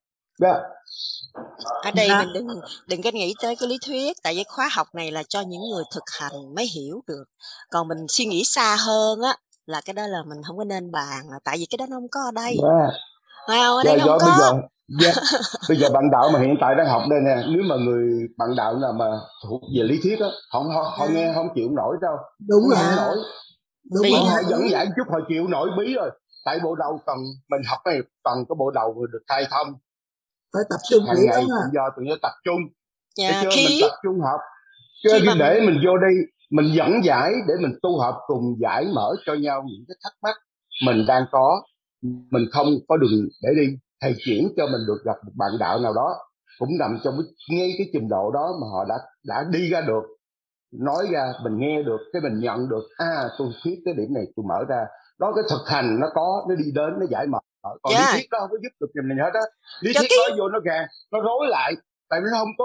Ở đây mình đừng có nghĩ tới cái lý thuyết, tại vì khóa học này là cho những người thực hành mới hiểu được. Còn mình suy nghĩ xa hơn á là cái đó là mình không có nên bàn, tại vì cái đó nó không có ở đây. Ở đây không có. Bây giờ bạn đạo mà hiện tại đang học đây nè, nếu mà người bạn đạo nào mà thuộc về lý thuyết á, họ nghe không chịu nổi đâu. Đúng rồi. Đúng rồi. Họ dẫn giải chút họ chịu nổi bí rồi. Tại bộ đầu cần mình học này, cần cái bộ đầu được khai thông. Phải tập trung hàng ngày tự do tự nhiên tập trung. Mình tập trung học. Chứ để mình vô đây mình dẫn giải để mình tu học cùng giải mở cho nhau những cái thắc mắc mình đang có, mình không có đường để đi. Thầy chuyển cho mình được gặp một bạn đạo nào đó cũng nằm trong ngay cái trình độ đó mà họ đã đi ra được, nói ra mình nghe được, cái mình nhận được tôi thuyết cái điểm này tôi mở ra đó, cái thực hành nó có, nó đi đến nó giải mở. Còn lý thuyết đó không có giúp được mình hết á. Lý thuyết nói vô nó gà, nó rối lại, tại vì nó không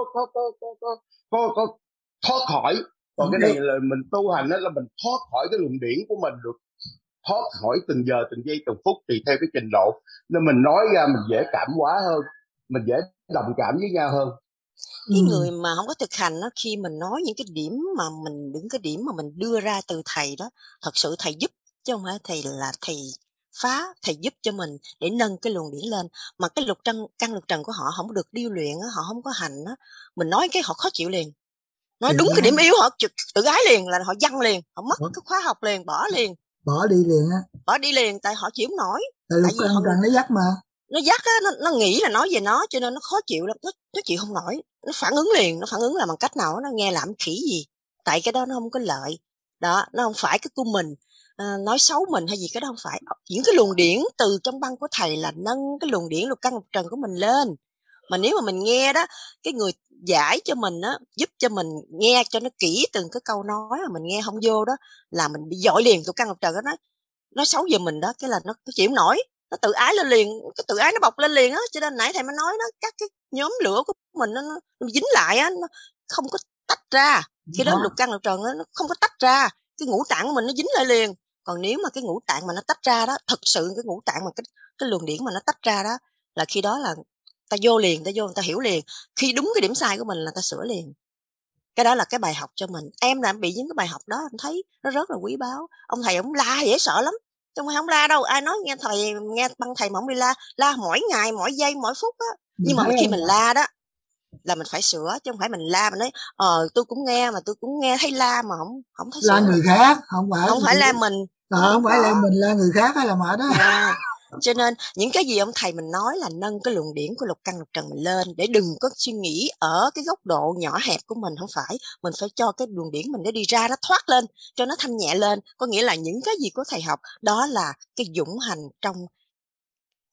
có thoát khỏi. Còn cái này là mình tu hành đó là mình thoát khỏi cái luận điển của mình được, thoát khỏi từng giờ từng giây từng phút tùy theo cái trình độ, nên mình nói ra mình dễ cảm hóa hơn, mình dễ đồng cảm với nhau hơn. Cái người mà không có thực hành đó, khi mình nói những cái điểm mà những cái điểm mà mình đưa ra từ thầy đó, thật sự thầy giúp chứ không phải thầy là thầy phá, thầy giúp cho mình để nâng cái luồng điển lên. Mà cái căn lục trần của họ không được điêu luyện, họ không có hành đó, mình nói cái họ khó chịu liền. Nói đúng cái điểm yếu họ tự ái liền, là họ văng liền, họ mất cái khóa học liền, bỏ đi liền, tại họ chịu không nổi. Tại vì họ nó dắt mà, nó dắt á, nó nghĩ là nói về nó, cho nên nó khó chịu lắm, nó chịu không nổi, nó phản ứng liền. Nó phản ứng là bằng cách nào? Nó nghe làm khỉ gì, tại cái đó nó không có lợi đó, nó không phải cái của mình. Nói xấu mình hay gì, cái đó không phải. Những cái luồng điển từ trong băng của thầy là nâng cái luồng điển lục căn lục trần của mình lên. Mà nếu mà mình nghe đó, cái người giải cho mình á, giúp cho mình nghe cho nó kỹ từng cái câu nói mà mình nghe không vô đó, là mình bị dội liền lục căn lục trần đó. Nó xấu về mình đó, cái là nó chịu không nổi, nó tự ái lên liền, cái tự ái nó bộc lên liền á. Cho nên nãy thầy mới nói đó, các cái nhóm lửa của mình nó dính lại á, nó không có tách ra. Khi đó lục căn lục trần nó không có tách ra, cái ngũ tạng của mình nó dính lại liền. Còn nếu mà cái ngũ tạng mà nó tách ra đó, thật sự cái ngũ tạng mà cái luồng điển mà nó tách ra đó, là khi đó là ta vô liền, người ta hiểu liền. Khi đúng cái điểm sai của mình là ta sửa liền. Cái đó là cái bài học cho mình. Em làm bị những cái bài học đó, em thấy nó rất là quý báu. Ông thầy ông la dễ sợ lắm, chứ không la đâu. Ai nói nghe thầy, nghe băng thầy mà không đi la mỗi ngày, mỗi giây, mỗi phút á. Nhưng mà khi mình la đó là mình phải sửa, chứ không phải mình la mình nói tôi cũng nghe mà tôi cũng nghe thấy la mà không thấy la sửa. người khác, không phải la mình. Không phải la mình, la người khác hay là mà đó. Cho nên những cái gì ông thầy mình nói là nâng cái luồng điển của lục căn lục trần mình lên, để đừng có suy nghĩ ở cái góc độ nhỏ hẹp của mình. Không phải, mình phải cho cái luồng điển mình nó đi ra, nó thoát lên, cho nó thanh nhẹ lên. Có nghĩa là những cái gì của thầy học đó là cái dũng hành trong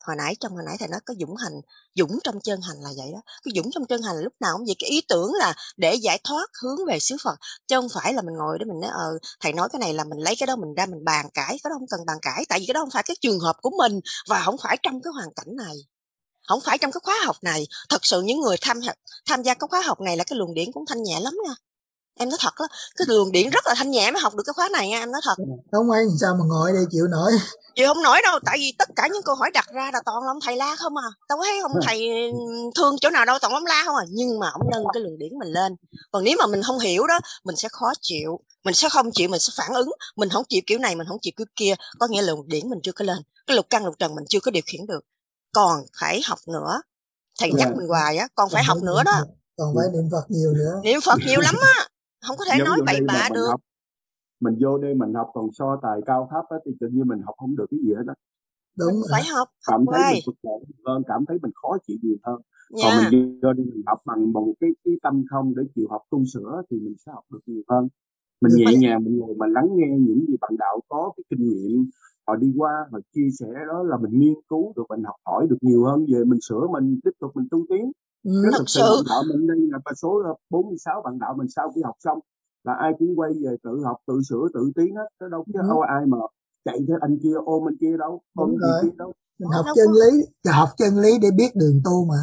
hồi nãy thầy nói có dũng trong chân hành là vậy đó. Cái dũng trong chân hành là lúc nào cũng vậy, cái ý tưởng là để giải thoát hướng về xứ Phật, chứ không phải là mình ngồi để mình nói thầy nói cái này là mình lấy cái đó mình ra mình bàn cãi, cái đó không cần bàn cãi, tại vì cái đó không phải cái trường hợp của mình và không phải trong cái hoàn cảnh này, không phải trong cái khóa học này. Thật sự những người tham gia cái khóa học này là cái luồng điển cũng thanh nhẹ lắm nha. Em nói thật đó, cái luồng điển rất là thanh nhẹ mới học được cái khóa này nha, em nói thật. Không ai sao mà ngồi đây chịu nổi. Chịu không nổi đâu, tại vì tất cả những câu hỏi đặt ra là toàn là ông thầy la không à. Tao có thấy ông thầy thương chỗ nào đâu, toàn ông la không à. Nhưng mà ông nâng cái luồng điển mình lên. Còn nếu mà mình không hiểu đó, mình sẽ khó chịu, mình sẽ không chịu, mình sẽ phản ứng, mình không chịu kiểu này, mình không chịu kiểu kia. Có nghĩa là luồng điển mình chưa có lên, cái lục căn lục trần mình chưa có điều khiển được. Còn phải học nữa. Thầy nhắc mình hoài á, còn phải học nữa đó. Còn phải niệm Phật nhiều nữa. Niệm Phật nhiều lắm á, không có thể nói bậy bạ được. Mình vô đây mình học còn so tài cao thấp á, thì tự nhiên mình học không được cái gì hết á. Đúng mình phải học cảm thấy mình bực bội hơn, cảm thấy mình khó chịu nhiều hơn. Còn mình vô đây mình học bằng một cái tâm không để chịu học tu sửa thì mình sẽ học được nhiều hơn. Mình nhẹ nhàng mình ngồi mình lắng nghe những gì bạn đạo có cái kinh nghiệm họ đi qua và chia sẻ, đó là mình nghiên cứu được, mình học hỏi được nhiều hơn, về mình sửa mình tiếp tục mình tu tiến. Nếu thực sự bạn đạo mình đây là số 46 bạn đạo mình sau khi học xong là ai cũng quay về tự học tự sửa tự tiến hết, chứ đâu có ai mà chạy theo anh kia ôm anh kia đâu, ôm gì kia đâu. Mình học chân lý để biết đường tu mà.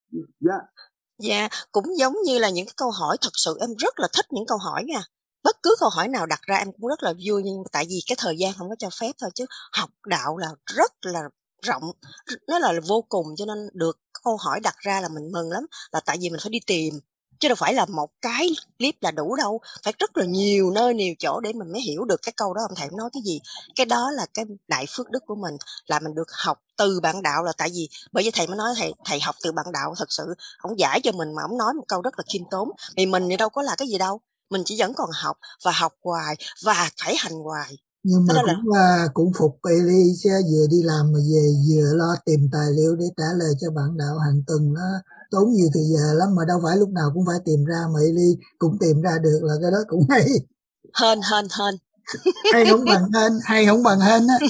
Dạ, cũng giống như là những cái câu hỏi, thật sự em rất là thích những câu hỏi nha. Bất cứ câu hỏi nào đặt ra em cũng rất là vui, nhưng tại vì cái thời gian không có cho phép thôi, chứ học đạo là rất là rộng, nó là vô cùng, cho nên được câu hỏi đặt ra là mình mừng lắm, là tại vì mình phải đi tìm, chứ đâu phải là một cái clip là đủ đâu, phải rất là nhiều nơi nhiều chỗ để mình mới hiểu được cái câu đó ông thầy nói cái gì. Cái đó là cái đại phước đức của mình, là mình được học từ bạn đạo, là tại vì bởi vì thầy mới nói thầy học từ bạn đạo. Thật sự ông giải cho mình mà ông nói một câu rất là khiêm tốn, vì mình thì đâu có là cái gì đâu, mình chỉ vẫn còn học và học hoài và phải hành hoài. Nhưng mà cũng phục Elise vừa đi làm mà về vừa lo tìm tài liệu để trả lời cho bạn đạo hàng tuần, nó tốn nhiều thời giờ lắm, mà đâu phải lúc nào cũng phải tìm ra, mà Eli cũng tìm ra được là cái đó cũng hay. Hên hay không bằng hên á.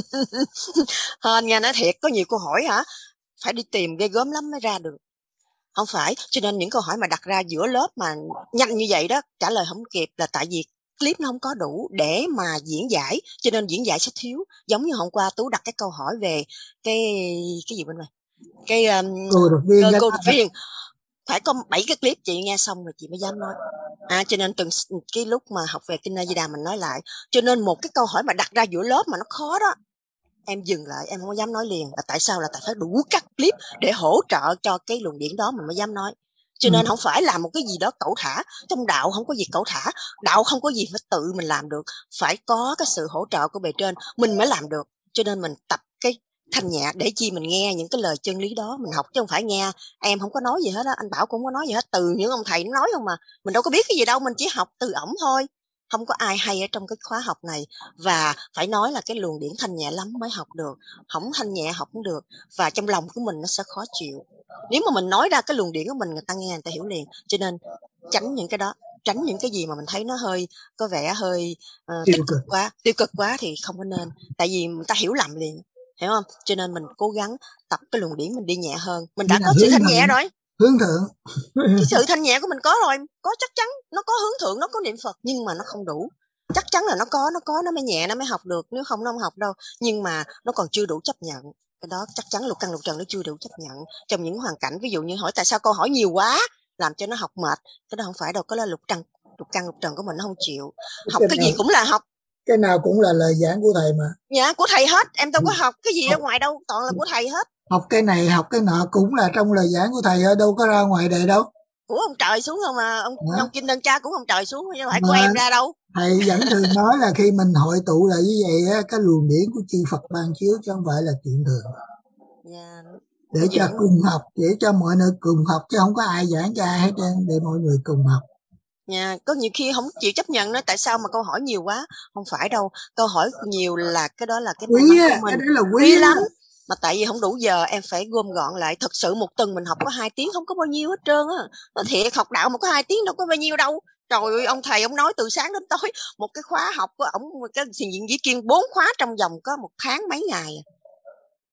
Hên nha, nói thiệt, có nhiều câu hỏi hả phải đi tìm ghê gớm lắm mới ra được, không phải. Cho nên những câu hỏi mà đặt ra giữa lớp mà nhanh như vậy đó, trả lời không kịp là tại vì clip nó không có đủ để mà diễn giải, cho nên diễn giải sẽ thiếu. Giống như hôm qua Tú đặt cái câu hỏi về cái gì bên này, cái cô độc viên phải có 7 cái clip, chị nghe xong rồi chị mới dám nói. Cho nên từng cái lúc mà học về Kinh A Di Đà mình nói lại, cho nên một cái câu hỏi mà đặt ra giữa lớp mà nó khó đó, em dừng lại, em không có dám nói liền. Là tại sao? Là tại phải đủ các clip để hỗ trợ cho cái luồng điển đó mình mới dám nói. Cho nên không phải làm một cái gì đó cẩu thả. Trong đạo không có gì cẩu thả, đạo không có gì phải tự mình làm được, phải có cái sự hỗ trợ của bề trên mình mới làm được. Cho nên mình tập cái thanh nhẹ để chi mình nghe những cái lời chân lý đó, mình học chứ không phải nghe. Em không có nói gì hết á, anh Bảo cũng không có nói gì hết, từ những ông thầy nói không mà. Mình đâu có biết cái gì đâu, mình chỉ học từ ổng thôi. Không có ai hay ở trong cái khóa học này. Và phải nói là cái luồng điển thanh nhẹ lắm mới học được, không thanh nhẹ học không được. Và trong lòng của mình nó sẽ khó chịu. Nếu mà mình nói ra cái luồng điển của mình, người ta nghe người ta hiểu liền. Cho nên tránh những cái đó, tránh những cái gì mà mình thấy nó hơi có vẻ hơi tiêu cực quá thì không có nên. Tại vì người ta hiểu lầm liền, hiểu không? Cho nên mình cố gắng tập cái luồng điển mình đi nhẹ hơn. Mình đã có sự thanh nhẹ rồi, hướng thượng. Cái sự thanh nhẹ của mình có rồi, có chắc chắn, nó có hướng thượng, nó có niệm Phật, nhưng mà nó không đủ. Chắc chắn là nó có nó mới nhẹ, nó mới học được, nếu không nó không học đâu. Nhưng mà nó còn chưa đủ chấp nhận. Cái đó chắc chắn lục căn lục trần nó chưa đủ chấp nhận trong những hoàn cảnh. Ví dụ như hỏi tại sao câu hỏi nhiều quá làm cho nó học mệt, cái đó không phải đâu, có là lục căn lục trần của mình nó không chịu. Học cái gì cũng là học, cái nào cũng là lời giảng của thầy mà. Dạ, của thầy hết, em đâu có học cái gì ở ngoài đâu, toàn là của thầy hết. Học cái này học cái nọ cũng là trong lời giảng của thầy, ở đâu có ra ngoài đời đâu. Của ông trời xuống không mà, ông Kim Đơn Cha cũng ông trời xuống, chứ phải của em ra đâu. Thầy vẫn thường nói là khi mình hội tụ lại như vậy á, cái luồng điển của chư Phật ban chiếu chứ không phải là chuyện thường. Để cho cùng học, để cho mọi người cùng học, chứ không có ai giảng cho ai hết trơn, để mọi người cùng học. Có nhiều khi không chịu chấp nhận nó, tại sao mà câu hỏi nhiều quá? Không phải đâu, câu hỏi nhiều là cái đó là cái quý á, cái đó là quý lắm. Mà tại vì không đủ giờ, em phải gom gọn lại. Thật sự một tuần mình học có 2 tiếng không có bao nhiêu hết trơn á. Nó thiệt, học đạo mà có 2 tiếng đâu có bao nhiêu đâu. Trời ơi, ông thầy ông nói từ sáng đến tối, một cái khóa học của ổng, cái diện Vĩ Kiên 4 khóa trong vòng có 1 tháng mấy ngày.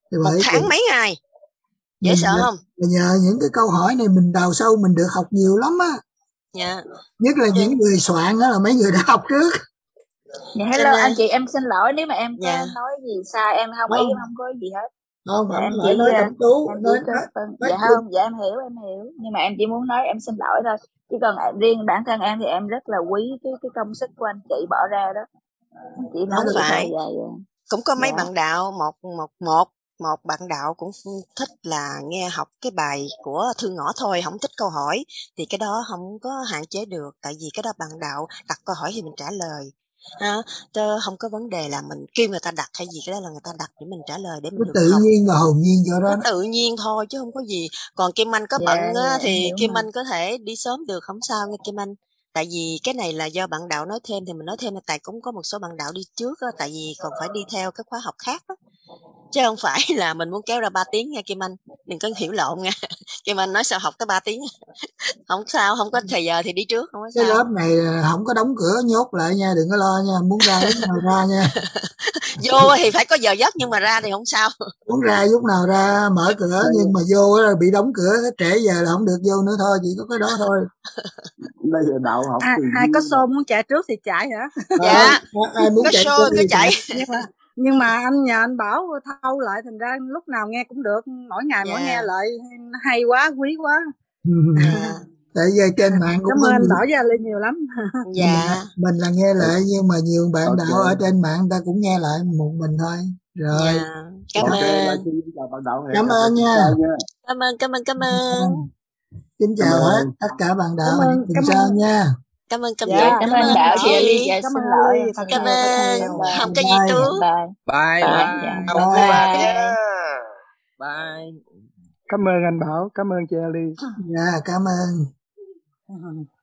Thì 1 bởi tháng mấy ngày. Dễ sợ không? Nhờ những cái câu hỏi này mình đào sâu, mình được học nhiều lắm á. Dạ. Nhất là những người soạn đó là mấy người đã học trước. Dạ, hello anh chị, em xin lỗi nếu mà em có nói gì sai, em không ý, em không có gì hết. Không em phải nói Cẩm Tú. Em chỉ dạ không, dạ em hiểu, nhưng mà em chỉ muốn nói em xin lỗi thôi. Chứ còn riêng bản thân em thì em rất là quý cái công sức của anh chị bỏ ra đó. Chị nói Không phải. thôi. Cũng có mấy bạn đạo, một bạn đạo cũng thích là nghe học cái bài của Thư Ngõ thôi, không thích câu hỏi, thì cái đó không có hạn chế được, tại vì cái đó bạn đạo đặt câu hỏi thì mình trả lời. Chứ không có vấn đề là mình kêu người ta đặt hay gì, cái đó là người ta đặt để mình trả lời để mình được tự học. nhiên và hồn nhiên cho đó. Tự nhiên thôi chứ không có gì. Còn Kim Anh có bận thì Kim Anh có thể đi sớm được, không sao nghe Kim Anh. Tại vì cái này là do bạn đạo nói thêm thì mình nói thêm, là tại cũng có một số bạn đạo đi trước đó, tại vì còn phải đi theo cái khóa học khác đó. Chứ không phải là mình muốn kéo ra 3 tiếng nha Kim Anh, đừng có hiểu lộn nha. Kim Anh nói sao học tới 3 tiếng. Không sao, không có thời giờ thì đi trước, không có sao. Cái lớp này không có đóng cửa nhốt lại nha, đừng có lo nha, muốn ra lúc nào ra nha. Vô thì phải có giờ giấc, nhưng mà ra thì không sao. Muốn ra lúc nào ra, mở cửa, nhưng mà vô là bị đóng cửa, trễ giờ là không được vô nữa thôi, chỉ có cái đó thôi. Đây là đạo học. Ai có show muốn chạy trước thì chạy hả? Dạ. Ai muốn có chạy show cứ chạy. Nhưng mà anh nhờ anh Bảo thâu lại, thành ra lúc nào nghe cũng được, mỗi ngày mỗi nghe lại, hay quá, quý quá. Tại vì trên mạng cũng cảm ơn anh Bảo với Lê nhiều lắm. Dạ. Mình là nghe lại, nhưng mà nhiều bạn đạo ở trên mạng người ta cũng nghe lại một mình thôi. Rồi. Cảm ơn. Cảm ơn nha. Cảm ơn. Kính chào hết tất cả bạn đạo. Cảm ơn nha. Cảm ơn cảm ơn Bảo chị Ly, dạ xin lỗi. Cảm ơn. Không có gì trước. Bye. Cảm ơn anh Bảo, cảm ơn chị Ali. Dạ, cảm ơn.